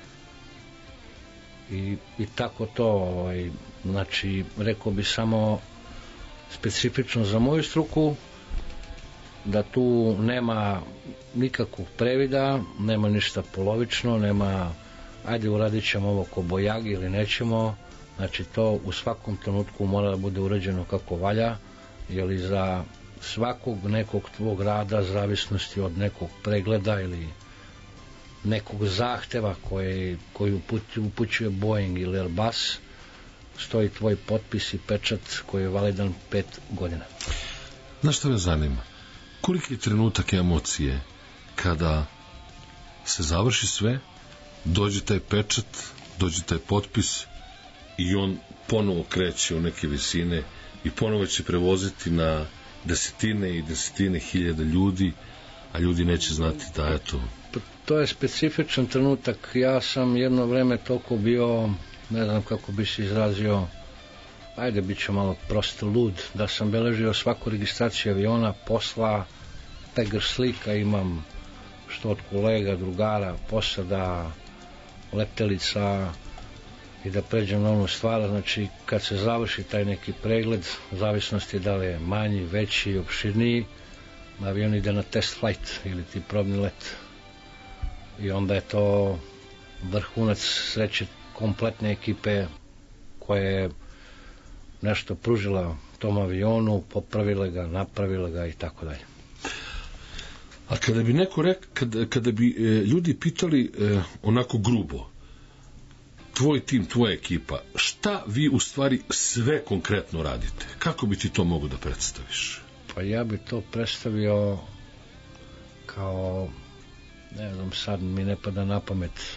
i tako to. Znači, rekao bi samo specifično za moju struku da tu nema nikakvog previda, nema ništa polovično, nema ajde uradit ćemo ovo ko bojagi ili nećemo. Znači, to u svakom trenutku mora da bude urađeno kako valja, jer i za svakog nekog tvog rada, zavisnosti od nekog pregleda ili nekog zahteva koji upućuje Boeing ili Airbus, stoji tvoj potpis i pečat koji je validan 5 godina. Znaš što me zanima? Koliki je trenutak emocije kada se završi sve, dođe taj pečat, dođe taj potpis i on ponovo kreće u neke visine i ponovo će prevoziti na desetine i desetine hiljada ljudi, a ljudi neće znati da je to. To je specifičan trenutak. Ja sam jedno vreme toliko bio, ne znam kako bi se izrazio, ajde bit ću malo prosto lud, da sam beležio svaku registraciju aviona, posla, pegar slika imam, što od kolega, drugara, posada, letelica, i da pređem na onu stvar. Znači, kad se završi taj neki pregled, u zavisnosti da li je manji, veći, opširniji, avion ide na test flight ili ti probni let. I onda je to vrhunac sreće kompletne ekipe koja je nešto pružila tom avionu, popravila ga, napravila ga i tako dalje. A kada bi neko rekao, kada bi ljudi pitali onako grubo, tvoj tim, tvoja ekipa, šta vi u stvari sve konkretno radite? Kako bi ti to mogu da predstaviš? Pa ja bi to predstavio kao, ne znam, sad mi ne pada na pamet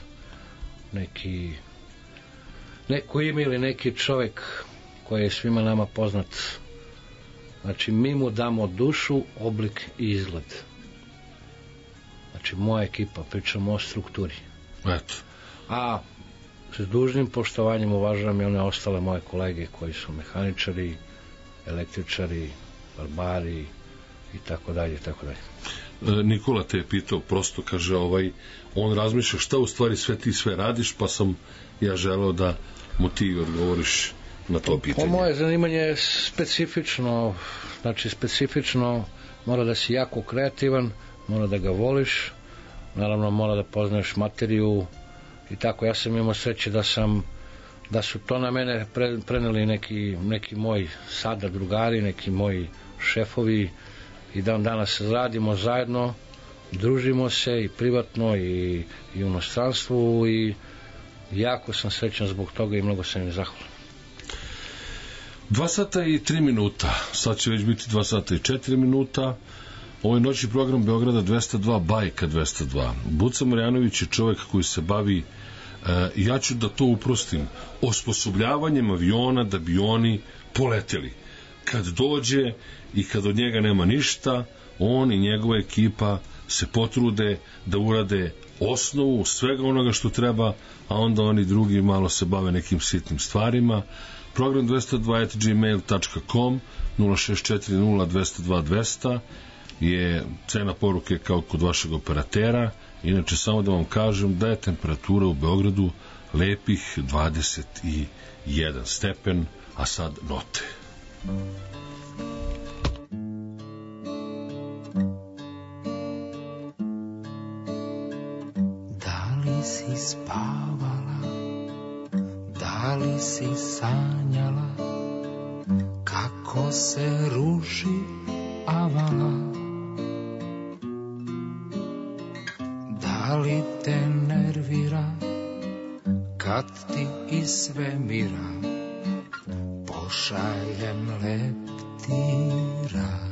neko ime ili neki čovjek koji je svima nama poznat. Znači, mi mu damo dušu, oblik i izgled. Znači, moja ekipa, pričamo o strukturi. Eto. A s dužnim poštovanjem uvažavam i one ostale moje kolege koji su mehaničari, električari, barbari i tako dalje i tako dalje. Nikola te je pitao, prosto kaže, on razmišlja šta u stvari sve radiš, pa sam ja želeo da mu ti odgovoriš na to pitanje. Moje zanimanje je specifično, znači specifično, mora da si jako kreativan, mora da ga voliš, naravno mora da poznaješ materiju i tako. Ja sam imao sreće da su to na mene preneli neki moji sada drugari, neki moji šefovi, i dan danas radimo zajedno, družimo se i privatno i u inostranstvu, i jako sam srećan zbog toga i mnogo sam im zahvalan. 2 sata i 3 minuta, sad će već biti 2 sata i 4 minuta. Ovo je noćni program Beograda 202, Bajka 202. Buca Marjanović je čovjek koji se bavi, ja ću da to uprostim, osposobljavanjem aviona da bi oni poleteli. Kad dođe i kad od njega nema ništa, on i njegova ekipa se potrude da urade osnovu svega onoga što treba, a onda oni drugi malo se bave nekim sitnim stvarima. Program 202@gmail.com, 0640-202-200 je cena poruke kao kod vašeg operatera. Inače, samo da vam kažem da je temperatura u Beogradu lepih 21 stepen, a sad note. Da li si spavala, da li si sanjala, kako se ruši avala? Da li te nervira, kad ti iz svemira pošaljem leptira?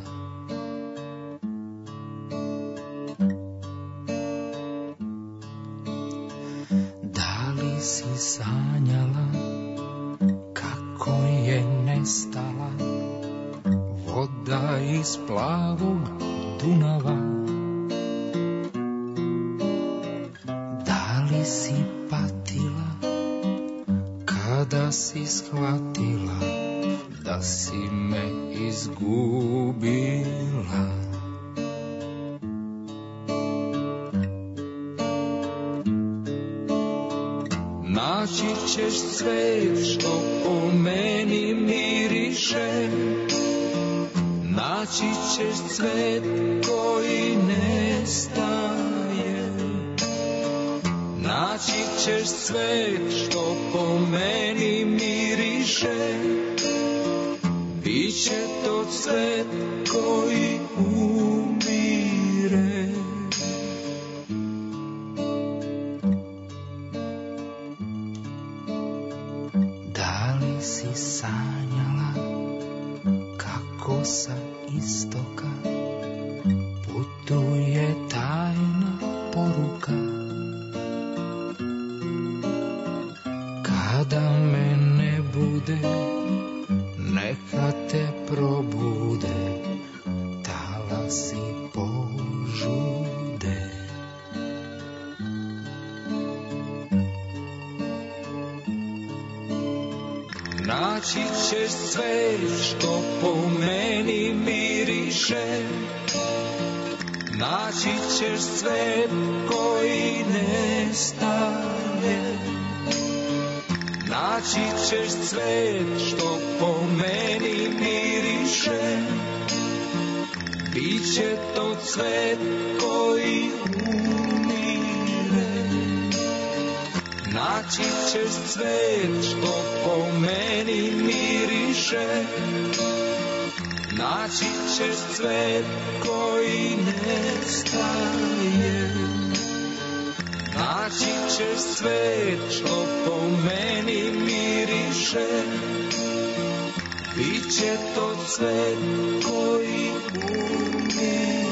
Da li si sanjala, kako je nestala voda iz plavog Dunava? Da li si patila, kada si shvatila da si me izgubila? Naći ćeš cvet što po meni miriše, naći ćeš cvet koji nestaje, naći ćeš cvet što po meni miriše, biće to cvet koji umire. Da li si sanjala, kako sa istoka putuje tajna poruka? Kada me ne bude, neka te probude talasi požude. Naći ćeš cvet što po meni miriše, naći ćeš cvet koji nestaje, naći ćeš cvet što po meni miriše, biće to cvet koji umire. Naći ćeš cvet što po meni miriše, naći ćeš cvet koji nestaje, naći ćeš cvet što po meni miriše, biće to cvet koji umire.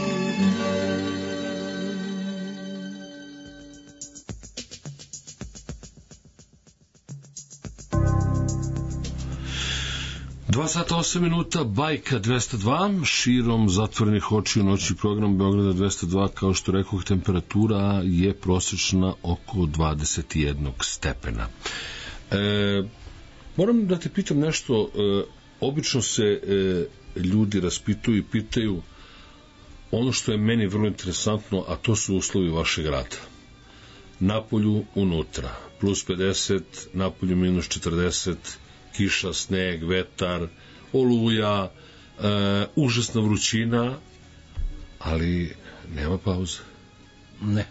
2 sata 8 minuta, Bajka 202, širom zatvorenih očiju noći program Beograda 202, kao što rekoh, temperatura je prosječna oko 21 stepena. Moram da te pitam nešto, obično se ljudi raspituju i pitaju ono što je meni vrlo interesantno, a to su uslovi vašeg rada. Napolju unutra, plus 50, napolju minus 40, kiša, sneg, vetar, oluja, užasna vrućina, ali nema pauze. Ne.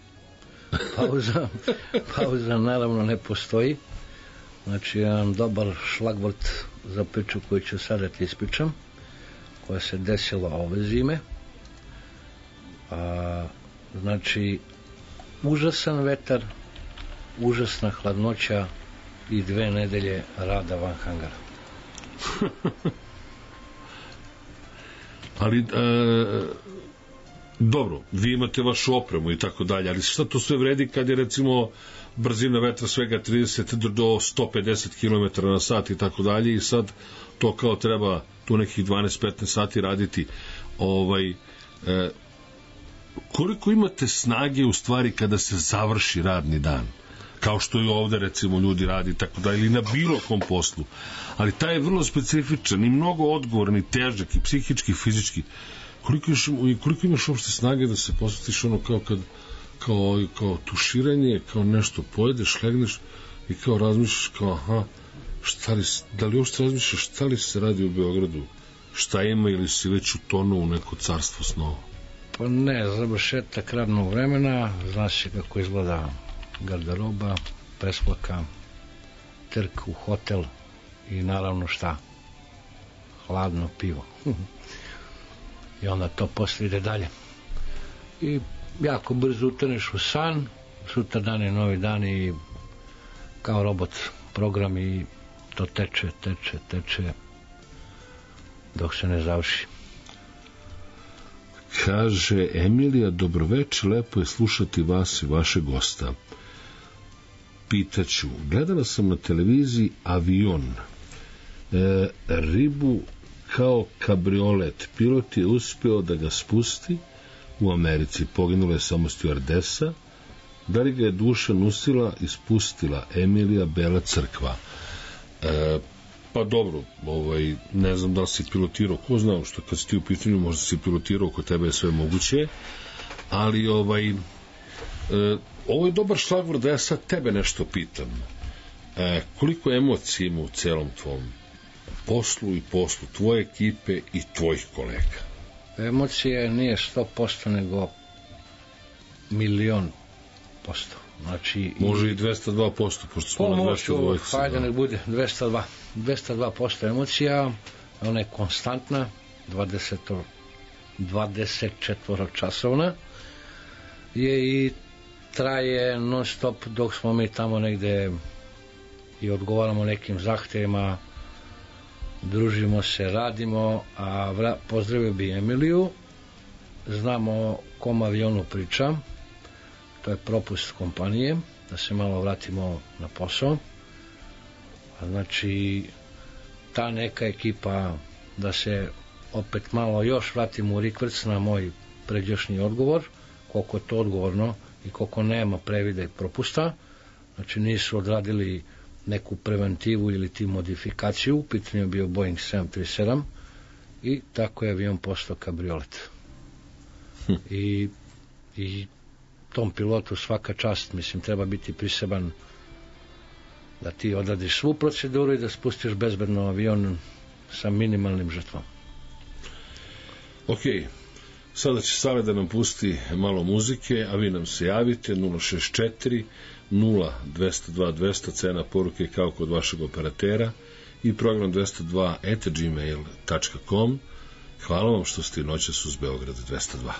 Pauza naravno ne postoji. Znači, jedan dobar šlagvort za priču koju ću sada ti ispričam, koja se desila ove zime. Znači, užasan vetar, užasna hladnoća i 2 nedelje rada van hangara. Ali dobro, vi imate vašu opremu i tako dalje, ali šta to sve vredi kad je recimo brzina vetra svega 30 do 150 km na sat i tako dalje, i sad to kao treba tu nekih 12-15 sati raditi. Koliko imate snage u stvari kada se završi radni dan, kao što i ovde recimo ljudi radi tako da, ili na bilo kom poslu, ali taj je vrlo specifičan i mnogo odgovoran i težak i psihički i fizički. Koliko imaš uopšte snage da se posvetiš ono kao tuširanje, kao nešto pojedeš, legneš i kao razmišljaš kao aha, da li uopšte razmišljaš šta li se radi u Beogradu, šta ima, ili si već utonuo u neko carstvo snova? Pa ne, završetak radnog vremena, znaš kako izgleda garderoba, presplaka, trk u hotel i naravno šta? Hladno pivo. I onda to posle ide dalje. I jako brzo utoneš u san, sutra dan je novi dan i kao robot program i to teče dok se ne završi. Kaže Emilija, dobroveče, lepo je slušati vas i vaše gosta. Pitaću, gledala sam na televiziji avion, ribu kao kabriolet, pilot je uspeo da ga spusti u Americi, poginula je samo stjuardesa, da li ga je duša nosila i spustila? Emilija, Bela Crkva. Pa dobro, ne znam da li si pilotirao, ko znao što kad si ti u pitanju, možda si pilotirao, kod tebe je sve moguće, ali ovo je dobar šlagvor da ja sad tebe nešto pitam. Koliko emocije ima u celom tvom poslu i poslu tvoje ekipe i tvojih kolega? Emocije nije 100%, nego 1.000.000%. Znači, može i 202%, pošto smo na 202. Hajde, nek bude 202% emocija, ona je konstantna, 24 časovna je i traje non stop dok smo mi tamo negde i odgovaramo nekim zahtevima, družimo se, radimo. A pozdravio bi Emiliju, znamo o kom avionu pričam, to je propust kompanije, da se malo vratimo na posao. Znači, ta neka ekipa, da se opet malo još vratimo u rikvrc na moj pređašnji odgovor, koliko je to odgovorno i koliko nema previda i propusta. Znači, nisu odradili neku preventivu ili ti modifikaciju, u pitanju je bio Boeing 737 i tako je avion postao kabriolet. I tom pilotu svaka čast, mislim, treba biti priseban da ti odradiš svu proceduru i da spustiš bezbedno avion sa minimalnim žrtvom. Ok, sada će Sale da nam pusti malo muzike, a vi nam se javite 064 0-202-200, cena poruke kao kod vašeg operatera, i program 202@gmail.com. Hvala vam što ste noćas uz Beograd 202.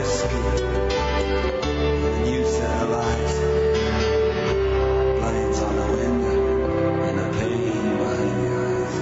whiskey, a new set of eyes, blinds on the window, and a pain behind the eyes.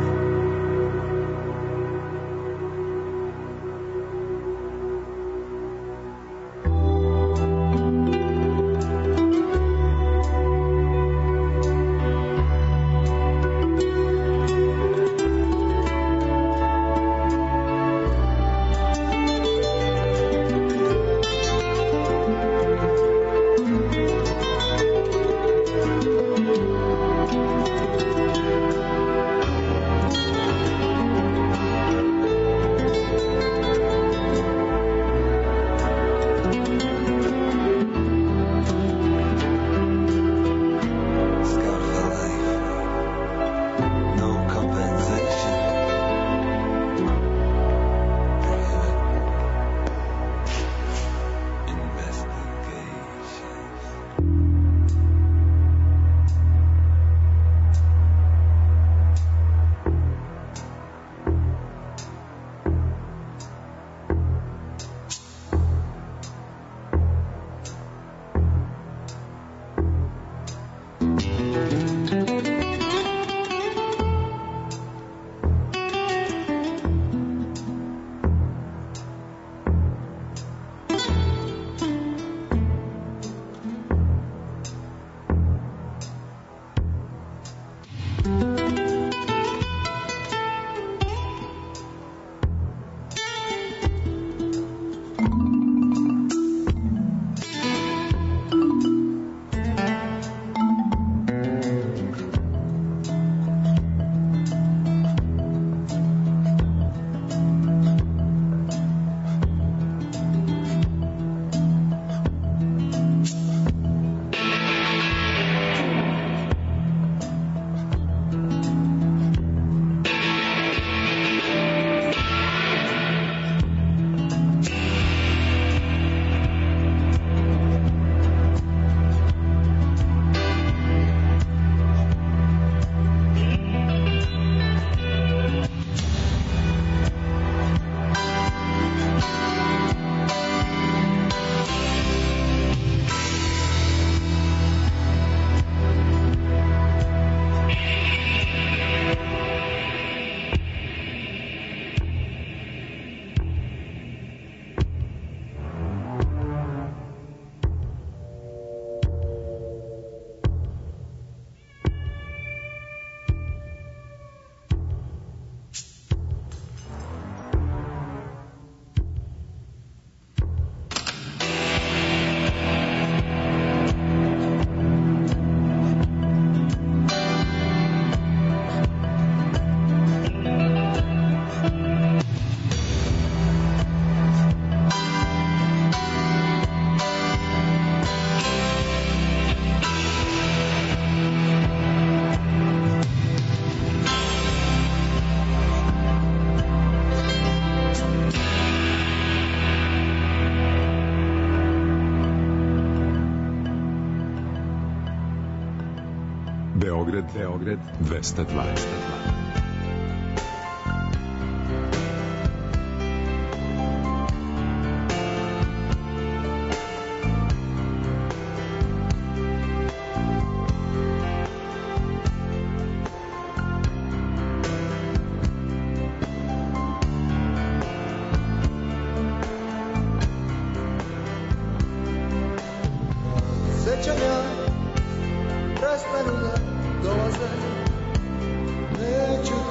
Beograd 202. Sećanja prestanu da dolaze, neću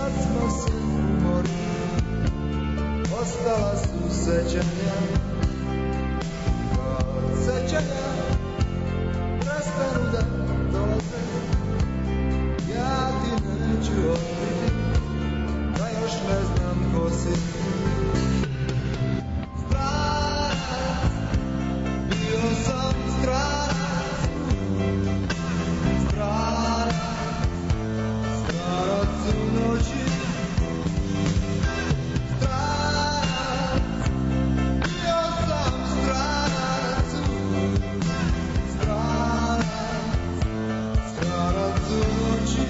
sad smo se umorili, ostala su sećanja. Kad sećanja prestanu da dolaze, ja ti neću otkriti da još ne znam ko si. Stranac, bio sam stranac, stranac, stranac u noći. Stranac, bio sam stranac, stranac, stranac u noći.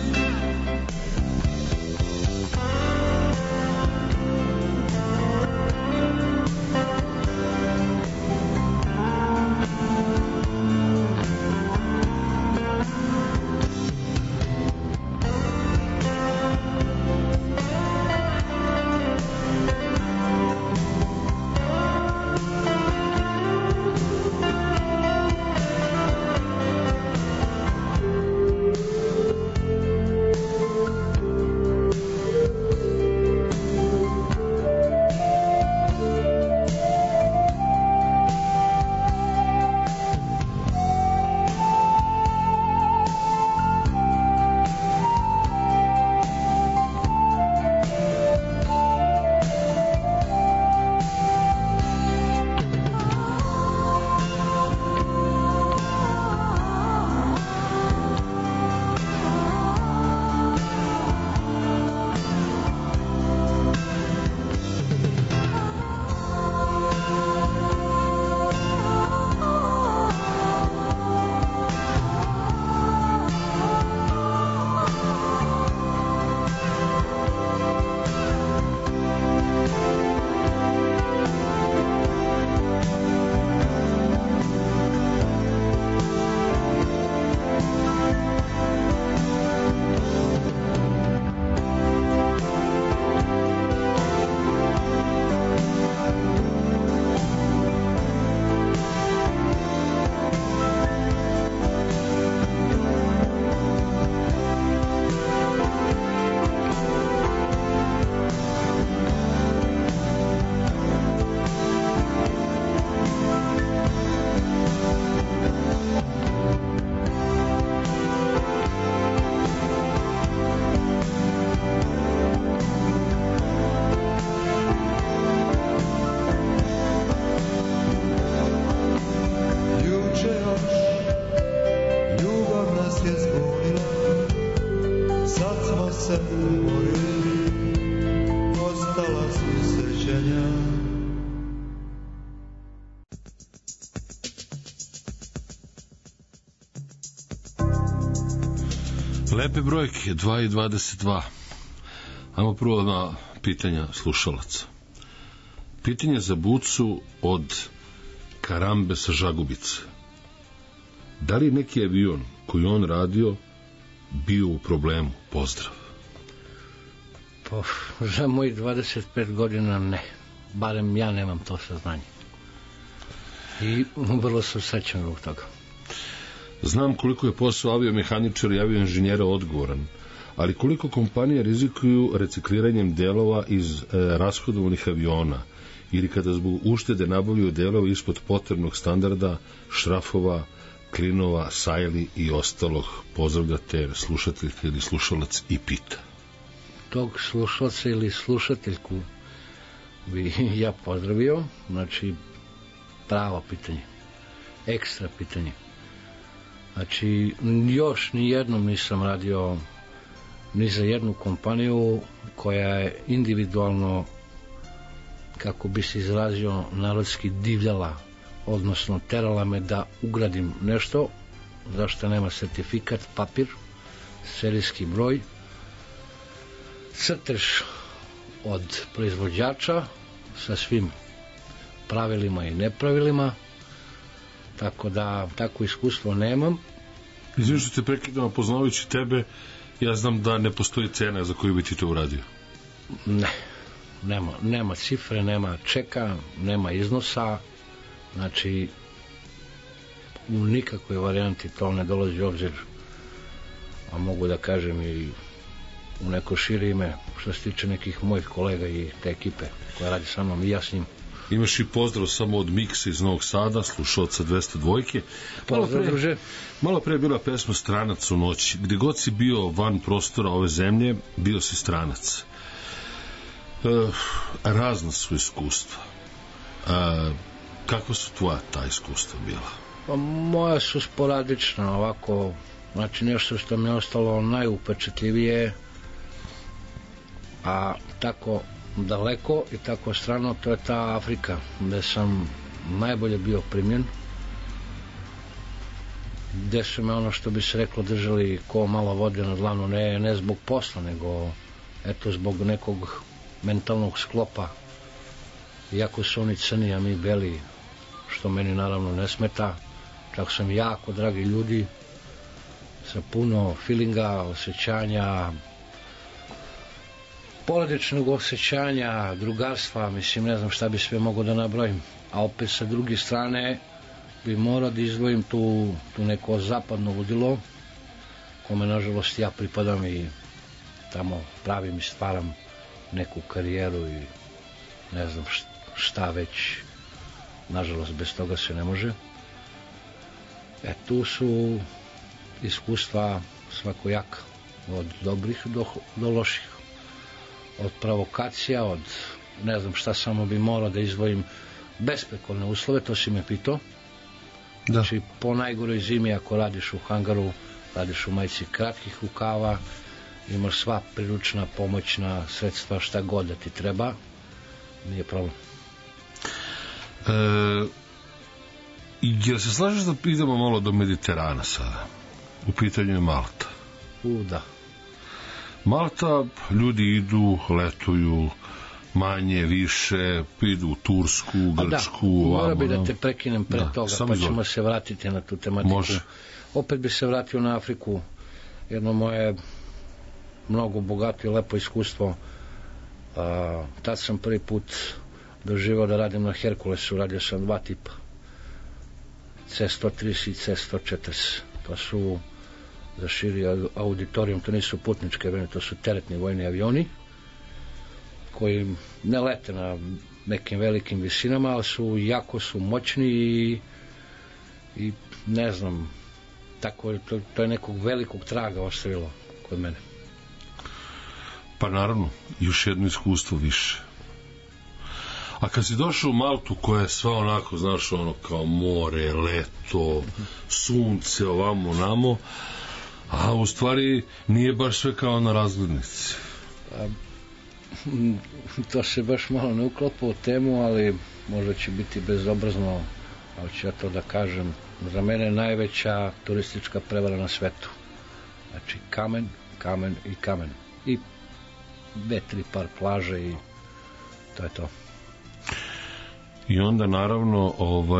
Lepe brojke, 2 i 22. Ajmo prvo na pitanja slušalaca. Pitanje za Bucu od Karambe sa Žagubice. Da li neki avion koji on radio bio u problemu? Pozdrav. Pa, za mojih 25 godina ne. Barem ja nemam to saznanje. I vrlo sam srećan zbog toga. Znam koliko je posao aviomehaničara i avioinženjera odgovoran, ali koliko kompanije rizikuju recikliranjem delova iz rashodovanih aviona ili kada zbog uštede nabavljaju delove ispod potrebnog standarda, šrafova, klinova, sajli i ostalog. Pozdravljate slušateljka ili slušalac i pita. Tog slušalca ili slušateljku bi ja pozdravio, znači pravo pitanje, ekstra pitanje. Znači, još ni jednom nisam radio ni za jednu kompaniju koja je individualno, kako bi se izrazio narodski, divljala, odnosno terala me da ugradim nešto zašto nema sertifikat, papir, serijski broj, crtež od proizvođača sa svim pravilima i nepravilima, tako da tako iskustvo nemam. Izvim što te prekidam, poznavajući tebe, ja znam da ne postoji cena za koju bi ti to uradio. Ne, nema cifre, nema čeka, nema iznosa, znači u nikakvoj varijanti to ne dolazi u obzir, a mogu da kažem i u neko šire ime što se tiče nekih mojih kolega i te ekipe koja radi sa mnom i ja s njim. Imaš i pozdrav samo od Miksa iz Novog Sada, slušalca 202. Malo pre je bila pesma Stranac u noći. Gde god si bio van prostora ove zemlje, bio si stranac. Razna su iskustva. Kakva su tvoja ta iskustva bila? Pa moja su sporadična, ovako, znači nešto što mi je ostalo najupečetljivije, a tako daleko i tako strano, to je ta Afrika, gde sam najbolje bio primjen, gde su me, ono što bi se reklo, držali ko malo vode na dlanu, ne zbog posla, nego eto zbog nekog mentalnog sklopa, iako su oni crni, a mi beli, što meni naravno ne smeta, čak sam jako dragi ljudi sa puno feelinga, osjećanja, porodičnog osjećanja, drugarstva, mislim, ne znam šta bi sve mogo da nabrojim, a opet sa druge strane bi morao da izdvojim tu neko zapadno ludilo, kome nažalost ja pripadam i tamo pravim i stvaram neku karijeru i ne znam šta već, nažalost bez toga se ne može. Tu su iskustva svakojaka, od dobrih do loših, od provokacija, od ne znam šta, samo bi morao da izdvojim besprekorne uslove, to si me pitao. Da. Znači, po najgoroj zimi, ako radiš u hangaru, radiš u majici kratkih rukava, imaš sva priručna pomoćna sredstva, šta god da ti treba, nije problem. Jel se slažeš da idemo malo do Mediterana sada? U pitanju je Malta. Da. Malta, ljudi idu, letuju, manje, više, idu u Tursku, Grčku. Mora bi da te prekinem pre toga, pa ćemo se vratiti na tu tematiku. Može. Opet bi se vratio na Afriku, jedno moje mnogo bogato i lepo iskustvo. Tad sam prvi put doživao da radim na Herkulesu, radio sam 2 tipa, C-130 i C-140. To su, za širi auditorijum, to nisu putničke avioni, to su teretni vojni avioni koji ne lete na nekim velikim visinama, ali jako su moćni i ne znam, tako, to je nekog velikog traga ostavilo kod mene. Pa naravno, još jedno iskustvo više. A kad si došao u Maltu, koja je sva onako, znaš, ono kao more, leto, sunce, ovamo, namo, a u stvari nije baš sve kao na razglednici. To se baš malo ne uklopa u temu, ali možda će biti bezobrazno, ali ću ja to da kažem. Za mene je najveća turistička prevara na svetu. Znači kamen, kamen i kamen. I 2-3 par plaže i to je to. I onda naravno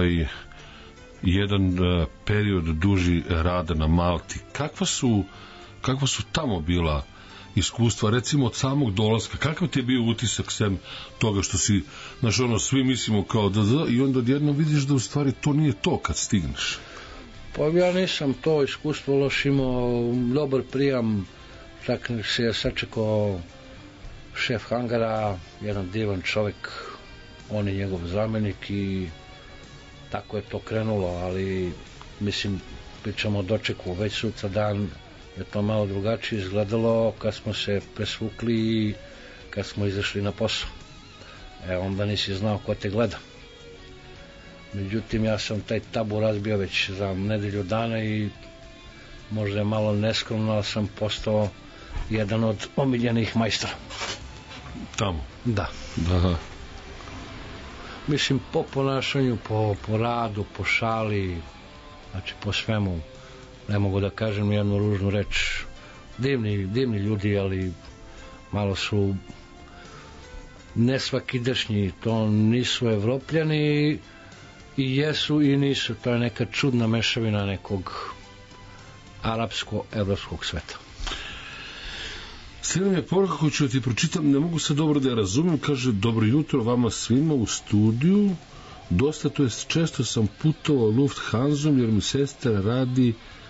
jedan period duži rada na Malti. Kakva su tamo bila iskustva, recimo od samog dolaska? Kakav ti je bio utisak sem toga što si, znaš, ono, svi mislimo kao i onda odjedno vidiš da u stvari to nije to kad stigneš? Pa ja nisam to iskustvo loš imao, dobar prijam, čak se je sačekao šef hangara, jedan divan čovjek, on je njegov zamenik i tako je to krenulo, ali mislim, pričamo o dočeku, već sutra dan je to malo drugačije izgledalo kad smo se presvukli i kad smo izašli na posao. Onda nisi znao ko te gleda. Međutim, ja sam taj tabu razbio već za nedelju dana i možda je malo neskromno, ali sam postao jedan od omiljenih majstora. Tamo? Da. Da. Mislim, po ponašanju, po radu, po šali, znači po svemu, ne mogu da kažem jednu ružnu reč. Divni ljudi, ali malo su nesvakidašnji, to nisu Evropljani i jesu i nisu, to je neka čudna mešavina nekog arapsko-evropskog sveta. Slijedom je poruka koju ću ti pročitam, ne mogu se dobro da je razumem, kaže: dobro jutro vama svima u studiju, dosta, to jest često sam putovao Lufthansom jer mi sestra radi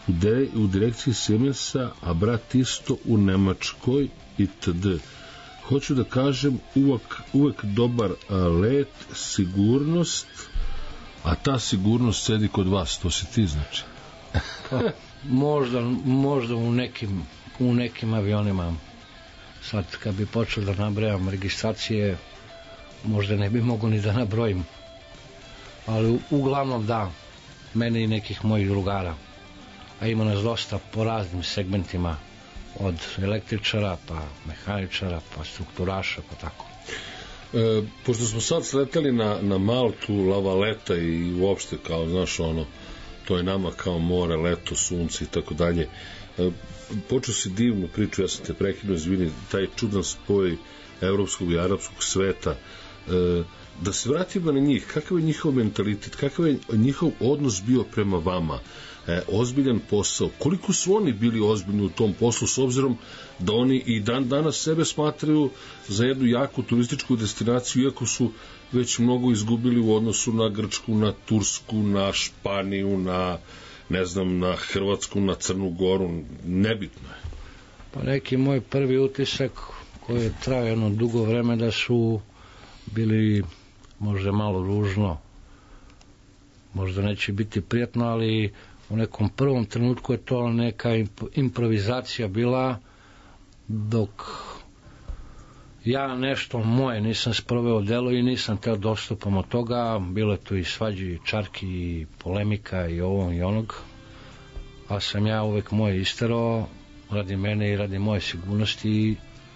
u direkciji Siemensa, a brat isto u Nemačkoj itd. Hoću da kažem, uvek dobar let, sigurnost, a ta sigurnost sedi kod vas, to si ti znači. Pa, možda u nekim avionima. Sad kad bi počeo da nabrajam registracije, možda ne bi mogo ni da nabrojim. Ali uglavnom da, mene i nekih mojih drugara. A ima nas dosta po raznim segmentima, od električara, pa mehaničara, pa strukturaša, pa tako. Pošto smo sad sletali na Maltu, Lavaleta i uopšte kao, znaš, ono, to je nama kao more, leto, sunce i tako dalje. Počeo si divnu priču, ja sam te prekinuo, izvini, taj čudan spoj evropskog i arapskog sveta. Da se vratimo na njih, kakav je njihov mentalitet, kakav je njihov odnos bio prema vama, ozbiljan posao, koliko su oni bili ozbiljni u tom poslu, s obzirom da oni i danas sebe smatraju za jednu jaku turističku destinaciju, iako su već mnogo izgubili u odnosu na Grčku, na Tursku, na Španiju, na, ne znam, na Hrvatsku, na Crnu Goru, nebitno je. Pa neki moj prvi utisak koji je trajao jedno dugo vreme da su bili možda malo ružno, možda neće biti prijatno, ali u nekom prvom trenutku je to neka improvizacija bila, dok ja nešto moje nisam sproveo delo i nisam teo dostupom od toga, bilo je tu i svađi, čarki, i polemika i ovo i onog, a sam ja uvek moje isterao radi mene i radi moje sigurnosti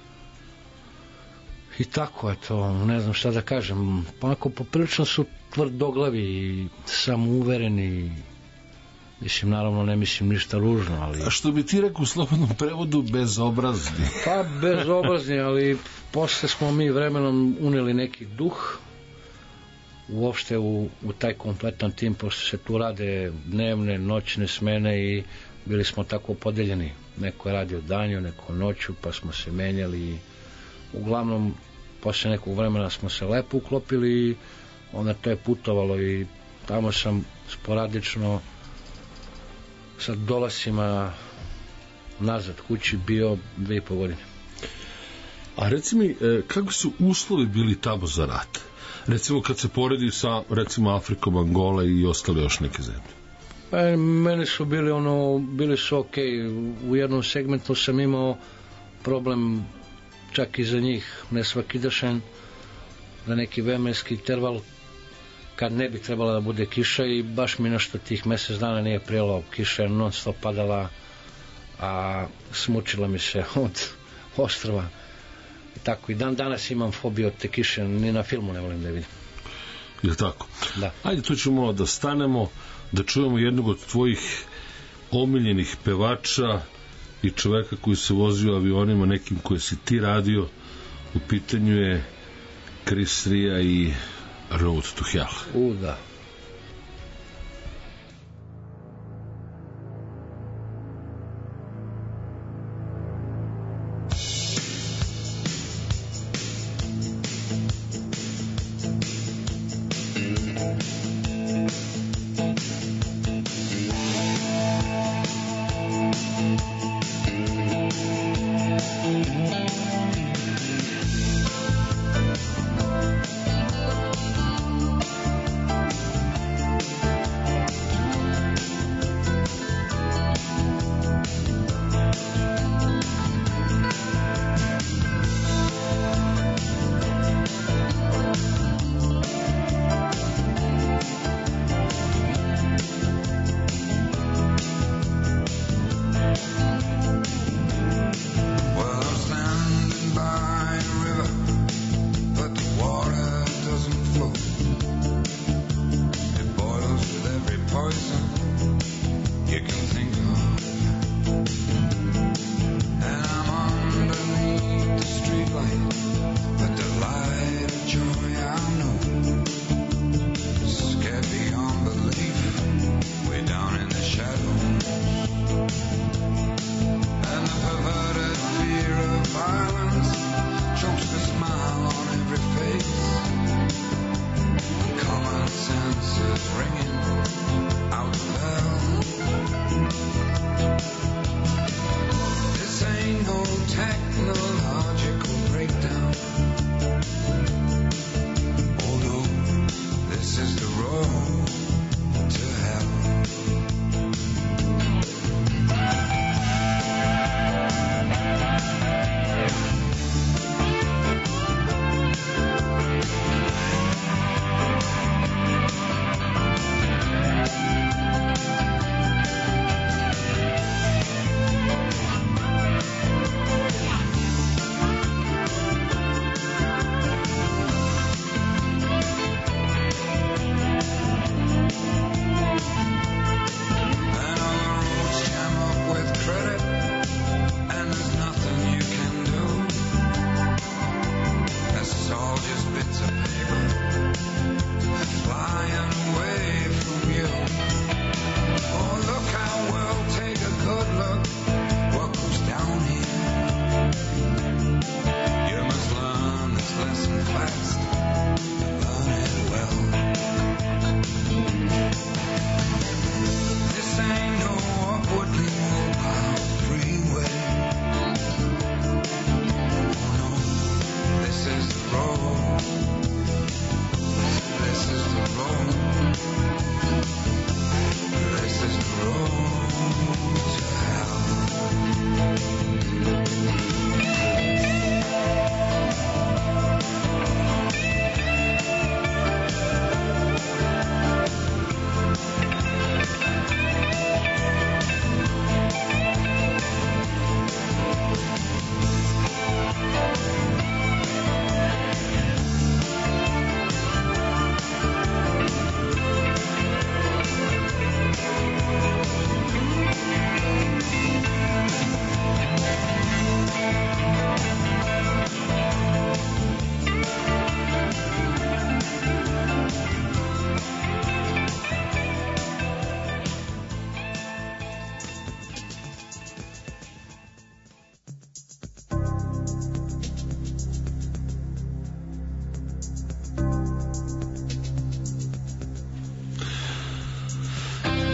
i tako je to, ne znam šta da kažem, onako poprilično su tvrdoglavi i samouvereni, mislim, naravno ne mislim ništa ružno, ali... A što bi ti rekao u slobodnom prevodu, bezobrazni? Pa bezobrazni, ali posle smo mi vremenom uneli neki duh uopšte u taj kompletan tim, pošto se tu rade dnevne, noćne smene i bili smo tako podeljeni, neko je radio danju, neko noću, pa smo se menjali i uglavnom posle nekog vremena smo se lepo uklopili i onda to je putovalo i tamo sam sporadično sa dolasima nazad kući bio 2,5 godine. A reci mi, kako su uslovi bili tamo za rat? Recimo kad se poredi sa, recimo, Afrikom, Angola i ostale još neke zemlje. Meni su bili su okej. U jednom segmentu sam imao problem čak i za njih nesvakidašan, za neki vremenski interval kad ne bi trebala da bude kiša i baš mi nešto tih mesec dana nije prijelo, kiša je non stop padala, a smučila mi se od ostrva i tako, i dan danas imam fobiju od te kiše, ni na filmu ne volim da je vidim. Je tako? Da. Ajde, tu ćemo da stanemo, da čujemo jednog od tvojih omiljenih pevača i čoveka koji se vozio avionima nekim koje si ti radio. U pitanju je Chris Ria i Road to Hell. Da.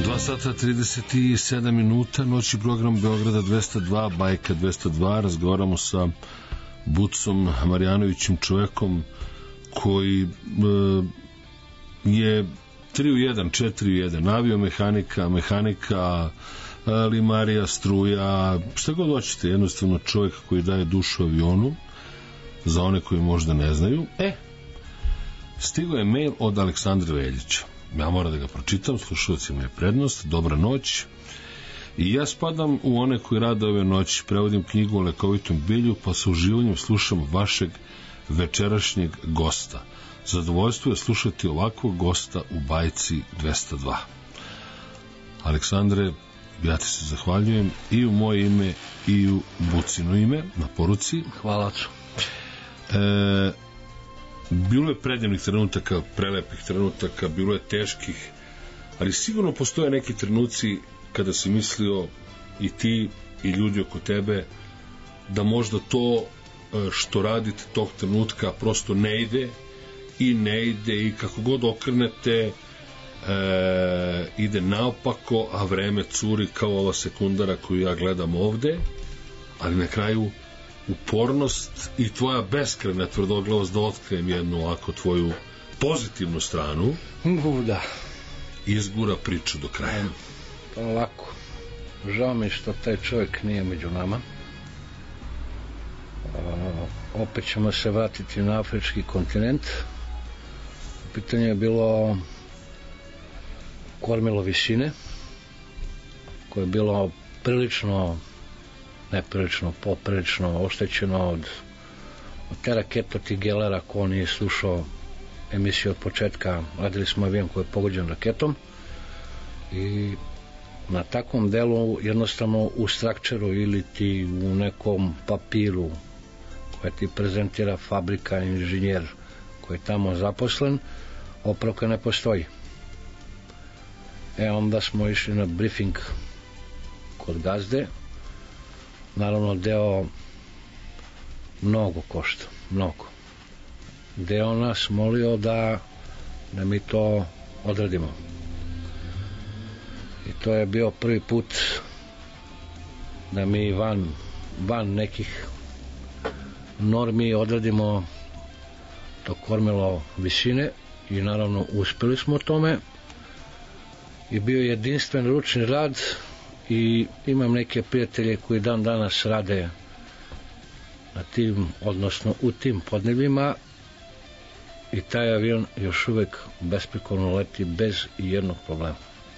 2 sata 37 minuta, noći program Beograda 202, Bajka 202. Razgovaramo sa Bucom Marjanovićem, čovekom koji je 3 u 1, 4 u 1, aviomehanika, mehanika, limarija, struja, šta god hoćete, jednostavno čovjek koji daje dušu avionu, za one koji možda ne znaju. Stigao je mail od Aleksandra Veljića. Ja moram da ga pročitam, slušalcima je prednost. Dobra noć. I ja spadam u one koji rade ove noći, prevodim knjigu o lekovitom bilju, pa sa uživanjem slušam vašeg večerašnjeg gosta. Zadovoljstvo je slušati ovakvog gosta u Bajci 202. Aleksandre, ja ti se zahvaljujem i u moje ime i u Bucino ime na poruci. Hvala. Bilo je predivnih trenutaka, prelepih trenutaka, bilo je teških, ali sigurno postoje neki trenuci kada si mislio i ti i ljudi oko tebe da možda to što radite tog trenutka prosto ne ide i kako god okrenete ide naopako, a vreme curi kao ova sekundara koju ja gledam ovde, ali na kraju upornost i tvoja beskrajna tvrdoglavost da otkrijem jednu ovako tvoju pozitivnu stranu da izgura priču do kraja. Pa ovako, žao mi što taj čovjek nije među nama. Opet ćemo se vratiti na afrički kontinent. Pitanje je bilo kormilo visine, koje je bilo poprilično oštećeno od te rakete, od tih gelera. Ko nije slušao emisiju od početka, radili smo avion koji je pogođen raketom i na takvom delu jednostavno u strakčeru ili ti u nekom papiru koje ti prezentira fabrika, inženjer koji je tamo zaposlen, opravka ne postoji. Onda smo išli na briefing kod gazde. Naravno, deo mnogo košta, Deo nas molio da mi to odradimo. I to je bio prvi put da mi van nekih normi odradimo to kormilo visine i naravno uspeli smo tome i bio jedinstven ručni rad. I imam neke prijatelje koji dan danas rade na tim, odnosno u tim podnebljima, i taj avion još uvek besprekorno leti bez jednog problema.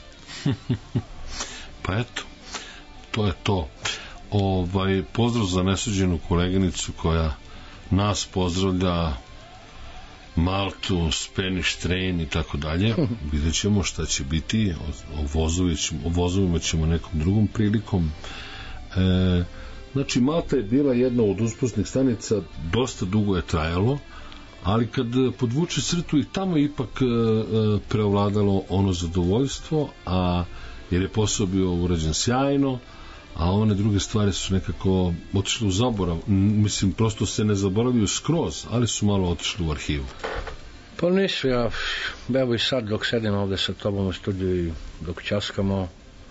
Pa eto, to je to. Pozdrav za nesuđenu koleginicu koja nas pozdravlja, Maltu, Spanish Train i tako dalje. Vidjet ćemo šta će biti. O vozovima ćemo nekom drugom prilikom. Znači, Malta je bila jedna od uspusnih stanica, dosta dugo je trajalo, ali kad podvuče crtu i tamo je ipak preovladalo ono zadovoljstvo, jer je posao bio urađen sjajno, a one druge stvari su nekako otišle u zaborav. Mislim, prosto se ne zaboravio skroz, ali su malo otišli u arhivu. Pa nisu, evo i sad dok sedim ovde sa tobom u studiju i dok ćaskamo,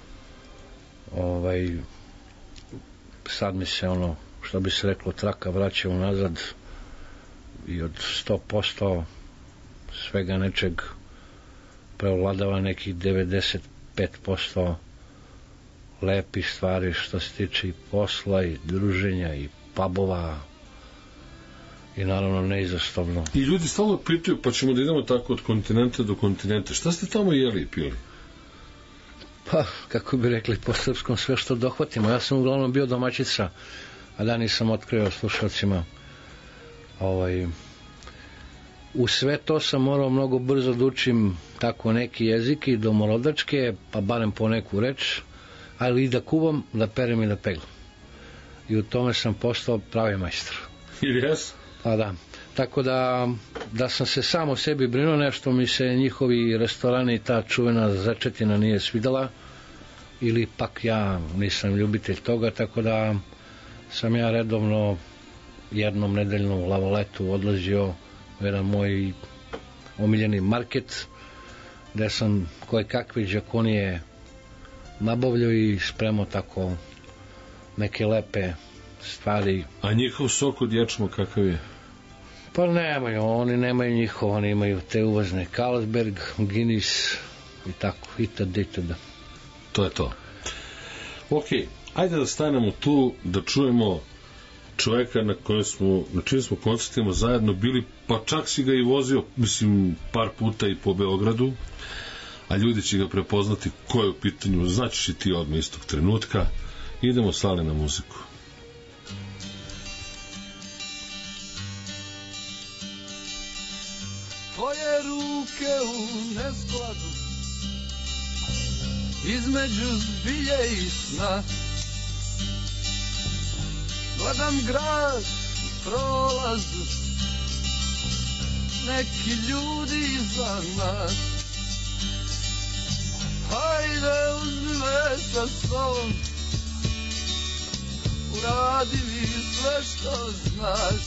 sad mi se što bi se reklo, traka vraća unazad i od 100% svega nečeg preovladava nekih 95% lepih stvari što se tiče i posla i druženja i pubova i naravno neizostavno. I ljudi stalno pitaju, pa ćemo da idemo tako od kontinenta do kontinenta. Šta ste tamo jeli i pili? Pa, kako bi rekli po srpskom, sve što dohvatimo. Ja sam uglavnom bio domaćica, a da nisam otkrio slušalcima. U sve to sam morao mnogo brzo da učim tako neki jezik i domorodačke, pa barem po neku reč, ali i da kuvam, da perem i da peglam. I u tome sam postao pravi majstor. Ili jes? Pa da. Tako da sam se sam o sebi brinuo, nešto mi se njihovi restorani i ta čuvena začetina nije svidela, ili pak ja nisam ljubitelj toga, tako da sam ja redovno jednom nedeljno u Lavoletu odlazio u jedan moj omiljeni market, gde sam koje kakve džakonije nabavljao i spremao tako neke lepe stvari. A njihov sok od ječma kakav je? Pa nemaju, oni nemaju njihov, oni imaju te uvozne Carlsberg, Guinness i tako, itd. To je to. Ok, ajde da stanemo tu, da čujemo čoveka na čim smo koncertima zajedno bili, pa čak si ga i vozio, mislim, par puta i po Beogradu, a ljudi će ga prepoznati ko je u pitanju, značiš i ti odmah istog trenutka. Idemo Sale na muziku. Tvoje ruke u neskladu između zbilje i sna, gledam grad u prolazu, neki ljudi iza nas. Hajde uzmi me sa sobom, uradi mi sve što znaš.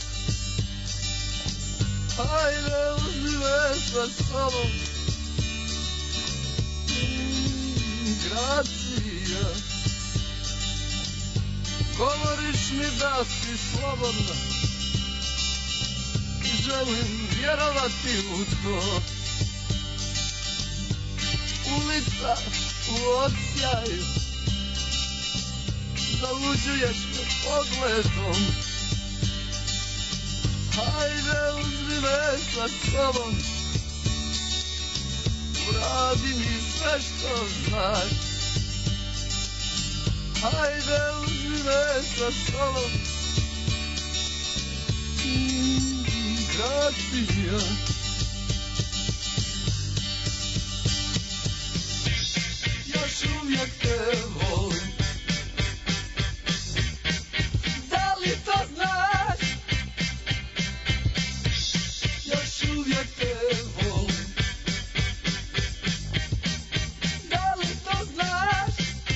Hajde uzmi me sa sobom, Gracija. Govoriš mi da si slobodna i želim vjerovati u to. Ulica u odsjaju, zaluđuješ me pogledom. Hajde uzmi me sa sobom, uradi mi sve što znaš. Hajde uzmi me sa sobom, Gracija. Još uvijek te volim, da li to znaš? Još uvijek te volim, da li to znaš?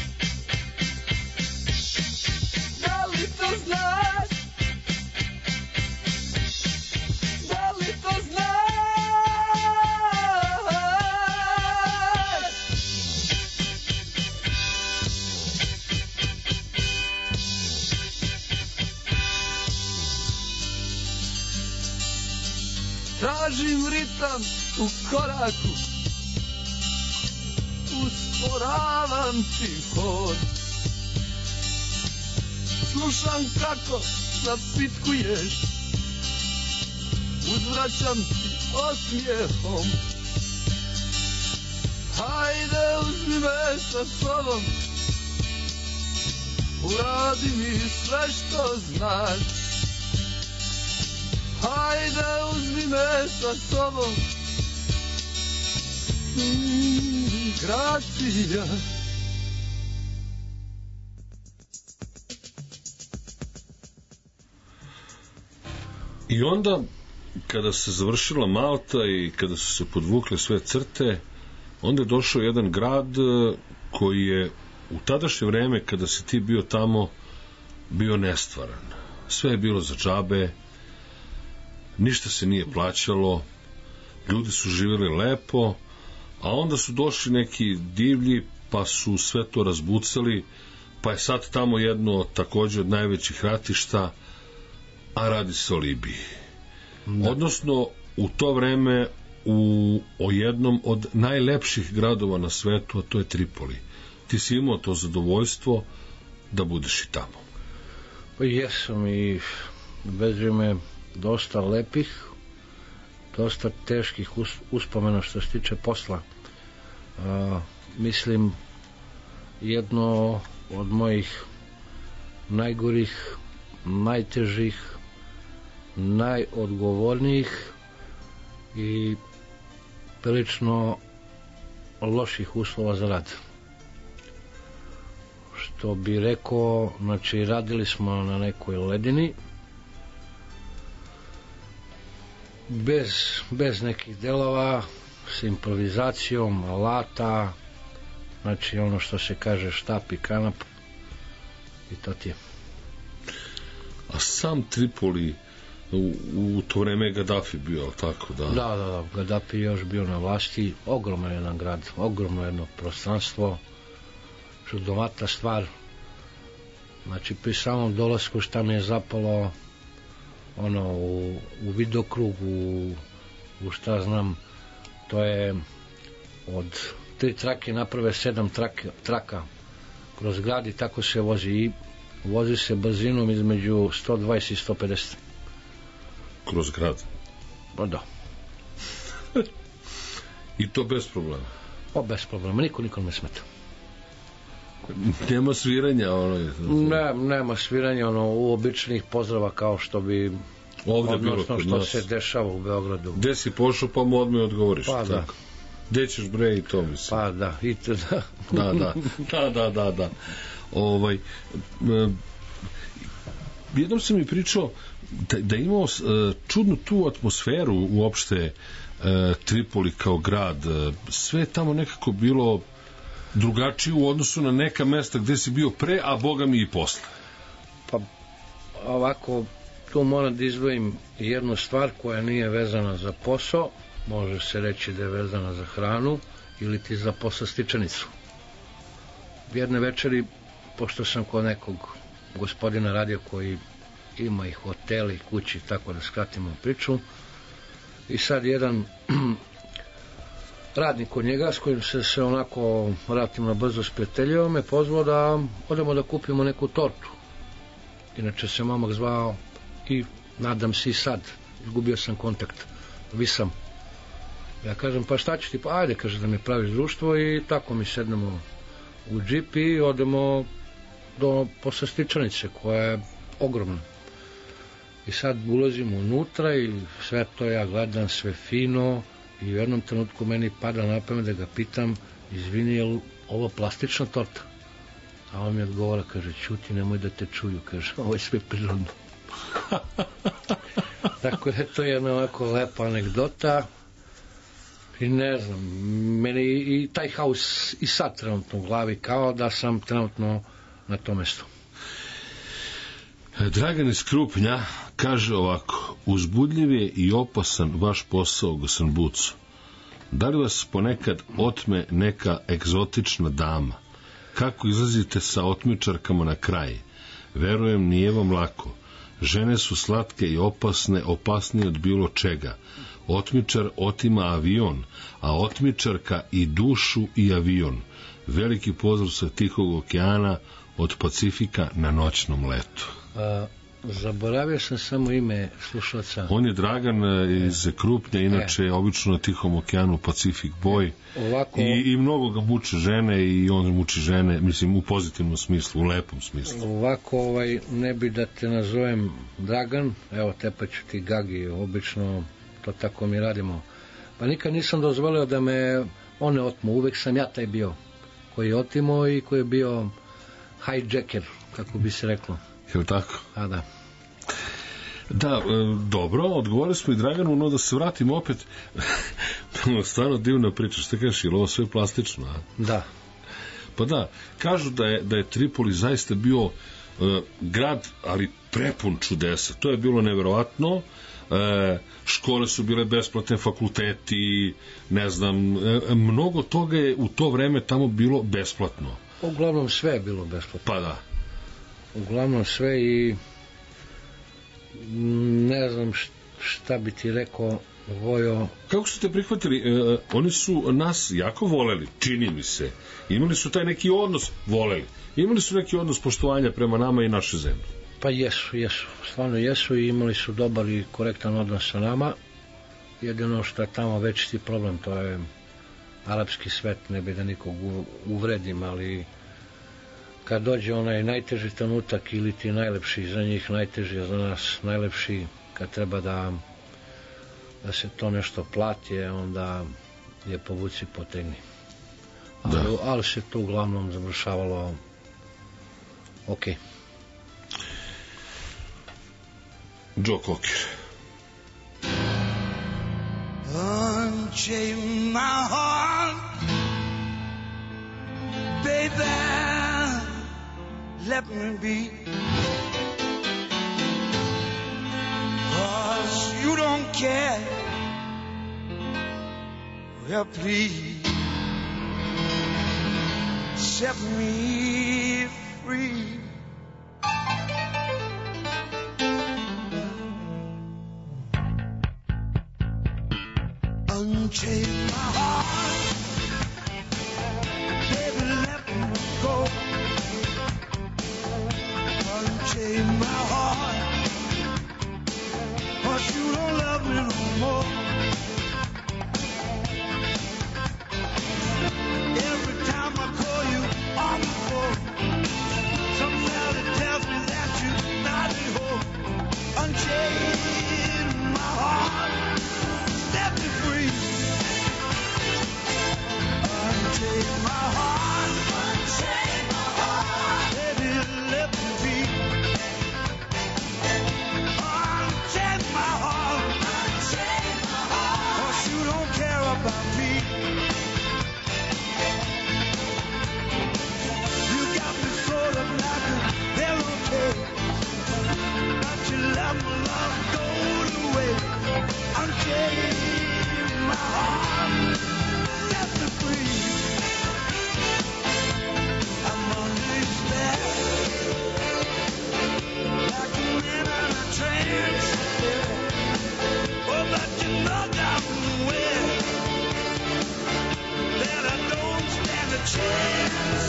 Da li to znaš? Da li to znaš? Tražim ritam u koraku, usporavam ti hod. Slušam kako zapitkuješ, uzvraćam ti osmijehom. Hajde uzmi me sa sobom, uradi mi sve što znaš. Hajde uzmi me sa sobom, Gracija. I onda, kada se završila Malta i kada su se podvukle sve crte, onda je došao jedan grad koji je u tadašnje vreme, kada si ti bio tamo, bio nestvaran. Sve je bilo za džabe, ništa se nije plaćalo, ljudi su živjeli lepo, a onda su došli neki divlji, pa su sve to razbucali, pa je sad tamo jedno također od najvećih ratišta, a radi se o Libiji. Da. Odnosno, u to vreme o jednom od najlepših gradova na svetu, a to je Tripoli. Ti si imao to zadovoljstvo da budeš i tamo. Pa jesam i vezuje me dosta lepih, dosta teških uspomena što se tiče posla. Mislim, jedno od mojih najgorih, najtežih, najodgovornijih i prilično loših uslova za rad. Što bi rekao, znači radili smo na nekoj ledini, bez nekih delova, s improvizacijom, alata, znači ono što se kaže štap i kanap, i to ti je. A sam Tripoli u to vreme je Gaddafi bio, ali tako da? Da, Gaddafi je još bio na vlasti, ogroman jedan grad, ogromno jedno prostranstvo čudovata stvar. Znači, pri samom dolasku šta mi je zapalo u vidokrugu, u šta znam, to je od 3 trake naprave 7 traka kroz grad i tako se vozi i vozi se brzinom između 120 i 150 kroz grad. Pa da. I to bez problema. Pa bez problema, niko ne smeta. Nema sviranja nema sviranja uobičajenih pozdrava kao što bi ovde bilo odnosno što se dešava u Beogradu. Gde si pošao pa mu odmah odgovoriš. Pa da. Gde ćeš bre i to mislim. Pa da, i to da. Da. Jednom sam mi pričao da imao čudnu tu atmosferu uopšte Tripoli kao grad. Sve je tamo nekako bilo drugačije u odnosu na neka mesta gde si bio pre, a boga mi i posle. Pa ovako, tu moram da izdvojim jednu stvar koja nije vezana za posao, može se reći da je vezana za hranu ili ti za poslastičanicu. Jedne večeri, pošto sam kod nekog gospodina radio koji ima i hoteli i kući, tako da skratimo priču, i sad jedan radnik kod njega s kojim se onako relativno brzo sprijateljio me pozvao da odemo da kupimo neku tortu. Inače se momak zvao i nadam se i sad, izgubio sam kontakt, Visam. Ja kažem, pa šta ću ti, pa ajde, kaže da mi praviš društvo, i tako mi sednemo u džip i odemo do poslastičanice koja je ogromna. I sad ulazimo unutra i sve to ja gledam, sve fino, i u jednom trenutku meni pada na pamet da ga pitam, izvini, je li ovo plastična torta? A on mi odgovara, kaže, ćuti, nemoj da te čuju, kaže, ovo je sve prirodno. Tako da je to jedna ovako lepa anegdota i ne znam, meni i taj haos i sad trenutno u glavi, kao da sam trenutno na tom mestu. Dragan iz Krupnja kaže ovako: uzbudljiv je i opasan vaš posao, gospodin Buco. Da li vas ponekad otme neka egzotična dama? Kako izlazite sa otmičarkama na kraj? Verujem, nije vam lako. Žene su slatke i opasne, opasnije od bilo čega. Otmičar otima avion, a otmičarka i dušu i avion. Veliki pozdrav sa Tihog okeana, od Pacifika na noćnom letu. Zaboravio sam samo ime slušalca. On je Dragan iz Krupnja, inače obično na Tihom okeanu Pacific Boy. Ovako, i mnogo ga muče žene i on muči žene, mislim u pozitivnom smislu, u lepom smislu. Ovako, ne bi da te nazovem Dragan, evo tepa ću ti Gagi, obično to tako mi radimo. Pa nikad nisam dozvolio da me one otmu, uvek sam ja taj bio koji je otimo i koji je bio hijacker, kako bi se reklo. Je li tako? A da. Da, dobro, odgovorili smo i Draganu, no da se vratimo opet. Stvarno divna priča, što kažeš, je li ovo sve plastično? A? Da. Pa da, kažu da je Tripoli zaista bio grad, ali prepun čudesa. To je bilo neverovatno. Škole su bile besplatne, fakulteti, ne znam, mnogo toga je u to vreme tamo bilo besplatno. Uglavnom sve je bilo besplatno. Pa da. Uglavnom sve i ne znam šta bi ti rekao, Vojo. Kako su te prihvatili? Oni su nas jako voleli, čini mi se. Imali su taj neki odnos, voleli. Imali su neki odnos poštovanja prema nama i naše zemlje. Pa jesu, stvarno jesu i imali su dobar i korektan odnos sa nama. Jedino što je tamo veći problem, to je arapski svet, ne bi da nikog uvredim, ali kad dođe onaj najteži trenutak ili ti najlepši za njih, najteži za nas, najlepši kad treba da se to nešto plati, onda je povuci potegni. Ali se to uglavnom završavalo ok. Joe Cocker. Unchain my heart, baby, let me be, 'cause you don't care, well please, set me free. Unchain my heart, baby, let me go. Unchain my heart, 'cause you don't love me no more. Every time I call you on the phone, somebody tells me that you're not at home. Unchain my heart, set me free. Unchain my heart, baby, let me be. Unchain my heart, 'cause you don't care about me. You got me sort of like a pillowcase, but you let my love go to waste. Unchain my heart, set me free. I'm under your spell, like a man in a trance. Oh, but you know damn well that I don't stand a chance.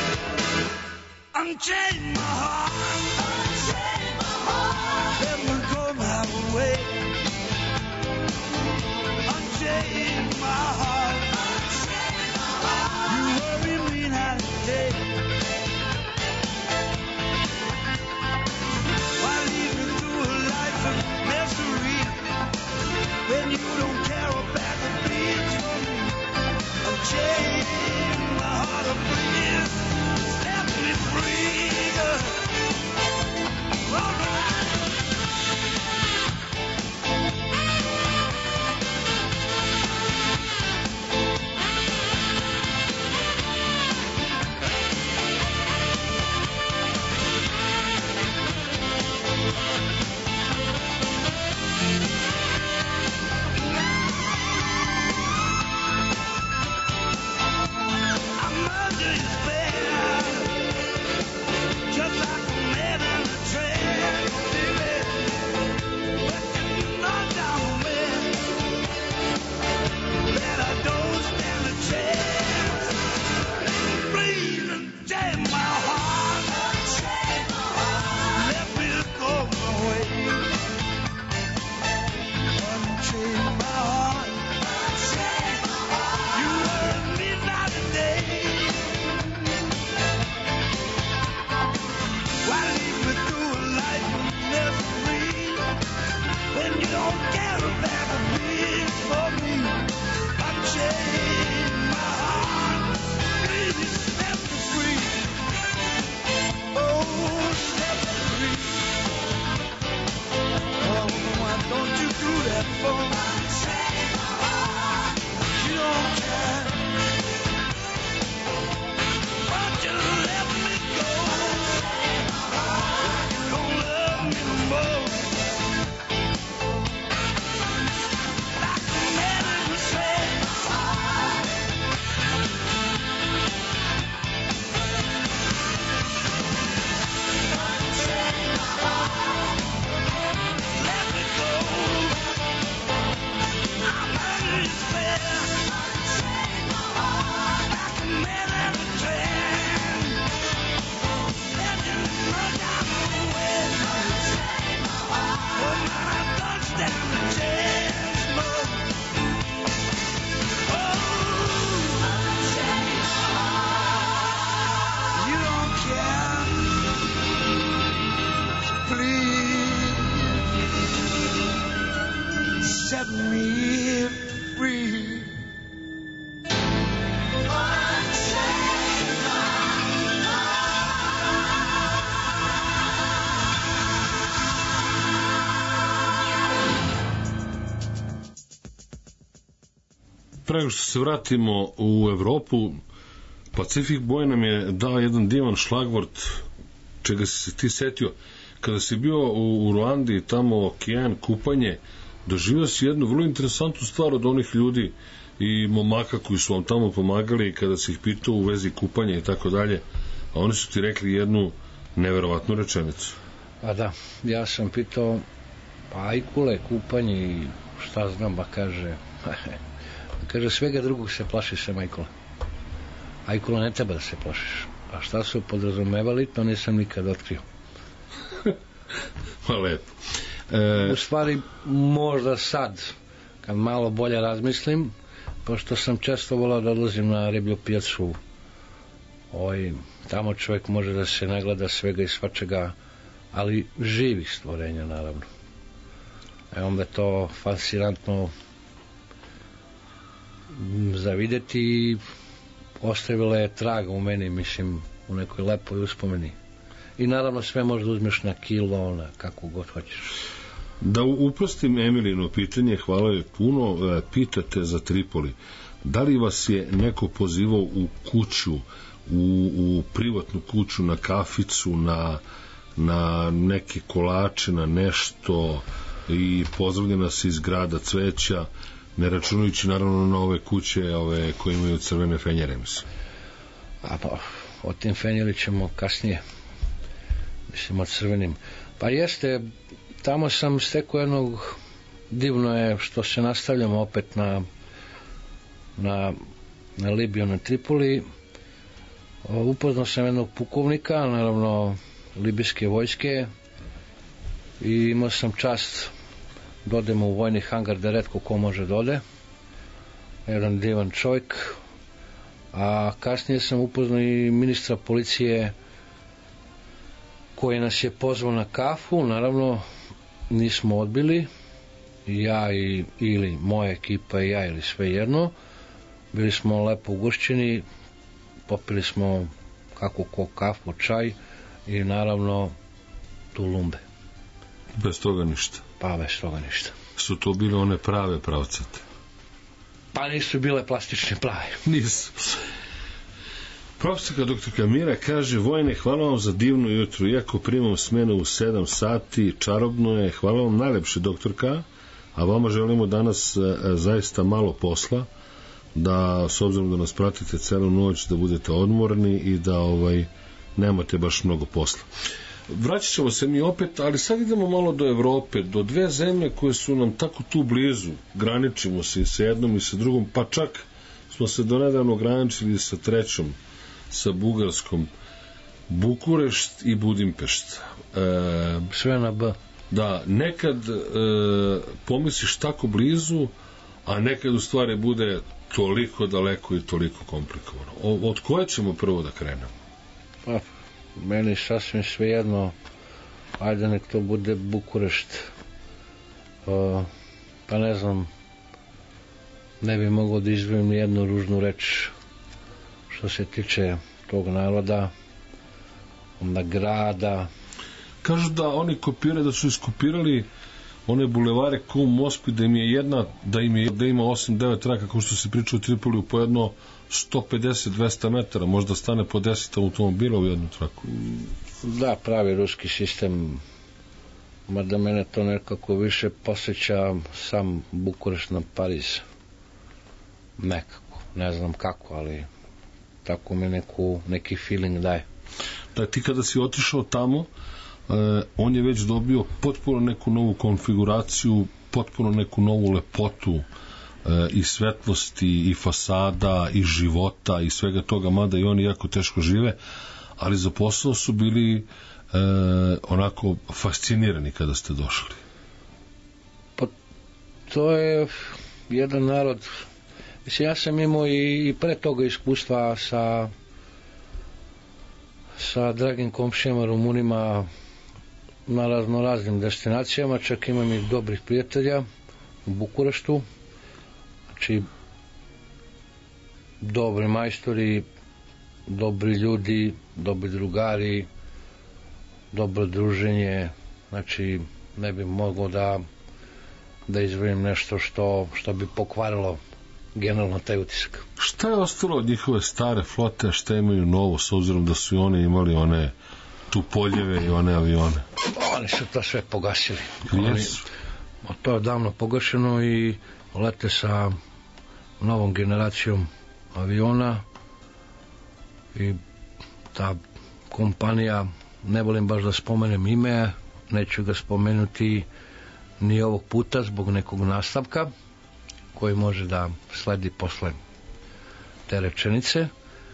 Unchain my heart, let me go my way. Unchain my heart, you worry me night and day. Why lead me through a life of misery when you don't care about the beats for me? Unchain my heart, please set me free. All right. I'm under your spell, just like a man in a trance, baby. But you know down well that I don't stand a chance. Please unchain my heart, let me go my way. Unchain my heart, you hurt me night and day. Why lead me through a life of misery when you don't care about the beats for me? Unchain my heart, please set me free. Oh, set me free. Oh, why don't you do that for me? You don't care. Why'd you let me go? You don't love me no more. Like a man in a trance. Let me go. I'm under your spell. Like a man in a trance. And you know down well. Oh, man, I don't stand a chance, no. Oh, you don't care. Please set me free. Prego što se vratimo u Evropu, Pacific Boy nam je dao jedan divan šlagvort, čega si se ti setio. Kada si bio u Ruandi, tamo okean, kupanje, doživio si jednu vrlo interesantnu stvar od onih ljudi i momaka koji su vam tamo pomagali kada si ih pitao u vezi kupanja i tako dalje, a oni su ti rekli jednu neverovatnu rečenicu. A da, ja sam pitao, pa ajkule, kupanje i šta znam, ba kaže, kaže svega drugog se plaši se ajkula. Ajkula ne treba da se plašiš. A šta su podrazumevali, to nisam nikad otkrio. Pa lepo. U stvari, možda sad, kad malo bolje razmislim, pošto sam često volao da odlazim na riblju pijacu, tamo čovjek može da se nagleda svega i svačega, ali živih stvorenja, naravno. Onda je to fascinantno za videti i ostavila je traga u meni, mislim, u nekoj lepoj uspomeni. I naravno sve možda uzmeš na kilo, na kako god hoćeš. Da uprostim Emilino pitanje, hvala joj puno, pitate za Tripoli. Da li vas je neko pozivao u kuću, u privatnu kuću, na kaficu, na neke kolače, na nešto i pozdravlja nas iz grada cveća, ne računajući naravno na ove kuće koje imaju crvene fenjere, mislim. A pa, o tim fenjeri ćemo kasnije, mislim o crvenim. Pa jeste, tamo sam stekao jednog, divno je što se nastavljamo opet na Libiju, na Tripoli. Upoznao sam jednog pukovnika, naravno libijske vojske, i imao sam čast da odemo u vojni hangar da retko ko može da ode. Jedan divan čovjek. A kasnije sam upoznao i ministra policije koji nas je pozvao na kafu, naravno nismo odbili, ja ili moja ekipa i ja, ili sve jedno. Bili smo lepo ugošćeni, popili smo kako ko kafu, čaj i naravno tulumbe. Bez toga ništa? Pa bez toga ništa. Su to bile one prave pravcate? Pa nisu bile plastične plave. Nisu. Profesorka doktorka Mira kaže: Vojne, hvala vam za divno jutro, iako primam smenu u 7 sati, čarobno je, hvala vam najlepše doktorka, a vama želimo danas zaista malo posla, da s obzirom da nas pratite celu noć, da budete odmorni i da nemate baš mnogo posla. Vraćat ćemo se mi opet, ali sad idemo malo do Evrope, do dve zemlje koje su nam tako tu blizu, graničimo se i sa jednom i sa drugom, pa čak smo se donedavno graničili sa trećom, sa Bugarskom, Bukurešt i Budimpešt. Sve na B. Da, nekad pomisliš tako blizu, a nekad u stvari bude toliko daleko i toliko komplikovano. Od koje ćemo prvo da krenemo? Pa, meni sasvim svejedno, ajde nek to bude Bukurešt. Pa ne znam, ne bi mogao da izdvojim ni jednu ružnu reč što se tiče tog naroda, onda grada. Kažu da oni kopiraju, da su iskopirali one bulevare kao u Moskvi, da im je jedna, da ima 8-9 traka, kao što se priča u Tripoliju, po jedno 150-200 metara, možda stane po 10 automobila u jednu traku. Da, pravi ruski sistem, mada mene to nekako više posjeća sam Bukurešt na Pariz. Nekako, ne znam kako, ali tako mi neki feeling daje. Da, ti kada si otišao tamo, on je već dobio potpuno neku novu konfiguraciju, potpuno neku novu lepotu i svetlosti i fasada i života i svega toga, mada i oni jako teško žive, ali za posao su bili onako fascinirani kada ste došli. Pa to je jedan narod, mislim, ja sam imao i pre toga iskustva sa dragim komšijama Rumunima na raznim destinacijama, čak imam i dobrih prijatelja u Bukureštu, znači dobri majstori, dobri ljudi, dobri drugari, dobro druženje, znači ne bi mogao da izvojim nešto što bi pokvarilo generalno taj utisak. Šta je ostalo od njihove stare flote, a šta imaju novo, s obzirom da su i oni imali one tupoljeve i one avione? Oni su to sve pogasili. Jesu. To je davno pogašeno i lete sa novom generacijom aviona i ta kompanija, ne volim baš da spomenem ime, neću ga spomenuti ni ovog puta zbog nekog nastavka koji može da sledi posle te rečenice.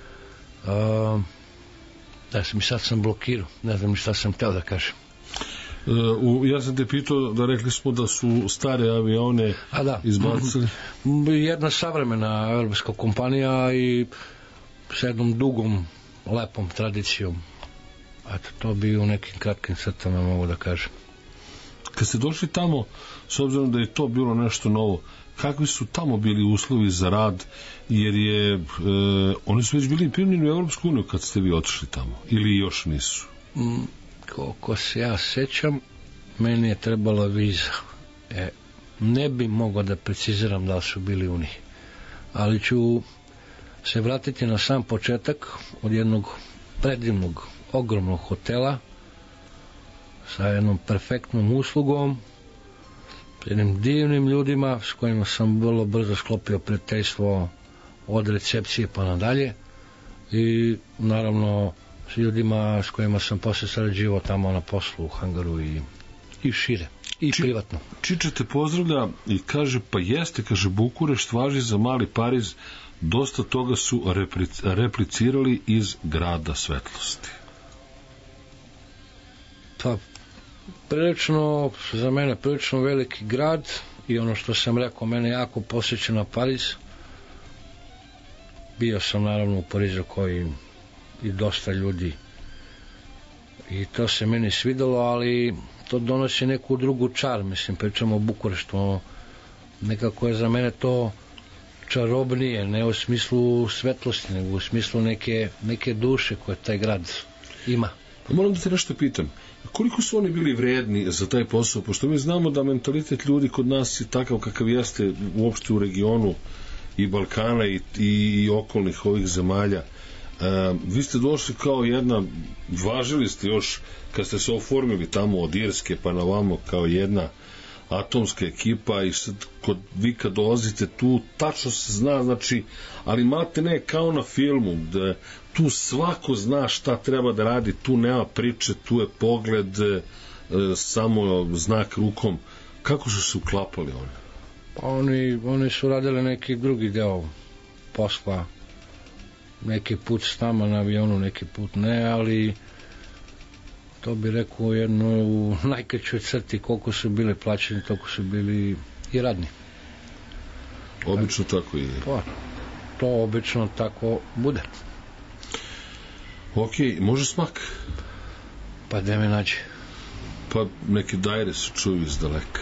Sad sam blokirao, ne znam ni šta sam teo da kažem. Ja sam te pitao da rekli smo da su stare avione izbacili. Jedna savremena evropska kompanija i s jednom dugom, lepom tradicijom. Eto, to bi u nekim kratkim crtama mogu da kažem. Kad ste došli tamo, s obzirom da je to bilo nešto novo, kakvi su tamo bili uslovi za rad, jer je oni su već bili primljeni u Evropsku uniju kad ste vi otišli tamo, ili još nisu? Koliko se ja sećam, meni je trebala viza. Ne bi mogao da preciziram da li su bili u njih, ali ću se vratiti na sam početak od jednog predivnog, ogromnog hotela sa jednom perfektnom uslugom, jednim divnim ljudima s kojima sam vrlo brzo sklopio prijateljstvo od recepcije pa nadalje i naravno s ljudima s kojima sam posle sarađivao tamo na poslu u hangaru i šire i privatno. Čiča te pozdravlja i kaže, pa jeste, kaže, Bukurešt važi za mali Pariz, dosta toga su replicirali iz grada svetlosti. Pa prilično, za mene prilično veliki grad i ono što sam rekao, mene jako posjeća na Pariz. Bio sam naravno u Parizu koji i dosta ljudi i to se meni svidelo, ali to donosi neku drugu čar, mislim, pričamo o Bukureštu, nekako je za mene to čarobnije, ne u smislu svetlosti, nego u smislu neke duše koje taj grad ima. Moram da te nešto pitam, koliko su oni bili vredni za taj posao, pošto mi znamo da mentalitet ljudi kod nas je takav kakav jeste uopšte u regionu i Balkana i okolnih ovih zemalja. Vi ste došli kao jedna, važili ste još kad ste se oformili tamo od Irske pa na vamo kao jedna atomska ekipa i sad vi kad dolazite tu tačno se zna, znači, ali malte ne kao na filmu, da tu svako zna šta treba da radi, tu nema priče, tu je pogled, samo znak rukom. Kako su se uklapali oni? Pa oni su radili neki drugi deo posla, neki put s nama na avionu, neki put ne, ali to bi rekao jedno u najkraćoj crti, koliko su bili plaćeni, toliko su bili i radni. Obično tako i pa, to obično tako bude. Ok, može smak? Pa gde me nađe? Pa neke dajre se čuju iz daleka.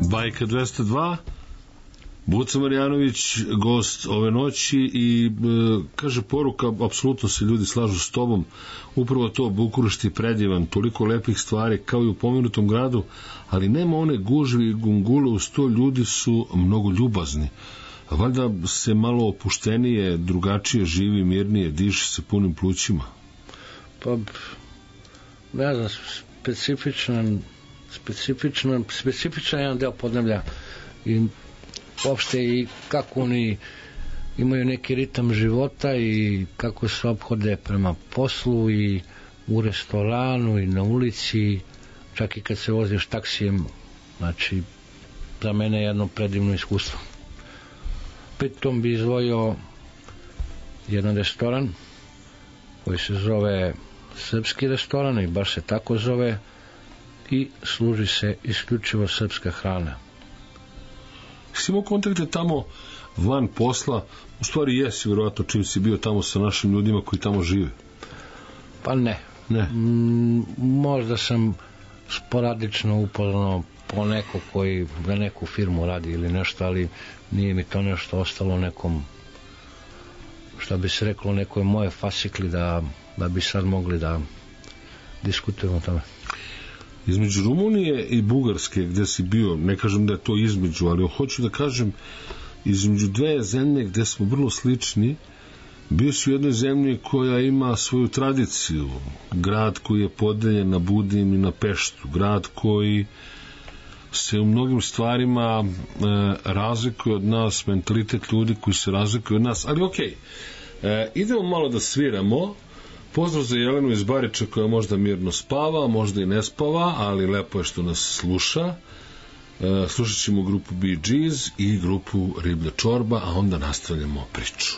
Bajka 202, Buca Marjanović, gost ove noći i kaže poruka, apsolutno se ljudi slažu s tobom, upravo to, Bukurešt je predivan, toliko lepih stvari kao i u pomenutom gradu, ali nema one gužve i gungule, uz to ljudi su mnogo ljubazni. Valjda se malo opuštenije, drugačije živi, mirnije, diše se punim plućima. Pa, ne znam, specifičan jedan deo podneblja i uopšte i kako oni imaju neki ritam života i kako se ophode prema poslu i u restoranu i na ulici, čak i kad se voziš taksijem. Znači, za mene je jedno predivno iskustvo. Pritom bi izdvojio jedan restoran koji se zove Srpski restoran i baš se tako zove i služi se isključivo srpska hrana. Si imao kontakte tamo van posla, u stvari jesi vjerovatno čim si bio tamo sa našim ljudima koji tamo žive? Pa ne. Možda sam sporadično upoznao po neko koji za neku firmu radi ili nešto, ali nije mi to nešto ostalo nekom, šta bi se reklo, nekoj moje fasikli da bi sad mogli da diskutujemo o tome. Između Rumunije i Bugarske gde si bio, ne kažem da je to između, ali hoću da kažem između dve zemlje gde smo vrlo slični, bio si u jednoj zemlji koja ima svoju tradiciju, grad koji je podeljen na Budim i na Peštu, grad koji se u mnogim stvarima razlikuje od nas, mentalitet ljudi koji se razlikuje od nas, ali okej, idemo malo da sviramo. Pozdrav za Jelenu iz Bariča koja možda mirno spava, možda i ne spava, ali lepo je što nas sluša. Slušat ćemo grupu Bee Gees i grupu Riblja čorba, a onda nastavljamo priču.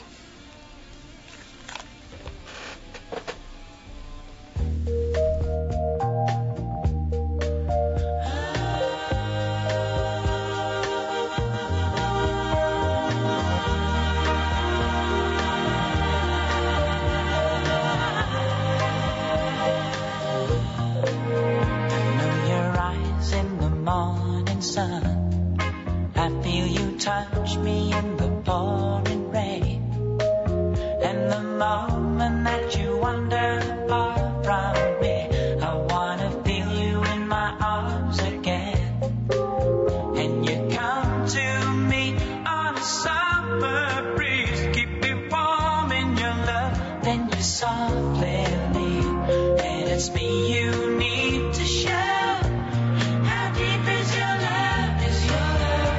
Touch me in the pouring rain, and the moment that you wander far from me, I wanna feel you in my arms again. And you come to me on a summer breeze, keep me warm in your love, then you softly leave, and it's me you need to show. How deep is your love? Is your love?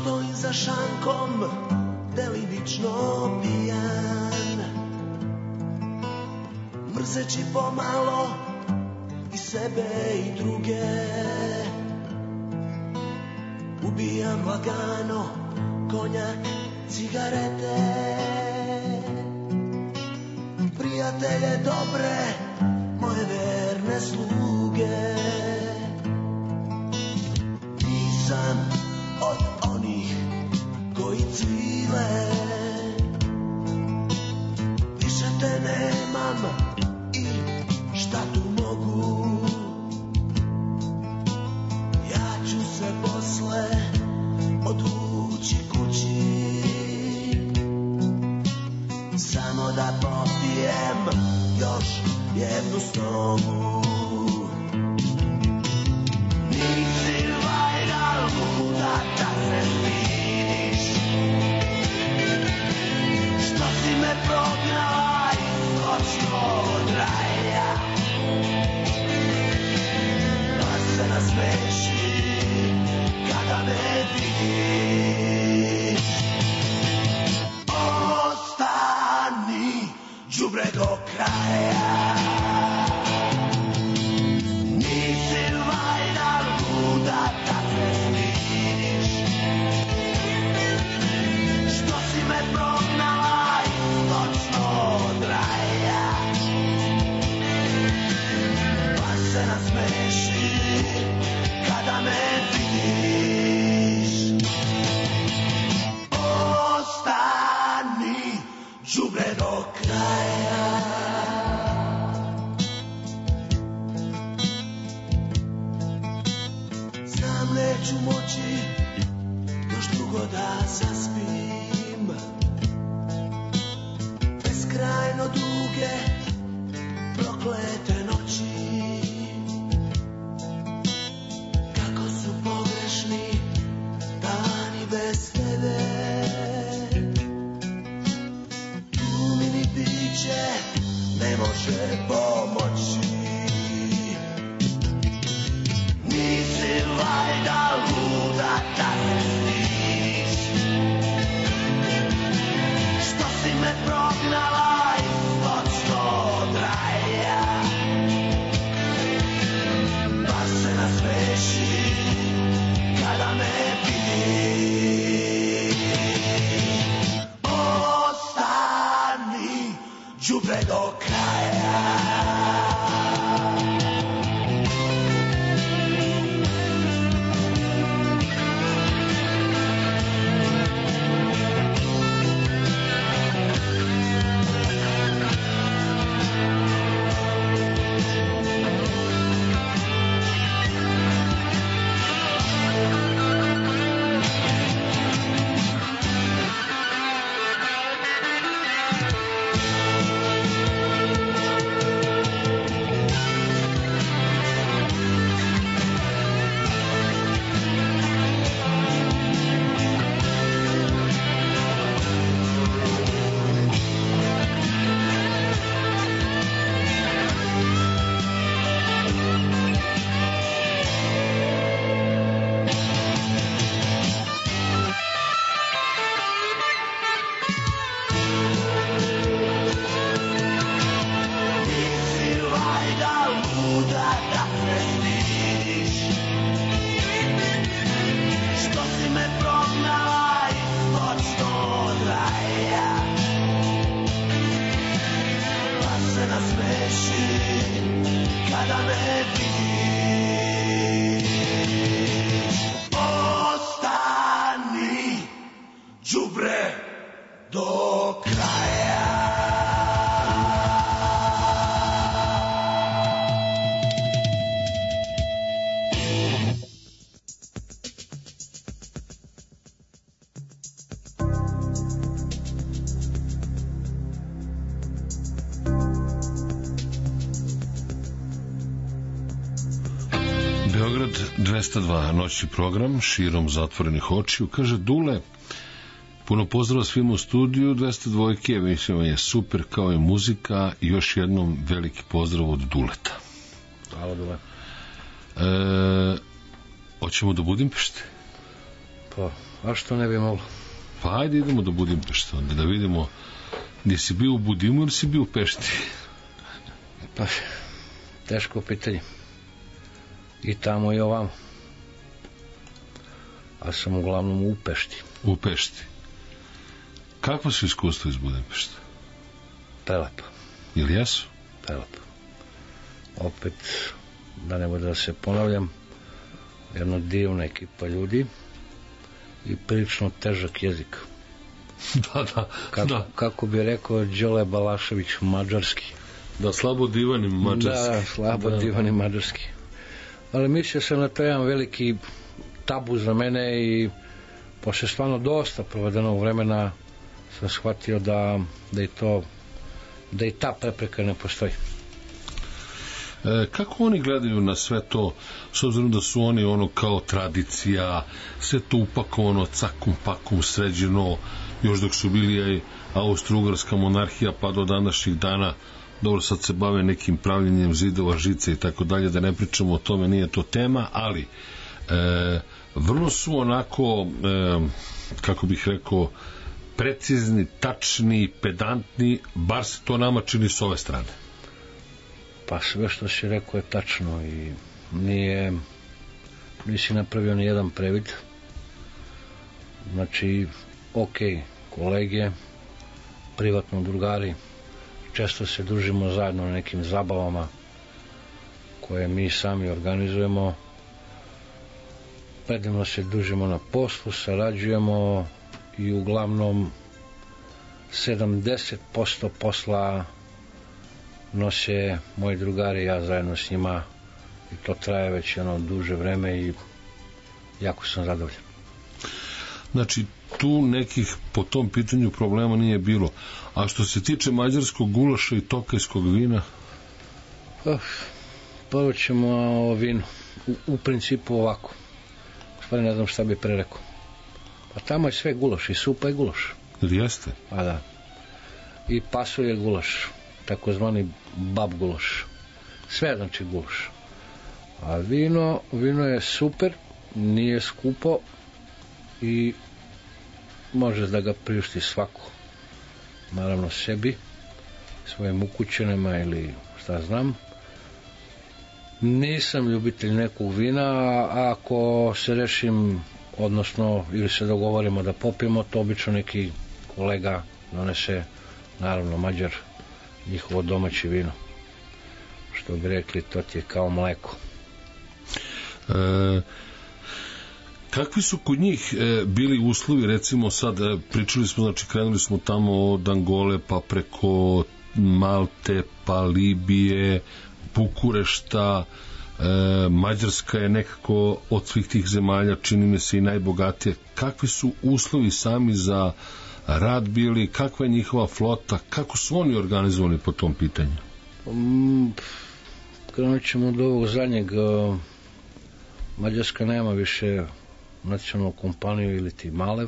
stojim za šankom, delimično pijan, mrzeći pomalo i sebe i druge. Ubijam lagano konjak, cigarete, prijatelje dobre, moje verne sluge. Nisam od onih koji cvile, više te nemam i šta tu mogu. Ja ću se posle odvući kući, samo da popijem još jednu snovu. Nisi valjda luda da se stidiš, što si me prognala iz noćnog raja, pa se nasmeši kada me vidiš. Ostani đubre do kraja, nisi valjda luda da se stidiš, što si me prognala iz noćnog raja, pa se nasmeši kada me vidiš. Ostani đubre do kraja. Znam neću moći još dugo da zaspim, beskrajno duge proklete noći, kako su pogrešni dani bez tebe. Tu mi ni biće ne može pomoći. Nisi valjda luda da se stidiš, što si me prognala iz noćnog raja, pa se nasmeši kada me vidiš. Ostani đubre do kraja. Beograd 202, noćni program širom zatvorenih očiju. Kaže Dule, puno pozdrava svima u studiju 202, emisija je super kao i muzika i još jednom veliki pozdrav od Duleta. Hvala Dule. Hoćemo do Budimpešte? Pa, a što ne bi moglo? Pa ajde idemo do Budimpešte, onda da vidimo gdje si bio u Budimu ili si bio u Pešti. Pa, teško pitanje. I tamo i ovamo. A sam uglavnom u Pešti. U Pešti. Kakvo su iskustvo iz Budimpešta? Prelepo. Ili jesu? Prelepo. Opet, da ne bude da se ponavljam, jedna divna ekipa ljudi i prilično težak jezik. Da. Kako bi rekao Đole Balašević, mađarski. Da, slabo divanim mađarski. Da, slabo divanim mađarski. Ali mislio sam na to jedan veliki tabu za mene i posle stvarno dosta provedenog vremena sam shvatio da i ta prepreka ne postoji. Kako oni gledaju na sve to, s obzirom da su oni ono kao tradicija, sve to upakovano, cakum pakum sređeno, još dok su bili Austro-Ugarska monarhija pa do današnjih dana, dobro sad se bave nekim pravljenjem zidova, žice i tako dalje, da ne pričamo o tome, nije to tema, ali vrlo su onako, kako bih rekao, precizni, tačni, pedantni, bar se to nama čini s ove strane. Pa sve što si rekao je tačno i nisi napravio ni jedan previd. Znači, kolege, privatno drugari, često se družimo zajedno na nekim zabavama koje mi sami organizujemo. Predivno se družimo na poslu, sarađujemo i uglavnom 70% posla nose moji drugari, ja zajedno s njima, i to traje već jedno duže vreme i jako sam zadovoljan. Znači, tu nekih po tom pitanju problema nije bilo. A što se tiče mađarskog gulaša i tokajskog vina? Prvo ćemo o vinu. U principu ovako. Stvari ne znam šta bi pre rekao. Pa tamo je sve gulaš, i supa je gulaš. Ili jeste? Pa da. I pasulj je gulaš, takozvani bab gulaš. Sve znači gulaš. A vino je super, nije skupo i može da ga priušti svako. Naravno sebi, svojim ukućenima ili šta znam. Nisam ljubitelj nekog vina, a ako se rešim, odnosno ili se dogovorimo da popijemo, to obično neki kolega donese, naravno Mađar, njihovo domaće vino. Što bi rekli, to ti je kao mleko. Kakvi su kod njih bili uslovi, recimo sad pričali smo, znači krenuli smo tamo od Angole pa preko Malte pa Libije, Bukurešta, Mađarska je nekako od svih tih zemalja čini mi se i najbogatije. Kakvi su uslovi sami za rad bili, kakva je njihova flota, kako su oni organizovani po tom pitanju? Krenut ćemo od ovog zadnjeg. Mađarska nema više nacionalnu kompaniju ili ti Malev.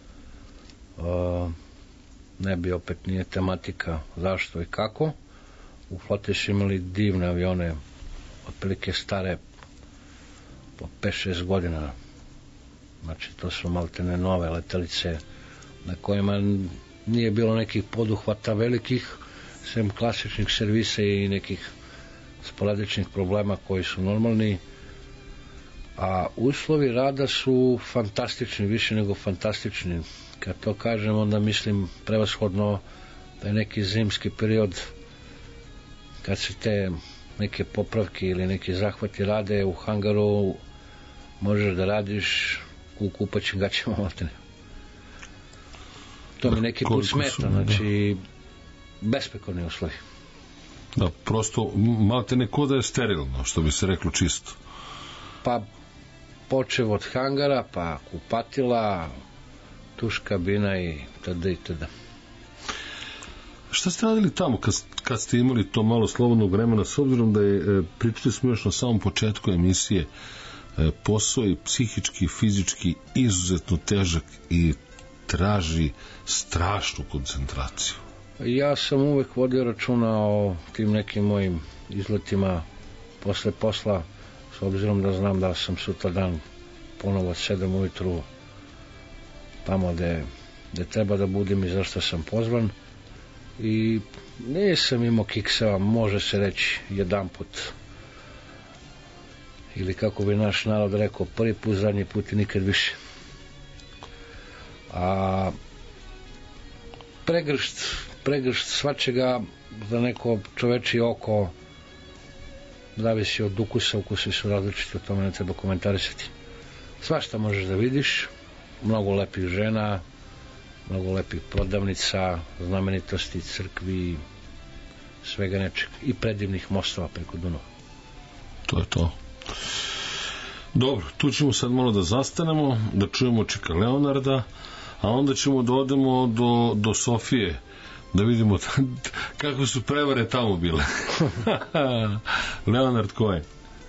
Ne bi opet, nije tematika zašto i kako. U floti su imali divne avione, otprilike stare po 5-6 godina. Znači to su maltene nove letelice na kojima nije bilo nekih poduhvata velikih, sem klasičnih servisa i nekih sporadičnih problema koji su normalni. A uslovi rada su fantastični, više nego fantastični. Kad to kažem, onda mislim prevashodno da je neki zimski period, kad se te neke popravke ili neki zahvati rade u hangaru, možeš da radiš u kupaćim gaćama maltene. To mi neki put smeta, znači bespekorni uslovi. Da, prosto maltene ko da je sterilno, što bi se reklo čisto. Pa počev od hangara, pa kupatila, tuš kabina i tada i tada. Šta ste radili tamo kad ste imali to malo slobodnog vremena, s obzirom da je, pričali smo još na samom početku emisije, posao je psihički, fizički izuzetno težak i traži strašnu koncentraciju. Ja sam uvek vodio računa o tim nekim mojim izletima posle posla, s obzirom da znam da sam sutra dan ponovo od 7 ujutru tamo gde treba da budem i zašto sam pozvan. I nisam imao kikseva, može se reći, jedan put. Ili kako bi naš narod rekao, prvi put, zadnji put i nikad više. A pregršt svačega za neko čovečije oko zavisi od ukusa, ukusi su različiti, o tome ne treba komentarisati. Svašta možeš da vidiš, mnogo lepih žena, mnogo lepih prodavnica, znamenitosti, crkvi, svega nečega i predivnih mostova preko Dunava. To je to. Dobro, tu ćemo sad malo da zastanemo, da čujemo Čika Leonarda, a onda ćemo da odemo do Sofije, da vidimo kako su prevare tamo bile. Leonard Cohen.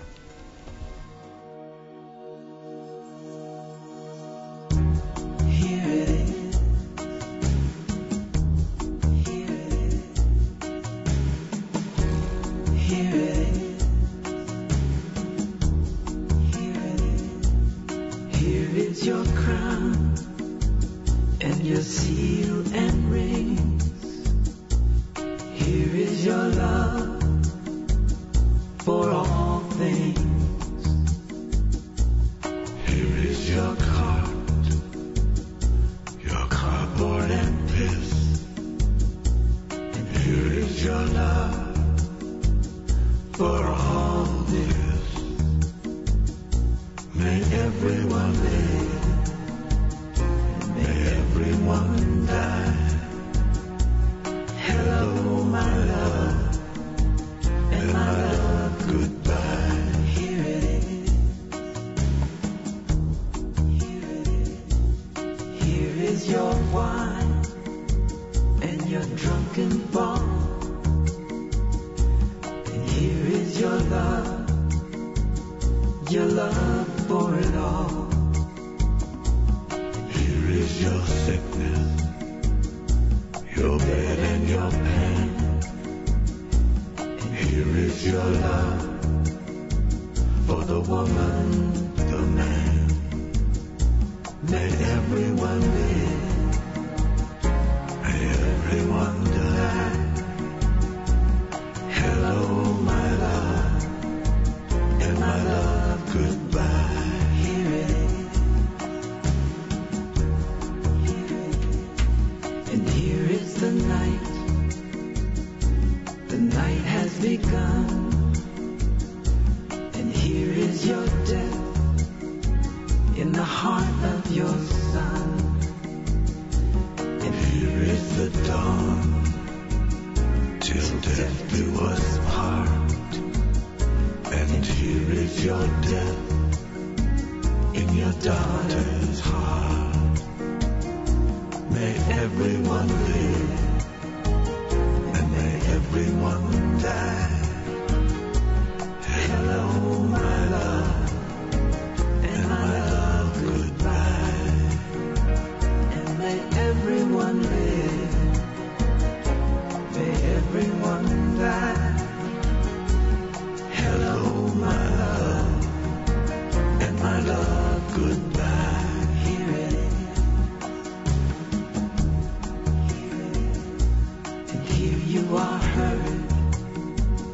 Your crown and your seal and rings. Here is your love for all things. Here is your cart, your cardboard and piss. And here is your love for all this. May everyone live. Everyone die. Hello, my love, and my love, goodbye. Here it is. Here it is. Here is your wine and your drunken ball. And here is your love for it all. Your sickness, your bed and your pain. And here is your love for the woman, the man. May everyone live, may everyone die. Hello, my love, and my love, goodbye. Here it is. The night has begun, and here is your death in the heart of your son. And here is the dawn, till death do us part. And here is your death in your daughter's heart. May everyone live, and may everyone die. Hello, my love, and my love, goodbye. And may everyone live, may everyone die. Hello, my love, and my love, goodbye. Here it is. You are heard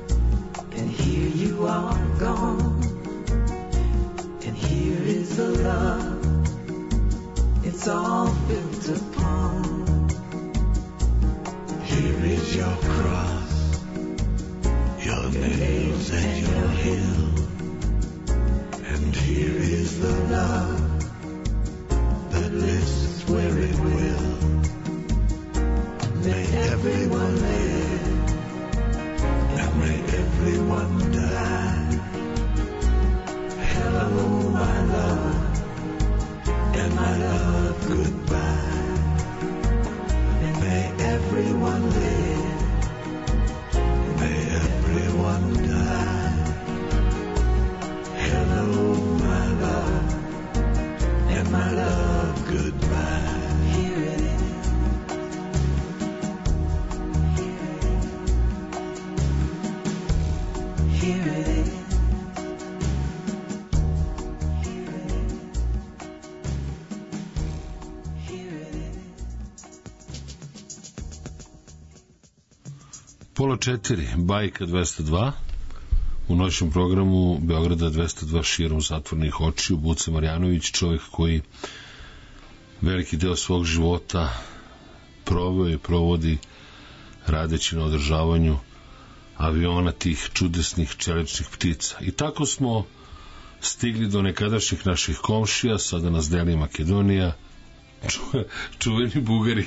pola 4, Bajka 202, u noćnom programu Beograda 202 širom zatvornih očiju, Buca Marjanović, čovjek koji veliki deo svog života proveo i provodi radeći na održavanju aviona tih čudesnih čeličnih ptica. I tako smo stigli do nekadašnjih naših komšija, sada nas deli Makedonija, čuveni Bugari.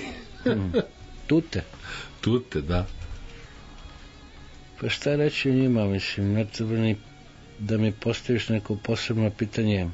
Tute, da. Pa šta reći o njima, mislim, ne treba ni da mi postaviš neko posebno pitanje.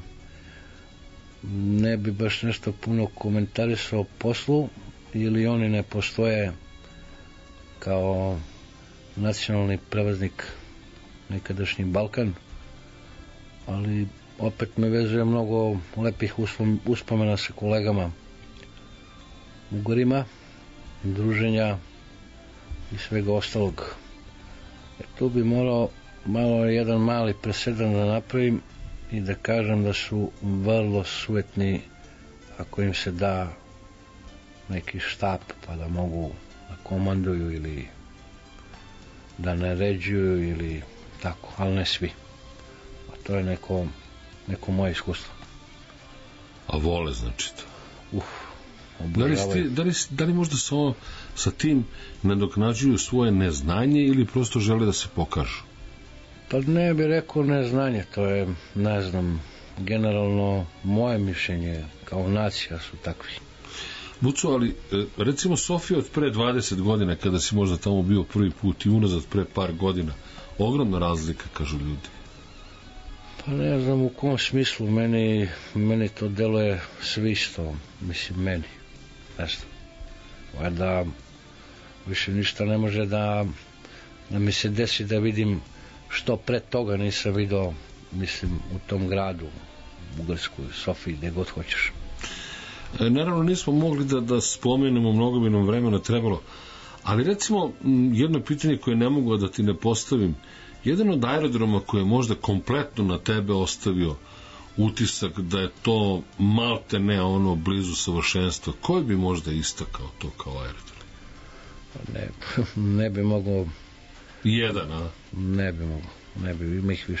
Ne bi baš nešto puno komentarisao o poslu, ili oni ne postoje kao nacionalni prevoznik nekadašnji Balkan, ali opet me vezuje mnogo lepih uspomena sa kolegama Bugarima, druženja i svega ostalog. Tu bi morao malo jedan mali presedan da napravim i da kažem da su vrlo sujetni ako im se da neki štab pa da mogu da komanduju ili da naređuju ili tako, ali ne svi. A to je neko moje iskustvo. A vole, znači to? Obožavaju. Da li možda sa tim nadoknađuju svoje neznanje ili prosto žele da se pokažu? Pa ne bih rekao neznanje, to je, ne znam, generalno moje mišljenje, kao nacija su takvi. Buco, ali recimo Sofija od pre 20 godina, kada si možda tamo bio prvi put i unazad pre par godina, ogromna razlika, kažu ljudi. Pa ne znam u kom smislu, meni to deluje sve isto, mislim meni, ne znam. Valjda više ništa ne može da mi se desi da vidim što pre toga nisam vidio, mislim, u tom gradu, Bugarskoj, Sofiji, gde god hoćeš. Naravno nismo mogli da spomenemo, mnogo bi nam vremena trebalo, ali recimo jedno pitanje koje ne mogu da ti ne postavim, jedan od aerodroma koji je možda kompletno na tebe ostavio utisak da je to malte ne ono blizu savršenstva, koji bi možda istakao to kao aerodrom? Ne bi mogao. Jedan, a? Ne bi mogao, ima ih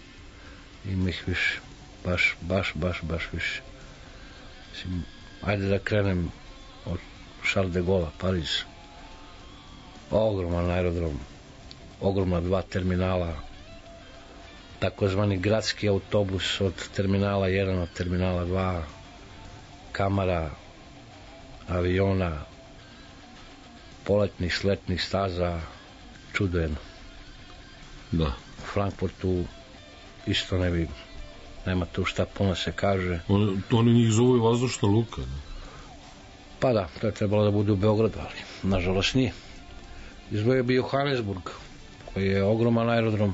više, baš više. Mislim, ajde da krenem od Charles de Gaulle, Pariz, ogroman aerodrom, ogromna 2 terminala, takozvani gradski autobus od terminala 1 od terminala 2, kamara, aviona, poletnih, sletnih staza, čudo jedno. Da. U Frankfurtu isto nema tu šta puno se kaže. Oni njih zovu i vazdušna luka, da? Pa da, to je trebalo da bude u Beogradu, ali nažalost nije. Izdvojio bi Johannesburg, koji je ogroman aerodrom.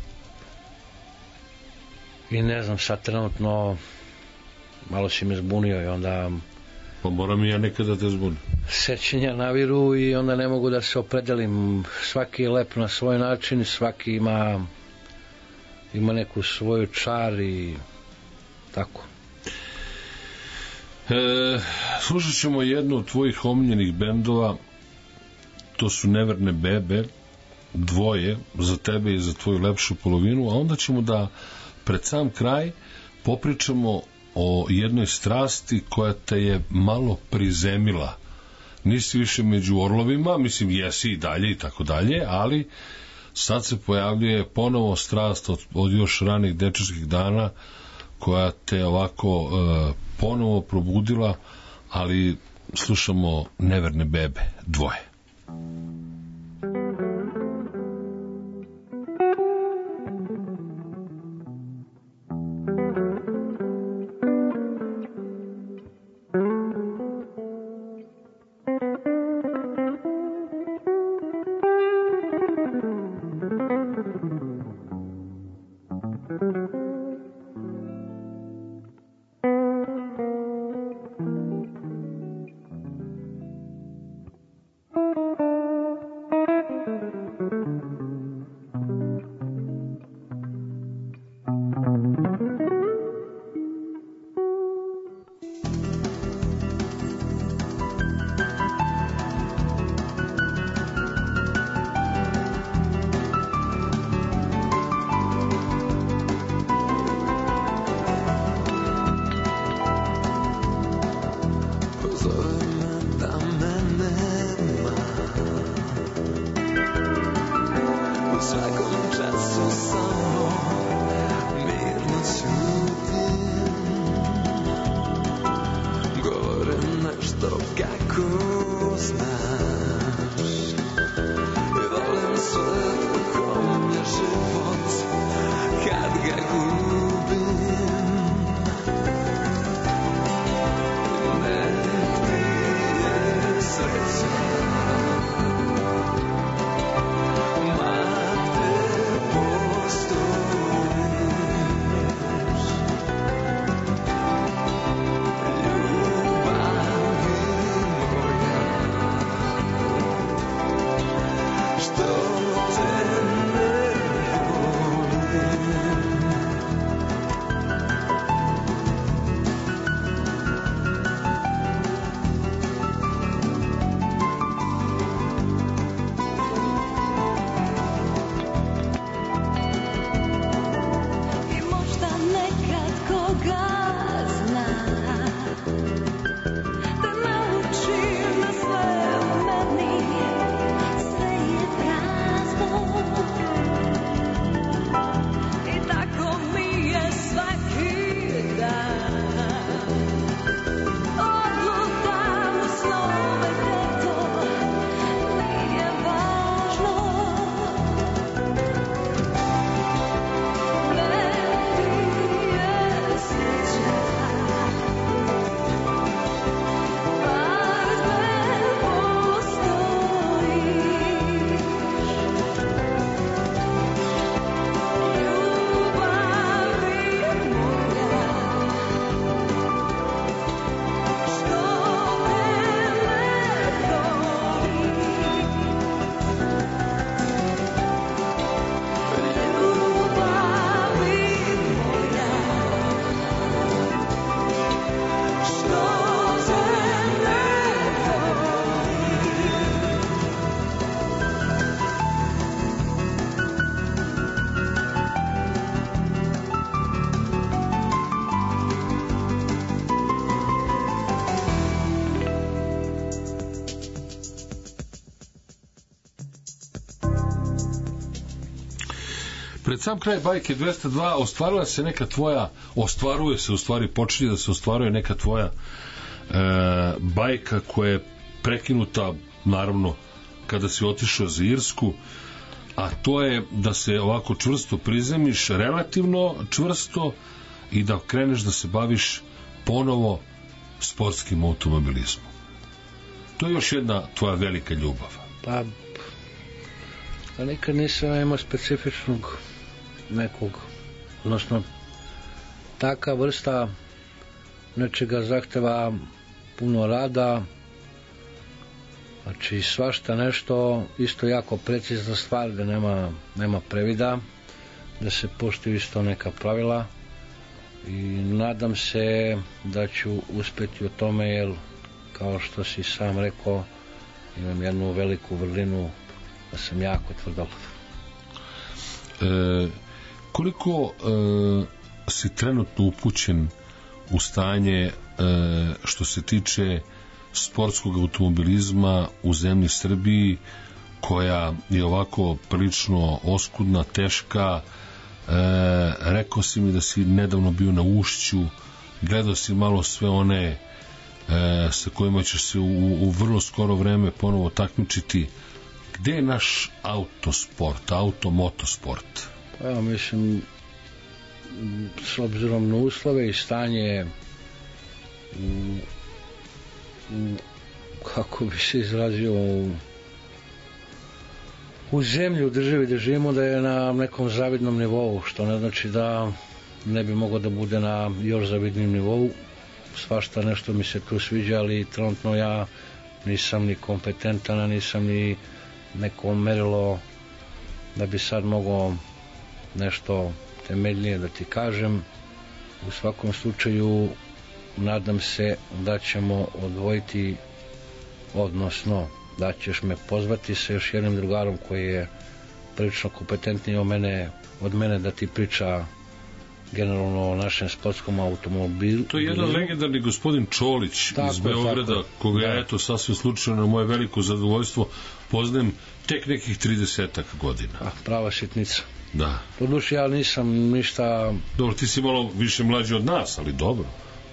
I ne znam, sad trenutno malo si me zbunio i onda... Pa moram i ja nekada te zbunim. Sećenja naviru i onda ne mogu da se opredelim. Svaki je lep na svoj način, svaki ima neku svoju čar i tako. Slušat ćemo jednu od tvojih omiljenih bendova, to su Neverne bebe, dvoje, za tebe i za tvoju lepšu polovinu, a onda ćemo da pred sam kraj popričamo o jednoj strasti koja te je malo prizemila. Nisi više među orlovima, mislim jesi i dalje i tako dalje, ali sad se pojavljuje ponovo strast od još ranih dečačkih dana koja te ovako ponovo probudila, ali slušamo Neverne bebe, dvoje. Pred sam kraj bajke 202 ostvaruje se u stvari, počinje da se ostvaruje neka tvoja bajka koja je prekinuta naravno kada si otišao za Irsku, a to je da se ovako čvrsto prizemiš, relativno čvrsto, i da kreneš da se baviš ponovo sportskim automobilizmom. To je još jedna tvoja velika ljubav. Pa nikad nisam imao specifičnog nekog, odnosno taka vrsta nečega zahteva puno rada, znači svašta nešto, isto jako precizna stvar, da nema previda, da se poštuju isto neka pravila, i nadam se da ću uspeti u tome, jer kao što si sam rekao, imam jednu veliku vrlinu da sam jako tvrdoglav. Koliko si trenutno upućen u stanje što se tiče sportskog automobilizma u zemlji Srbiji, koja je ovako prilično oskudna, teška? Rekao si mi da si nedavno bio na Ušću, gledao si malo sve one sa kojima ćeš se u vrlo skoro vreme ponovo takmičiti. Gde je naš autosport, motosport? Pa ja mislim, s obzirom na uslove i stanje kako bi se izrazio, u zemlji, u državi gde živimo, da je na nekom zavidnom nivou, što ne znači da ne bi moglo da bude na još zavidnim nivou. Svašta nešto mi se tu sviđa, ali trenutno ja nisam ni kompetentan, a nisam ni neko merilo da bi sad mogao nešto temeljnije da ti kažem. U svakom slučaju nadam se da ćemo odvojiti, odnosno da ćeš me pozvati sa još jednim drugarom koji je prilično kompetentniji od mene da ti priča generalno o našem sportskom automobilu. To je jedan legendarni gospodin Čolić iz Beograda, koga ja eto sasvim slučajno na moje veliko zadovoljstvo poznajem tek nekih 30 godina. Prava sitnica. Da. Doduše ja nisam ništa... Dobro, ti si malo više mlađi od nas, ali dobro.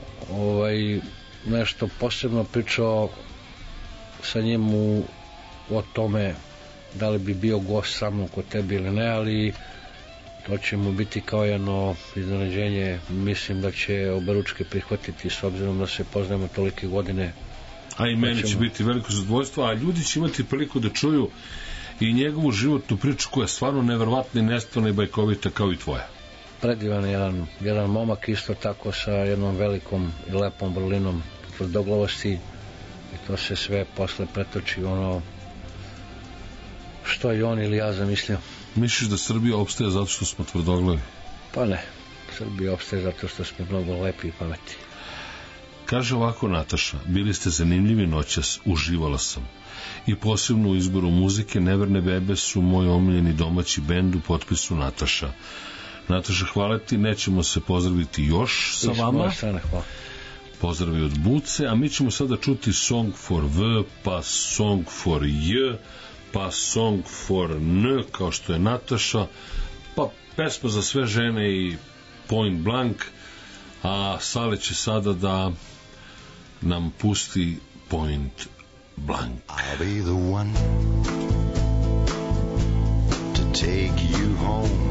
Nešto posebno pričao sa njim o tome da li bi bio gost sa mnom kod tebi ili ne, ali to će mu biti kao jedno iznenađenje. Mislim da će oberučke prihvatiti, s obzirom da se poznajemo tolike godine. A i meni će biti veliko zadovoljstvo, a ljudi će imati priliku da čuju i njegovu životnu priču koja je stvarno neverovatna i nestvarna i bajkovita kao i tvoja. Predivan jedan momak, isto tako sa jednom velikom i lepom vrlinom tvrdoglavosti, i to se sve posle pretoči ono što je on ili ja zamislio. Misliš da Srbija opstaje zato što smo tvrdoglavi? Pa ne, Srbija opstaje zato što smo mnogo lepi i pameti. Kaže ovako Nataša: bili ste zanimljivi noćas, uživala sam. I posebno u izboru muzike Neverne bebe su moj omiljeni domaći bend, u potpisu Nataša. Nataša, hvala ti, nećemo se pozdraviti još sa vama. Pozdravi od Buce, a mi ćemo sada čuti Song for V, pa Song for J, pa Song for N, kao što je Nataša, pa pesma za sve žene i Point Blank, a Sale će sada da nam pusti Point Blank. I'll be the one to take you home,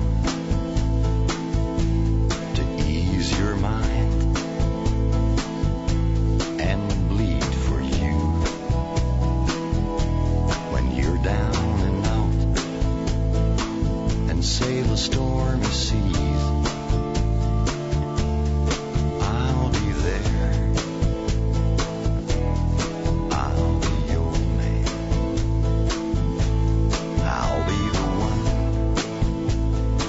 to ease your mind and bleed for you when you're down and out and sail the stormy seas. I'll be there, I'll be your man, I'll be the one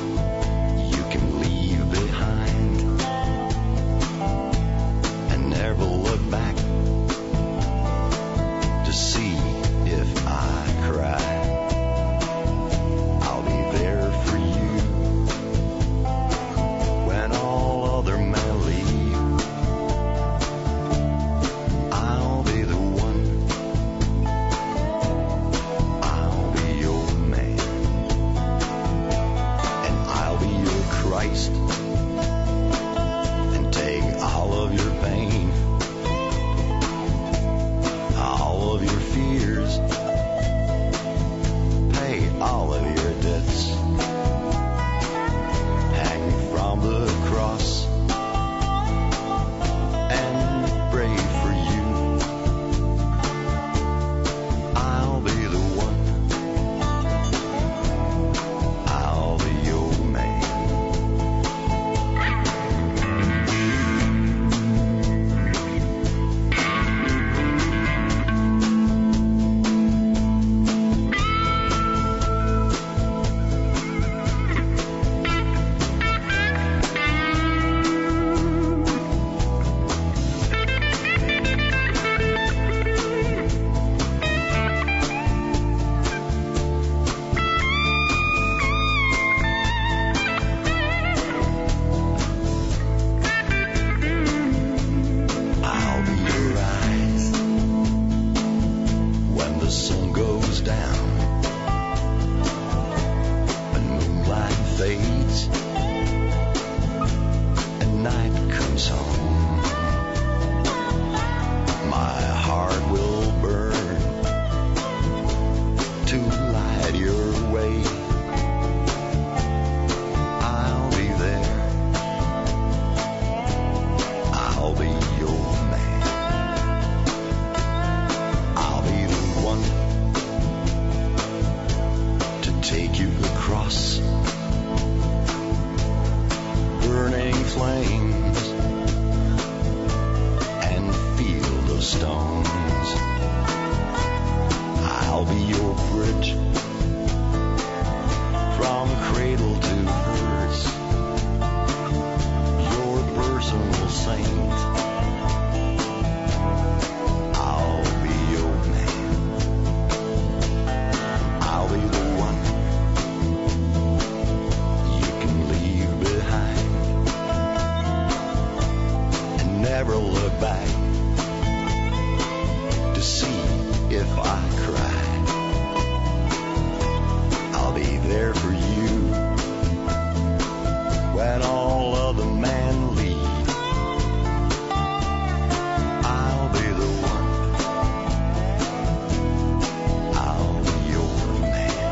comes home, my heart will burn to light your way. I'll be there, I'll be your man, I'll be the one to take you across burning flames and field of stones. I'll be your bridge from cradle to hearse, your personal saint. I'll be your man, I'll be the one you can leave behind and never look back to see if I cry. I'll be there for you when all other men leave. I'll be the one, I'll be your man.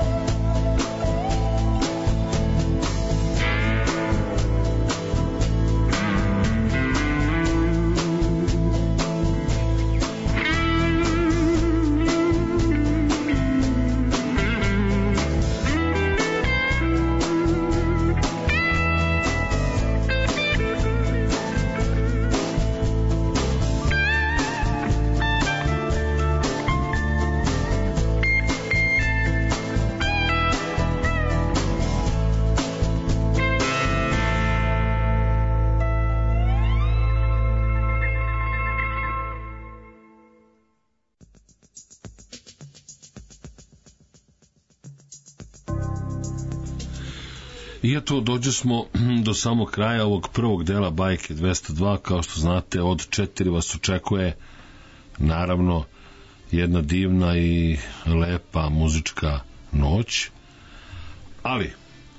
I eto, dođe smo do samog kraja ovog prvog dela Bajke 202. Kao što znate, od 4 vas očekuje naravno jedna divna i lepa muzička noć. Ali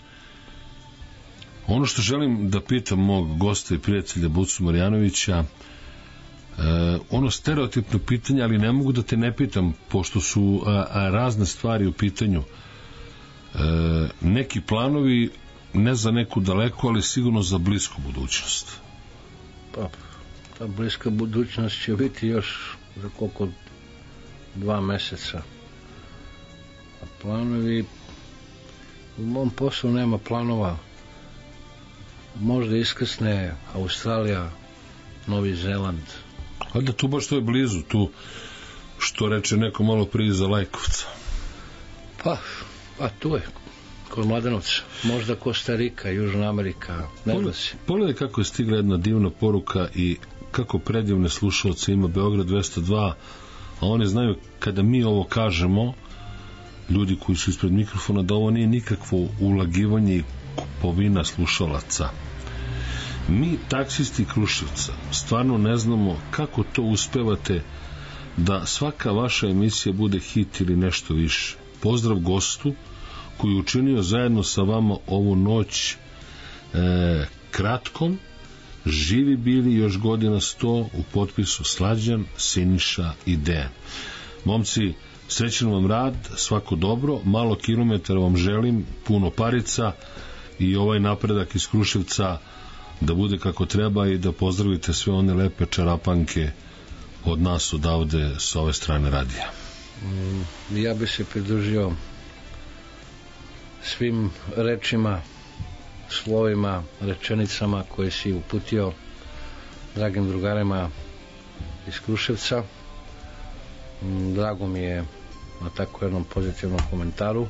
ono što želim da pitam mog gosta i prijatelja Bucu Marjanovića, ono stereotipno pitanje, ali ne mogu da te ne pitam, pošto su razne stvari u pitanju. Neki planovi ne za neku daleku, ali sigurno za blisku budućnost. Pa, ta bliska budućnost će biti još za koliko 2 meseca. A planovi, u mom poslu nema planova. Možda iskrsne Australija, Novi Zeland. A da tu baš to je blizu, tu što reče neko malo prije za Lajkovca. Pa tu je, kod Mladenovca. Možda Kostarika, Južna Amerika, ne zna si. Pogledaj kako je stigla jedna divna poruka i kako predivne slušalce ima Beograd 202, a oni znaju kada mi ovo kažemo, ljudi koji su ispred mikrofona, da ovo nije nikakvo ulagivanje i kupovina slušalaca. Mi, taksisti Kruševca, stvarno ne znamo kako to uspevate da svaka vaša emisija bude hit ili nešto više. Pozdrav gostu koji je učinio zajedno sa vama ovu noć kratkom. Živi bili još godina 100, u potpisu Slađan, Siniša i Dejan. Momci, srećan vam rad, svako dobro, malo kilometara vam želim, puno parica i ovaj napredak iz Kruševca da bude kako treba i da pozdravite sve one lepe čarapanke od nas odavde s ove strane radija. Ja bi se pridružio svim rečima, slovima, rečenicama koje si uputio dragim drugarima iz Kruševca. Drago mi je na tako jednom pozitivnom komentaru.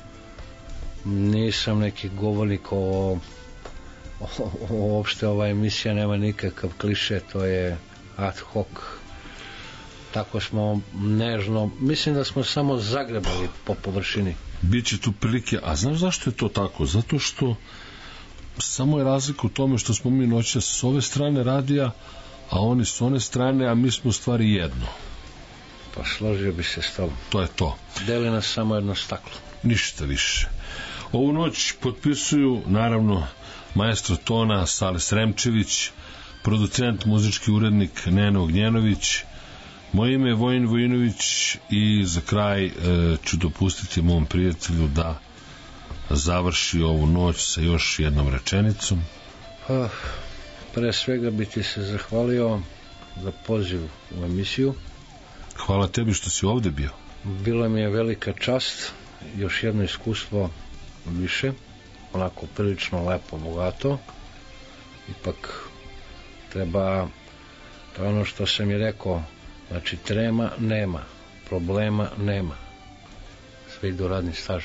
Nisam neki govornik o uopšte ova emisija nema nikakav kliše, to je ad hoc. Tako smo nežno, mislim da smo samo zagrebali po površini. Biće tu prilike, a znaš zašto je to tako? Zato što samo je razlika u tome što smo mi noćas s ove strane radija, a oni s one strane, a mi smo u stvari jedno. Pa složio bi se s tobom. To je to. Deli nas samo jedno staklo. Ništa više. Ovu noć potpisuju naravno maestro tona Sale Sremčević, producent, muzički urednik Neno Ognjenović. Moje ime je Vojin Vojinović i za kraj ću dopustiti mom prijatelju da završi ovu noć sa još jednom rečenicom. Pre svega bi ti se zahvalio za poziv u emisiju. Hvala tebi što si ovde bio. Bila mi je velika čast, još jedno iskustvo više, onako prilično lepo, bogato. Ipak treba, to je ono što sam i rekao, znači trema nema, problema nema, sve ide u radni staž.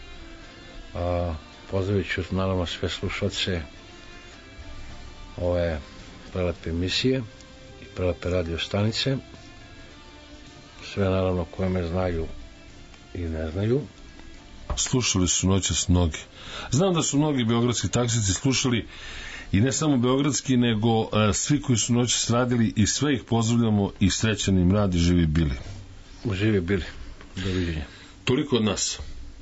Pozdravit ću naravno sve slušalce ove prelepe emisije i prelepe radio stanice, sve naravno koje me znaju i ne znaju. Slušali su noćas mnogi. Znam da su mnogi beogradski taksici slušali, i ne samo beogradski, nego svi koji su noćas radili, i sve ih pozdravljamo i srećan im rad i živi bili. Živi bili. Doviđenja. Toliko od nas.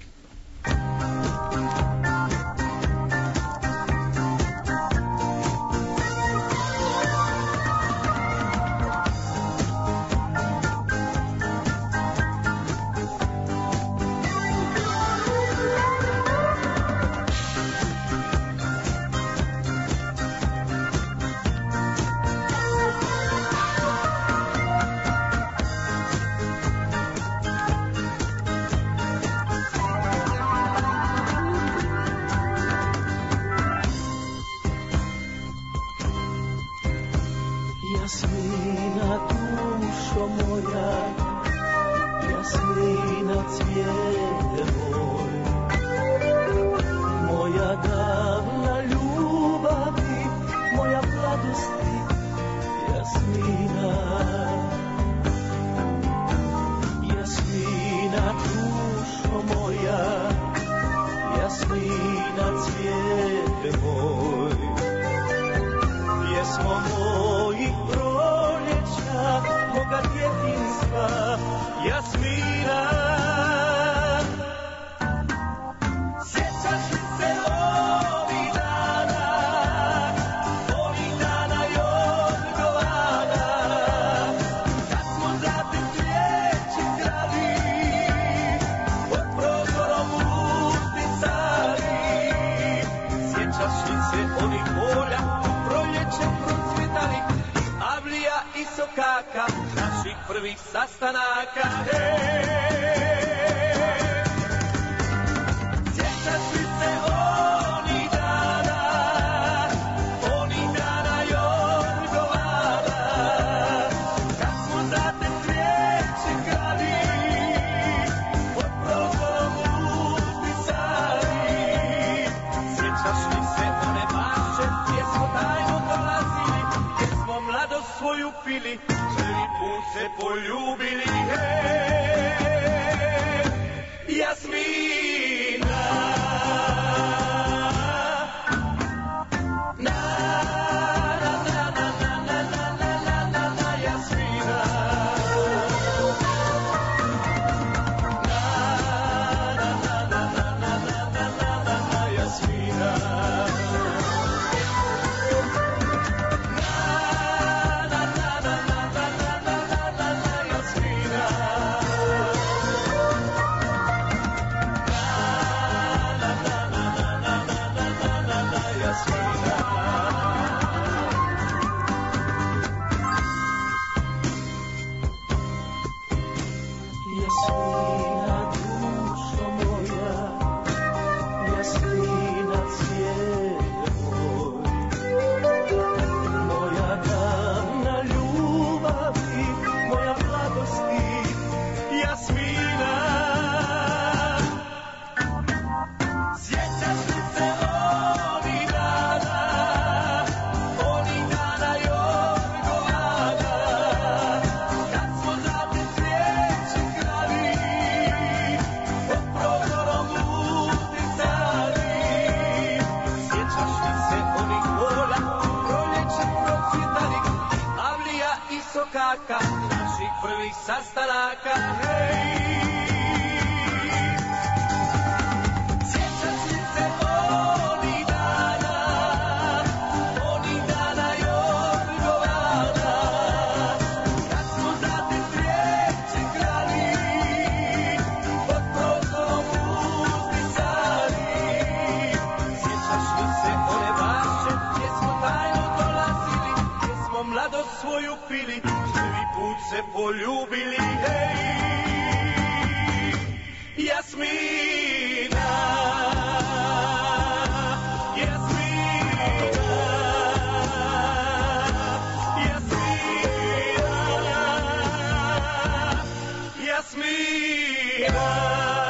naših prvih sastanaka, hej. Sjećaš li se onih dana još radost svoju pili, prvi put se poljubili, hej, Jasmina, Jasmina, Jasmina, Jasmina.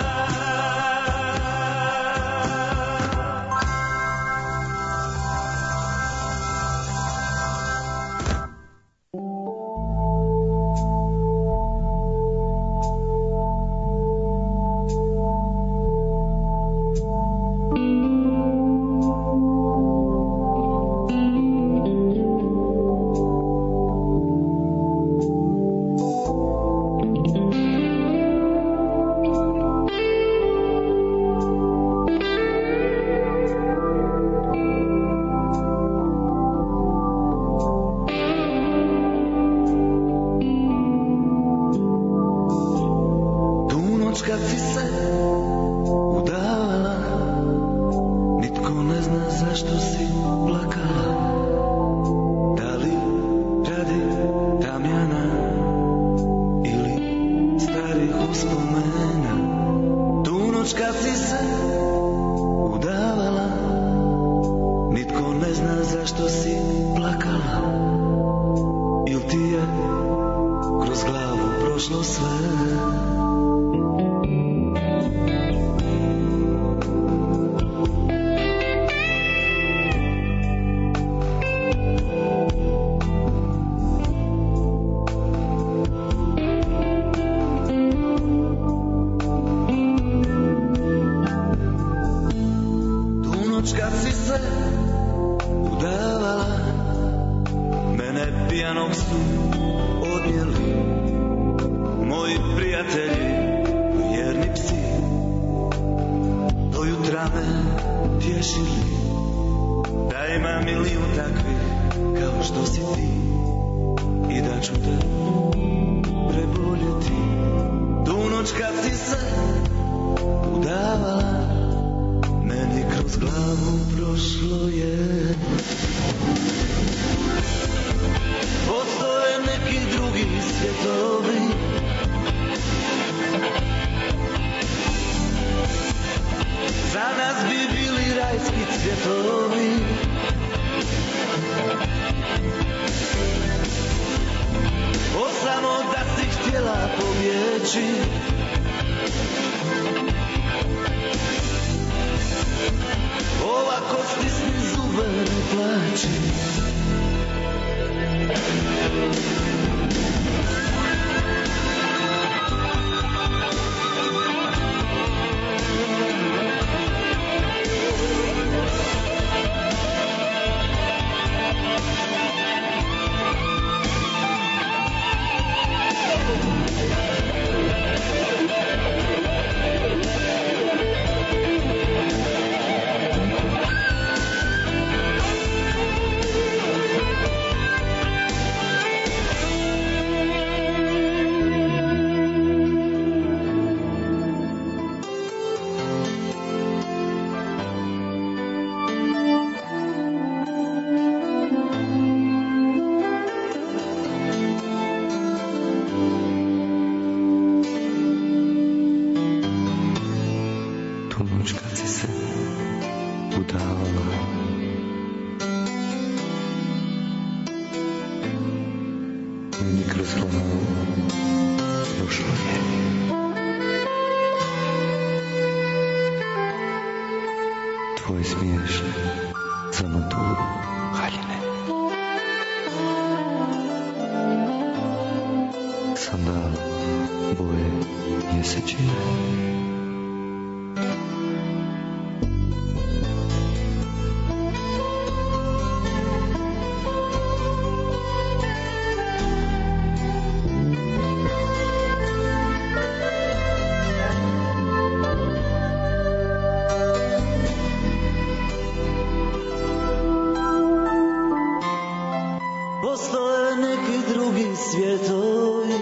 Postoje neki drugi svjetovi,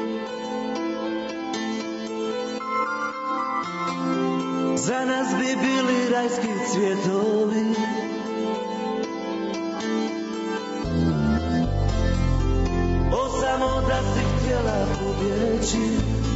za nas bi bili rajski cvjetovi. htjela pobjeći